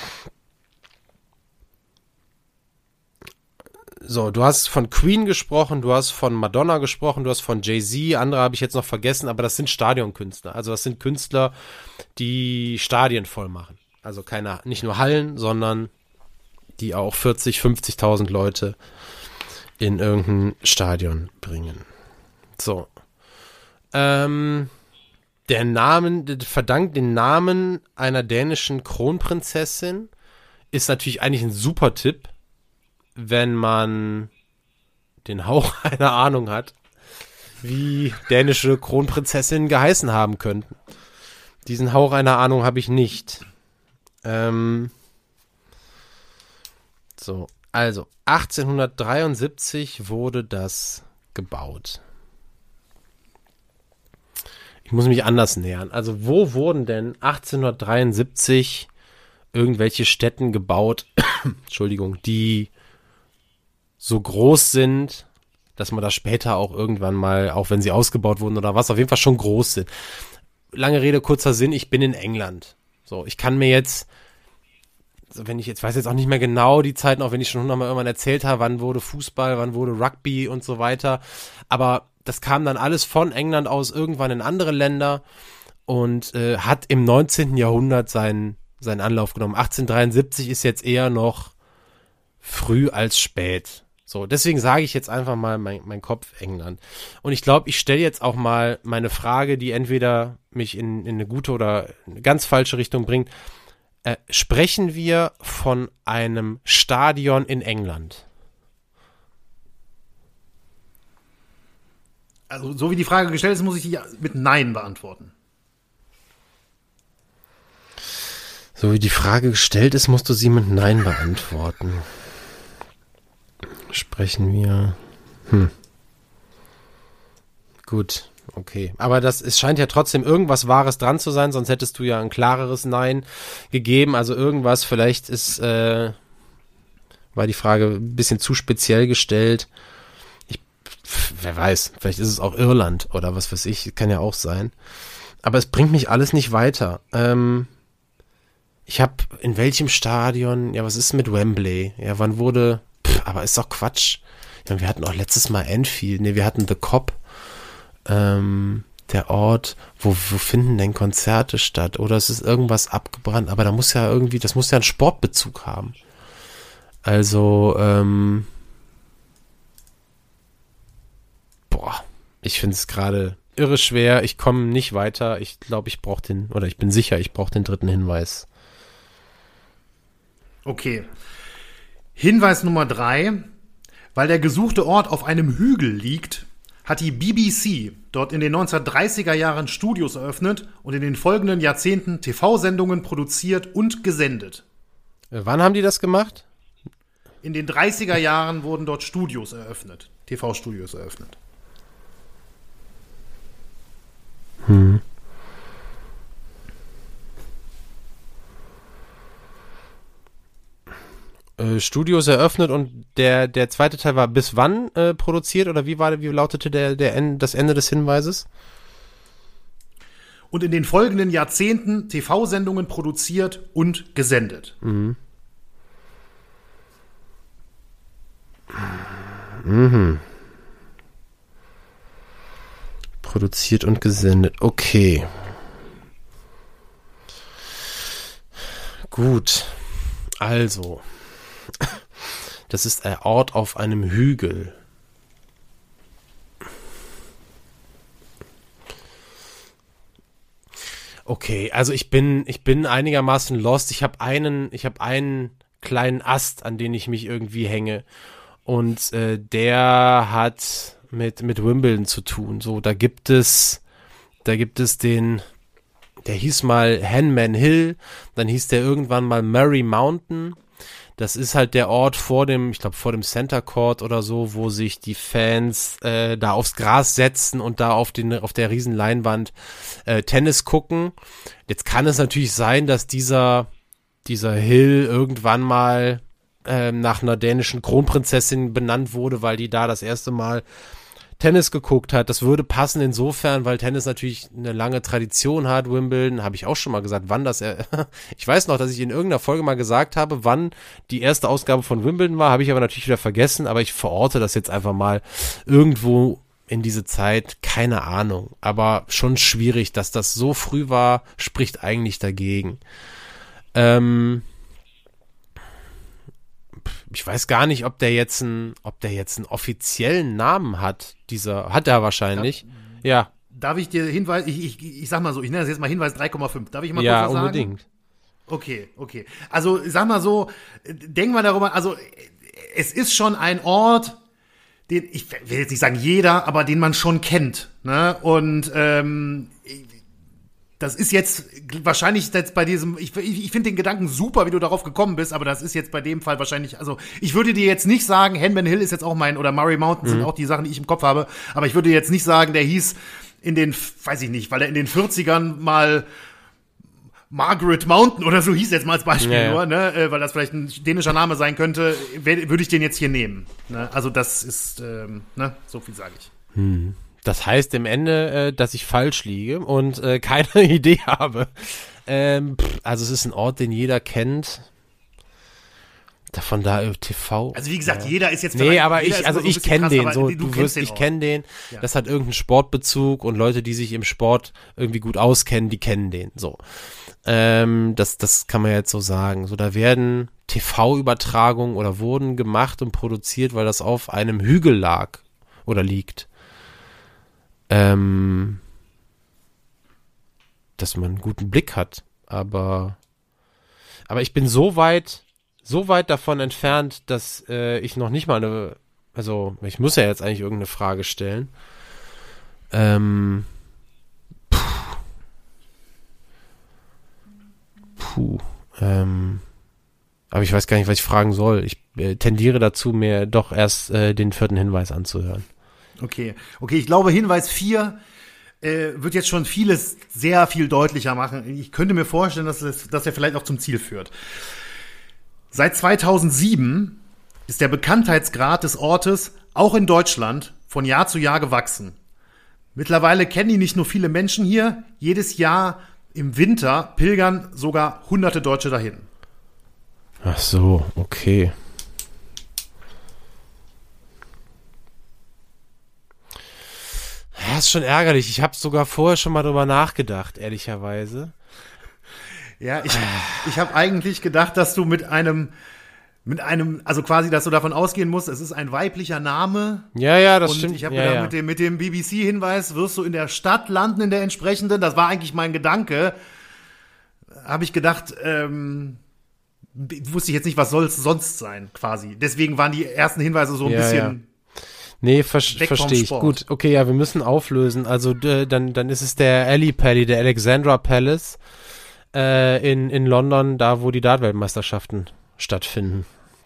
So, du hast von Queen gesprochen, du hast von Madonna gesprochen, du hast von Jay-Z, andere habe ich jetzt noch vergessen, aber das sind Stadionkünstler. Also das sind Künstler, die Stadien voll machen. Also keine, nicht nur Hallen, sondern die auch vierzig, fünfzigtausend Leute in irgendein Stadion bringen. So. Ähm, der Namen, verdankt den Namen einer dänischen Kronprinzessin, ist natürlich eigentlich ein super Tipp, wenn man den Hauch einer Ahnung hat, wie dänische Kronprinzessinnen geheißen haben könnten. Diesen Hauch einer Ahnung habe ich nicht. Ähm, so, also achtzehnhundertdreiundsiebzig wurde das gebaut. Ich muss mich anders nähern. Also wo wurden denn achtzehnhundertdreiundsiebzig irgendwelche Städten gebaut, Entschuldigung, die so groß sind, dass man da später auch irgendwann mal, auch wenn sie ausgebaut wurden oder was, auf jeden Fall schon groß sind. Lange Rede, kurzer Sinn, ich bin in England. So, ich kann mir jetzt, also wenn ich jetzt, weiß jetzt auch nicht mehr genau die Zeiten, auch wenn ich schon hundertmal irgendwann erzählt habe, wann wurde Fußball, wann wurde Rugby und so weiter, aber das kam dann alles von England aus irgendwann in andere Länder und äh, hat im neunzehnten Jahrhundert seinen, seinen Anlauf genommen. achtzehnhundertdreiundsiebzig ist jetzt eher noch früh als spät. So, deswegen sage ich jetzt einfach mal mein, mein Kopf England. Und ich glaube, ich stelle jetzt auch mal meine Frage, die entweder mich in, in eine gute oder eine ganz falsche Richtung bringt. Äh, sprechen wir von einem Stadion in England? Also, so wie die Frage gestellt ist, muss ich die mit Nein beantworten. So wie die Frage gestellt ist, musst du sie mit Nein beantworten. Sprechen wir. Hm. Gut, okay. Aber das, es scheint ja trotzdem irgendwas Wahres dran zu sein, sonst hättest du ja ein klareres Nein gegeben. Also irgendwas, vielleicht ist, äh, war die Frage ein bisschen zu speziell gestellt. Ich, wer weiß, vielleicht ist es auch Irland oder was weiß ich, kann ja auch sein. Aber es bringt mich alles nicht weiter. Ähm, ich habe in welchem Stadion, ja, was ist mit Wembley? Ja, wann wurde, pff, aber ist doch Quatsch. Ja, wir hatten auch letztes Mal Anfield, ne, wir hatten The Cop, ähm, der Ort, wo, wo finden denn Konzerte statt? Oder es ist irgendwas abgebrannt, aber da muss ja irgendwie, das muss ja einen Sportbezug haben. Also, ähm, boah, ich finde es gerade irre schwer. Ich komme nicht weiter. Ich glaube, ich brauche den, oder ich bin sicher, ich brauche den dritten Hinweis. Okay. Hinweis Nummer drei. Weil der gesuchte Ort auf einem Hügel liegt, hat die B B C dort in den neunzehnhundertdreißiger Jahren Studios eröffnet und in den folgenden Jahrzehnten T V-Sendungen produziert und gesendet. Äh, wann haben die das gemacht? In den dreißiger Jahren wurden dort Studios eröffnet, T V-Studios eröffnet. Hm. Äh, Studios eröffnet und der, der zweite Teil war bis wann äh, produziert oder wie war, wie lautete der, der End, das Ende des Hinweises? Und in den folgenden Jahrzehnten T V-Sendungen produziert und gesendet. Mhm. Mhm. Produziert und gesendet. Okay. Gut. Also. Das ist ein Ort auf einem Hügel. Okay, also ich bin, ich bin einigermaßen lost. Ich habe einen, ich habe einen kleinen Ast, an den ich mich irgendwie hänge. Und äh, der hat mit, mit Wimbledon zu tun. So, da gibt es, da gibt es den, der hieß mal Henman Hill, dann hieß der irgendwann mal Murray Mountain. Das ist halt der Ort vor dem, ich glaube vor dem Center Court oder so, wo sich die Fans äh, da aufs Gras setzen und da auf den auf der riesen Leinwand äh, Tennis gucken. Jetzt kann es natürlich sein, dass dieser dieser Hill irgendwann mal äh, nach einer dänischen Kronprinzessin benannt wurde, weil die da das erste Mal Tennis geguckt hat. Das würde passen insofern, weil Tennis natürlich eine lange Tradition hat. Wimbledon, habe ich auch schon mal gesagt, wann das, er ich weiß noch, dass ich in irgendeiner Folge mal gesagt habe, wann die erste Ausgabe von Wimbledon war, habe ich aber natürlich wieder vergessen, aber ich verorte das jetzt einfach mal irgendwo in diese Zeit, keine Ahnung, aber schon schwierig, dass das so früh war, spricht eigentlich dagegen. Ähm, ich weiß gar nicht, ob der jetzt einen, ob der jetzt einen offiziellen Namen hat. Dieser hat er wahrscheinlich. Ja. Ja. Darf ich dir Hinweis, ich, ich, ich sag mal so, ich nenne das jetzt mal Hinweis drei Komma fünf. Darf ich mal ja, kurz was sagen? Ja, unbedingt. Okay, okay. Also sag mal so, denk mal darüber, also es ist schon ein Ort, den, ich will jetzt nicht sagen jeder, aber den man schon kennt. Ne? Und ähm, das ist jetzt wahrscheinlich jetzt bei diesem, ich, ich, ich finde den Gedanken super, wie du darauf gekommen bist, aber das ist jetzt bei dem Fall wahrscheinlich, also ich würde dir jetzt nicht sagen, Henman Hill ist jetzt auch mein, oder Murray Mountain mhm. sind auch die Sachen, die ich im Kopf habe, aber ich würde jetzt nicht sagen, der hieß in den, weiß ich nicht, weil er in den vierzigern mal Margaret Mountain oder so hieß jetzt mal als Beispiel ja, nur, ne, äh, weil das vielleicht ein dänischer Name sein könnte, würde ich den jetzt hier nehmen. Ne? Also das ist, ähm, ne, so viel sage ich. Hm. Das heißt im Ende, äh, dass ich falsch liege und äh, keine Idee habe. Ähm, pff, also es ist ein Ort, den jeder kennt. Davon da äh, T V. Also wie gesagt, ja. jeder ist jetzt Nee, aber ich, also so ich kenne den. So, du, du wirst, den ich kenne den. Ja. Das hat irgendeinen Sportbezug und Leute, die sich im Sport irgendwie gut auskennen, die kennen den. So, ähm, das, das kann man jetzt so sagen. So, da werden T V-Übertragungen oder wurden gemacht und produziert, weil das auf einem Hügel lag oder liegt. Ähm, dass man einen guten Blick hat, aber aber ich bin so weit so weit davon entfernt, dass äh, ich noch nicht mal eine, also ich muss ja jetzt eigentlich irgendeine Frage stellen. Ähm, puh, puh, ähm, aber ich weiß gar nicht, was ich fragen soll. Ich äh, tendiere dazu, mir doch erst äh, den vierten Hinweis anzuhören. Okay, okay, ich glaube, Hinweis vier äh, wird jetzt schon vieles sehr viel deutlicher machen. Ich könnte mir vorstellen, dass, es, dass er vielleicht auch zum Ziel führt. Seit zweitausendsieben ist der Bekanntheitsgrad des Ortes auch in Deutschland von Jahr zu Jahr gewachsen. Mittlerweile kennen ihn nicht nur viele Menschen hier, jedes Jahr im Winter pilgern sogar hunderte Deutsche dahin. Ach so, okay. Ja, ist schon ärgerlich. Ich habe sogar vorher schon mal drüber nachgedacht, ehrlicherweise. Ja, ich, ich habe eigentlich gedacht, dass du mit einem Mit einem, also quasi, dass du davon ausgehen musst, es ist ein weiblicher Name. Ja, ja, das und stimmt. Ich habe ja, gedacht, ja. mit dem, mit dem B B C-Hinweis wirst du in der Stadt landen, in der entsprechenden. Das war eigentlich mein Gedanke. Habe ich gedacht, ähm, wusste ich jetzt nicht, was soll es sonst sein, quasi. Deswegen waren die ersten Hinweise so ein ja, bisschen. Ja. Nee, ver verstehe ich. Gut, okay, ja, wir müssen auflösen. Also äh, dann, dann ist es der Ali Pally, der Alexandra Palace äh, in, in London, da wo die Dart-Weltmeisterschaften stattfinden.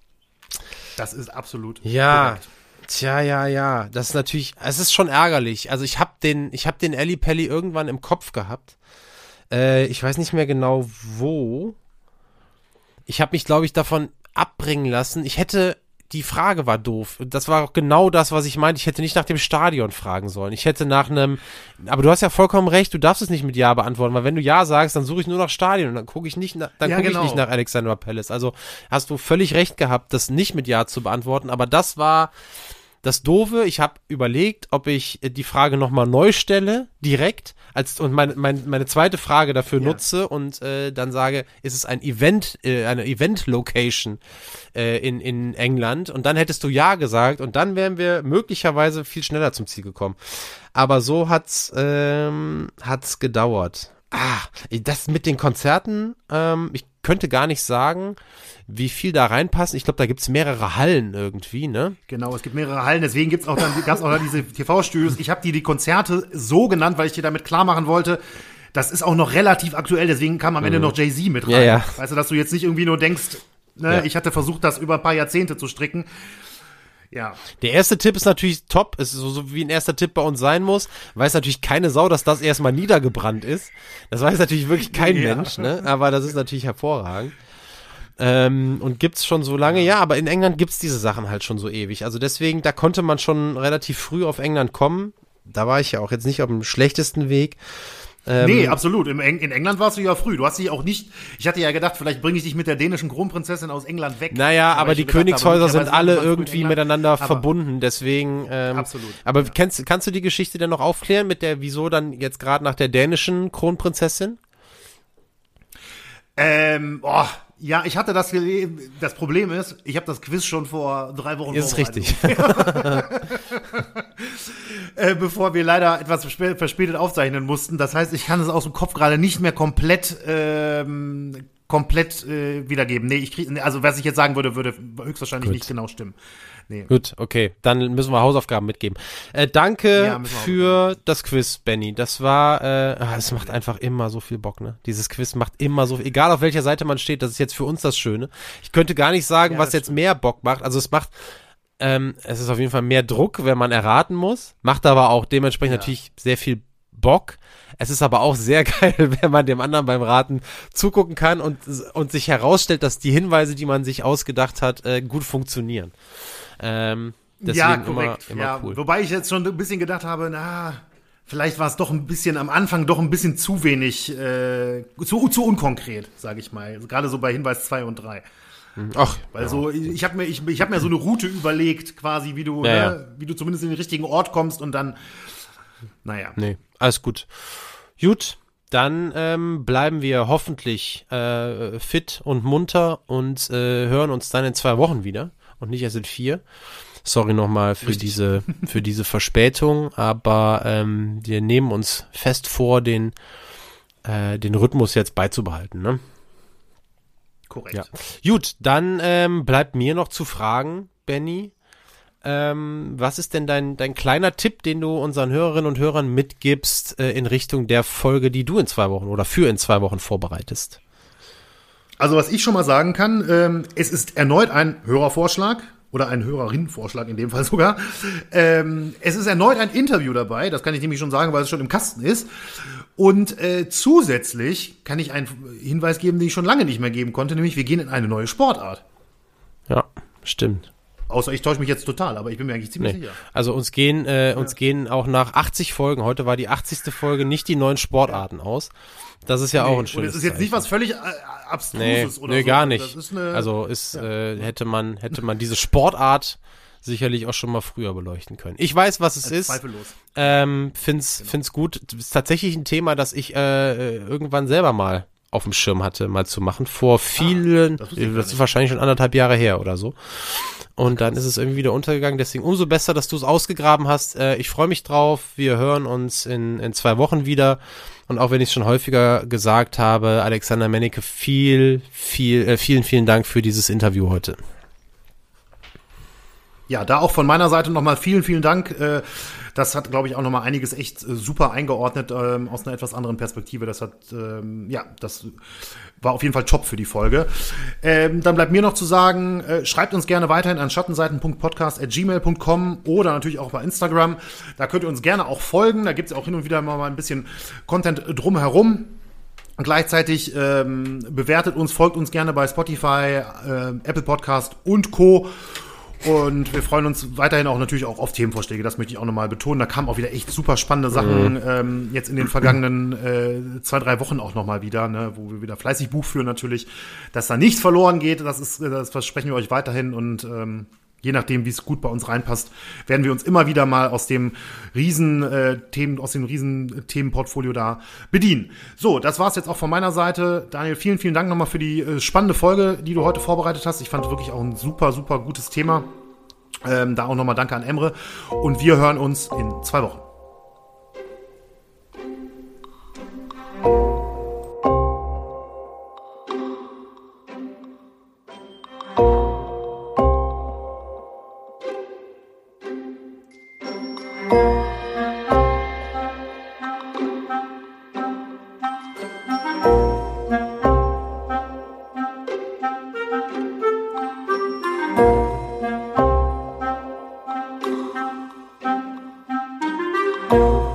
Das ist absolut ja. korrekt. Tja, ja, ja. Das ist natürlich, es ist schon ärgerlich. Also ich habe den, ich habe den Ali Pally irgendwann im Kopf gehabt. Äh, ich weiß nicht mehr genau wo. Ich habe mich, glaube ich, davon abbringen lassen. Ich hätte Die Frage war doof. Das war auch genau das, was ich meinte. Ich hätte nicht nach dem Stadion fragen sollen. Ich hätte nach einem, aber du hast ja vollkommen recht, du darfst es nicht mit Ja beantworten, weil wenn du Ja sagst, dann suche ich nur nach Stadion und dann gucke ich nicht, nach, dann ja, gucke genau. ich nicht nach Alexandra Palace. Also hast du völlig recht gehabt, das nicht mit Ja zu beantworten, aber das war das Doofe. Ich habe überlegt, ob ich die Frage nochmal neu stelle, direkt, als und meine, meine, meine zweite Frage dafür ja. nutze und äh, dann sage, ist es ein Event, äh, eine Event-Location äh, in, in England? Und dann hättest du Ja gesagt und dann wären wir möglicherweise viel schneller zum Ziel gekommen. Aber so hat's, ähm, hat's gedauert. Ah, das mit den Konzerten, ähm, ich könnte gar nicht sagen, wie viel da reinpassen. Ich glaube, da gibt's mehrere Hallen irgendwie, ne? Genau, es gibt mehrere Hallen, deswegen gibt's auch dann, gab's auch dann diese T V-Studios. Ich habe die die Konzerte so genannt, weil ich dir damit klar machen wollte, das ist auch noch relativ aktuell, deswegen kam am Ende mhm. noch Jay-Z mit rein. Ja, ja. Weißt du, dass du jetzt nicht irgendwie nur denkst, ne, ja. ich hatte versucht, das über ein paar Jahrzehnte zu stricken. Ja. Der erste Tipp ist natürlich top, ist so, so wie ein erster Tipp bei uns sein muss. Weiß natürlich keine Sau, dass das erstmal niedergebrannt ist. Das weiß natürlich wirklich kein ja. Mensch, ne? Aber das ist natürlich hervorragend. Ähm, und gibt's schon so lange, ja, aber in England gibt's diese Sachen halt schon so ewig. Also deswegen, da konnte man schon relativ früh auf England kommen. Da war ich ja auch jetzt nicht auf dem schlechtesten Weg. Ähm, nee, absolut. Im Eng- in England warst du ja früh. Du hast dich auch nicht, ich hatte ja gedacht, vielleicht bringe ich dich mit der dänischen Kronprinzessin aus England weg. Naja, aber die Königshäuser sind alle irgendwie miteinander aber verbunden, deswegen. Ähm, absolut. Aber ja. kennst, kannst du die Geschichte denn noch aufklären mit der, wieso dann jetzt gerade nach der dänischen Kronprinzessin? Ähm, boah. Ja, ich hatte das gelesen. Das Problem ist, ich habe das Quiz schon vor drei Wochen ist richtig. äh, bevor wir leider etwas versp- verspätet aufzeichnen mussten. Das heißt, ich kann es aus dem Kopf gerade nicht mehr komplett ähm, komplett äh, wiedergeben. Nee, ich krieg, also was ich jetzt sagen würde, würde höchstwahrscheinlich Gut. nicht genau stimmen. Nee. Gut, okay. Dann müssen wir Hausaufgaben mitgeben. Äh, danke Ja, für das Quiz, Benny. Das war, äh, ah, es macht einfach immer so viel Bock, ne? Dieses Quiz macht immer so viel, egal auf welcher Seite man steht, das ist jetzt für uns das Schöne. Ich könnte gar nicht sagen, Ja, was jetzt stimmt. mehr Bock macht. Also es macht, ähm, es ist auf jeden Fall mehr Druck, wenn man erraten muss. Macht aber auch dementsprechend Ja. natürlich sehr viel Bock. Es ist aber auch sehr geil, wenn man dem anderen beim Raten zugucken kann und, und sich herausstellt, dass die Hinweise, die man sich ausgedacht hat, äh, gut funktionieren. Ähm, deswegen Ja, korrekt. Immer, immer ja, cool. Wobei ich jetzt schon ein bisschen gedacht habe, na, vielleicht war es doch ein bisschen am Anfang doch ein bisschen zu wenig, äh, zu, zu unkonkret, sage ich mal. Also gerade so bei Hinweis zwei und drei. Ach, Weil ja. so, ich habe mir, ich, ich hab mir so eine Route überlegt, quasi, wie du, Ja, ne, ja. wie du zumindest in den richtigen Ort kommst und dann, naja. Nee, alles gut. Gut, dann ähm, bleiben wir hoffentlich äh, fit und munter und äh, hören uns dann in zwei Wochen wieder und nicht erst in vier. Sorry nochmal für Richtig. diese für diese Verspätung, aber ähm, wir nehmen uns fest vor, den äh, den Rhythmus jetzt beizubehalten, ne? Korrekt. Ja. Gut, dann ähm, bleibt mir noch zu fragen, Benny, ähm, was ist denn dein, dein kleiner Tipp, den du unseren Hörerinnen und Hörern mitgibst äh, in Richtung der Folge, die du in zwei Wochen oder für in zwei Wochen vorbereitest? Also was ich schon mal sagen kann, ähm, es ist erneut ein Hörervorschlag oder ein Hörerinnenvorschlag in dem Fall sogar. Ähm, es ist erneut ein Interview dabei, das kann ich nämlich schon sagen, weil es schon im Kasten ist. Und äh, zusätzlich kann ich einen Hinweis geben, den ich schon lange nicht mehr geben konnte, nämlich wir gehen in eine neue Sportart. Ja, stimmt. Außer ich täusche mich jetzt total, aber ich bin mir eigentlich ziemlich Nee. sicher. Also uns gehen äh, uns gehen auch nach achtzig Folgen, heute war die achtzigste Folge, nicht die neuen Sportarten aus. Das ist ja auch ein Und schönes es ist jetzt nicht Zeichen. was völlig äh, Abstruses Nee, oder nee, so. gar Das nicht. ist eine, Also ist, äh, hätte man, hätte man diese Sportart sicherlich auch schon mal früher beleuchten können. Ich weiß, was es ist. zweifellos. Ähm, find's, find's gut. Das ist tatsächlich ein Thema, das ich äh, irgendwann selber mal auf dem Schirm hatte, mal zu machen. Vor vielen, ah, das, das ist wahrscheinlich schon anderthalb Jahre her oder so. Und dann ist es irgendwie wieder untergegangen. Deswegen umso besser, dass du es ausgegraben hast. Äh, ich freue mich drauf. Wir hören uns in, in zwei Wochen wieder. Und auch wenn ich es schon häufiger gesagt habe, Alexander Mennecke, viel, viel, äh, vielen, vielen Dank für dieses Interview heute. Ja, da auch von meiner Seite nochmal vielen, vielen Dank. Das hat, glaube ich, auch nochmal einiges echt super eingeordnet ähm, aus einer etwas anderen Perspektive. Das hat, ähm, ja, das war auf jeden Fall top für die Folge. Ähm, dann bleibt mir noch zu sagen, äh, schreibt uns gerne weiterhin an schattenseiten punkt podcast at gmail punkt com oder natürlich auch bei Instagram. Da könnt ihr uns gerne auch folgen. Da gibt's auch hin und wieder mal ein bisschen Content drumherum. Und gleichzeitig ähm, bewertet uns, folgt uns gerne bei Spotify, äh, Apple Podcast und Co. Und wir freuen uns weiterhin auch natürlich auch auf Themenvorschläge, das möchte ich auch nochmal betonen. Da kamen auch wieder echt super spannende Sachen mhm. ähm, jetzt in den vergangenen äh, zwei, drei Wochen auch nochmal wieder, ne, wo wir wieder fleißig Buch führen natürlich, dass da nichts verloren geht, das ist, das versprechen wir euch weiterhin und ähm, je nachdem, wie es gut bei uns reinpasst, werden wir uns immer wieder mal aus dem riesen äh, Themen, aus dem riesen Themenportfolio da bedienen. So, das war's jetzt auch von meiner Seite. Daniel, vielen, vielen Dank nochmal für die äh, spannende Folge, die du heute vorbereitet hast. Ich fand wirklich auch ein super, super gutes Thema. Ähm, da auch nochmal danke an Emre. Und wir hören uns in zwei Wochen. Thank you.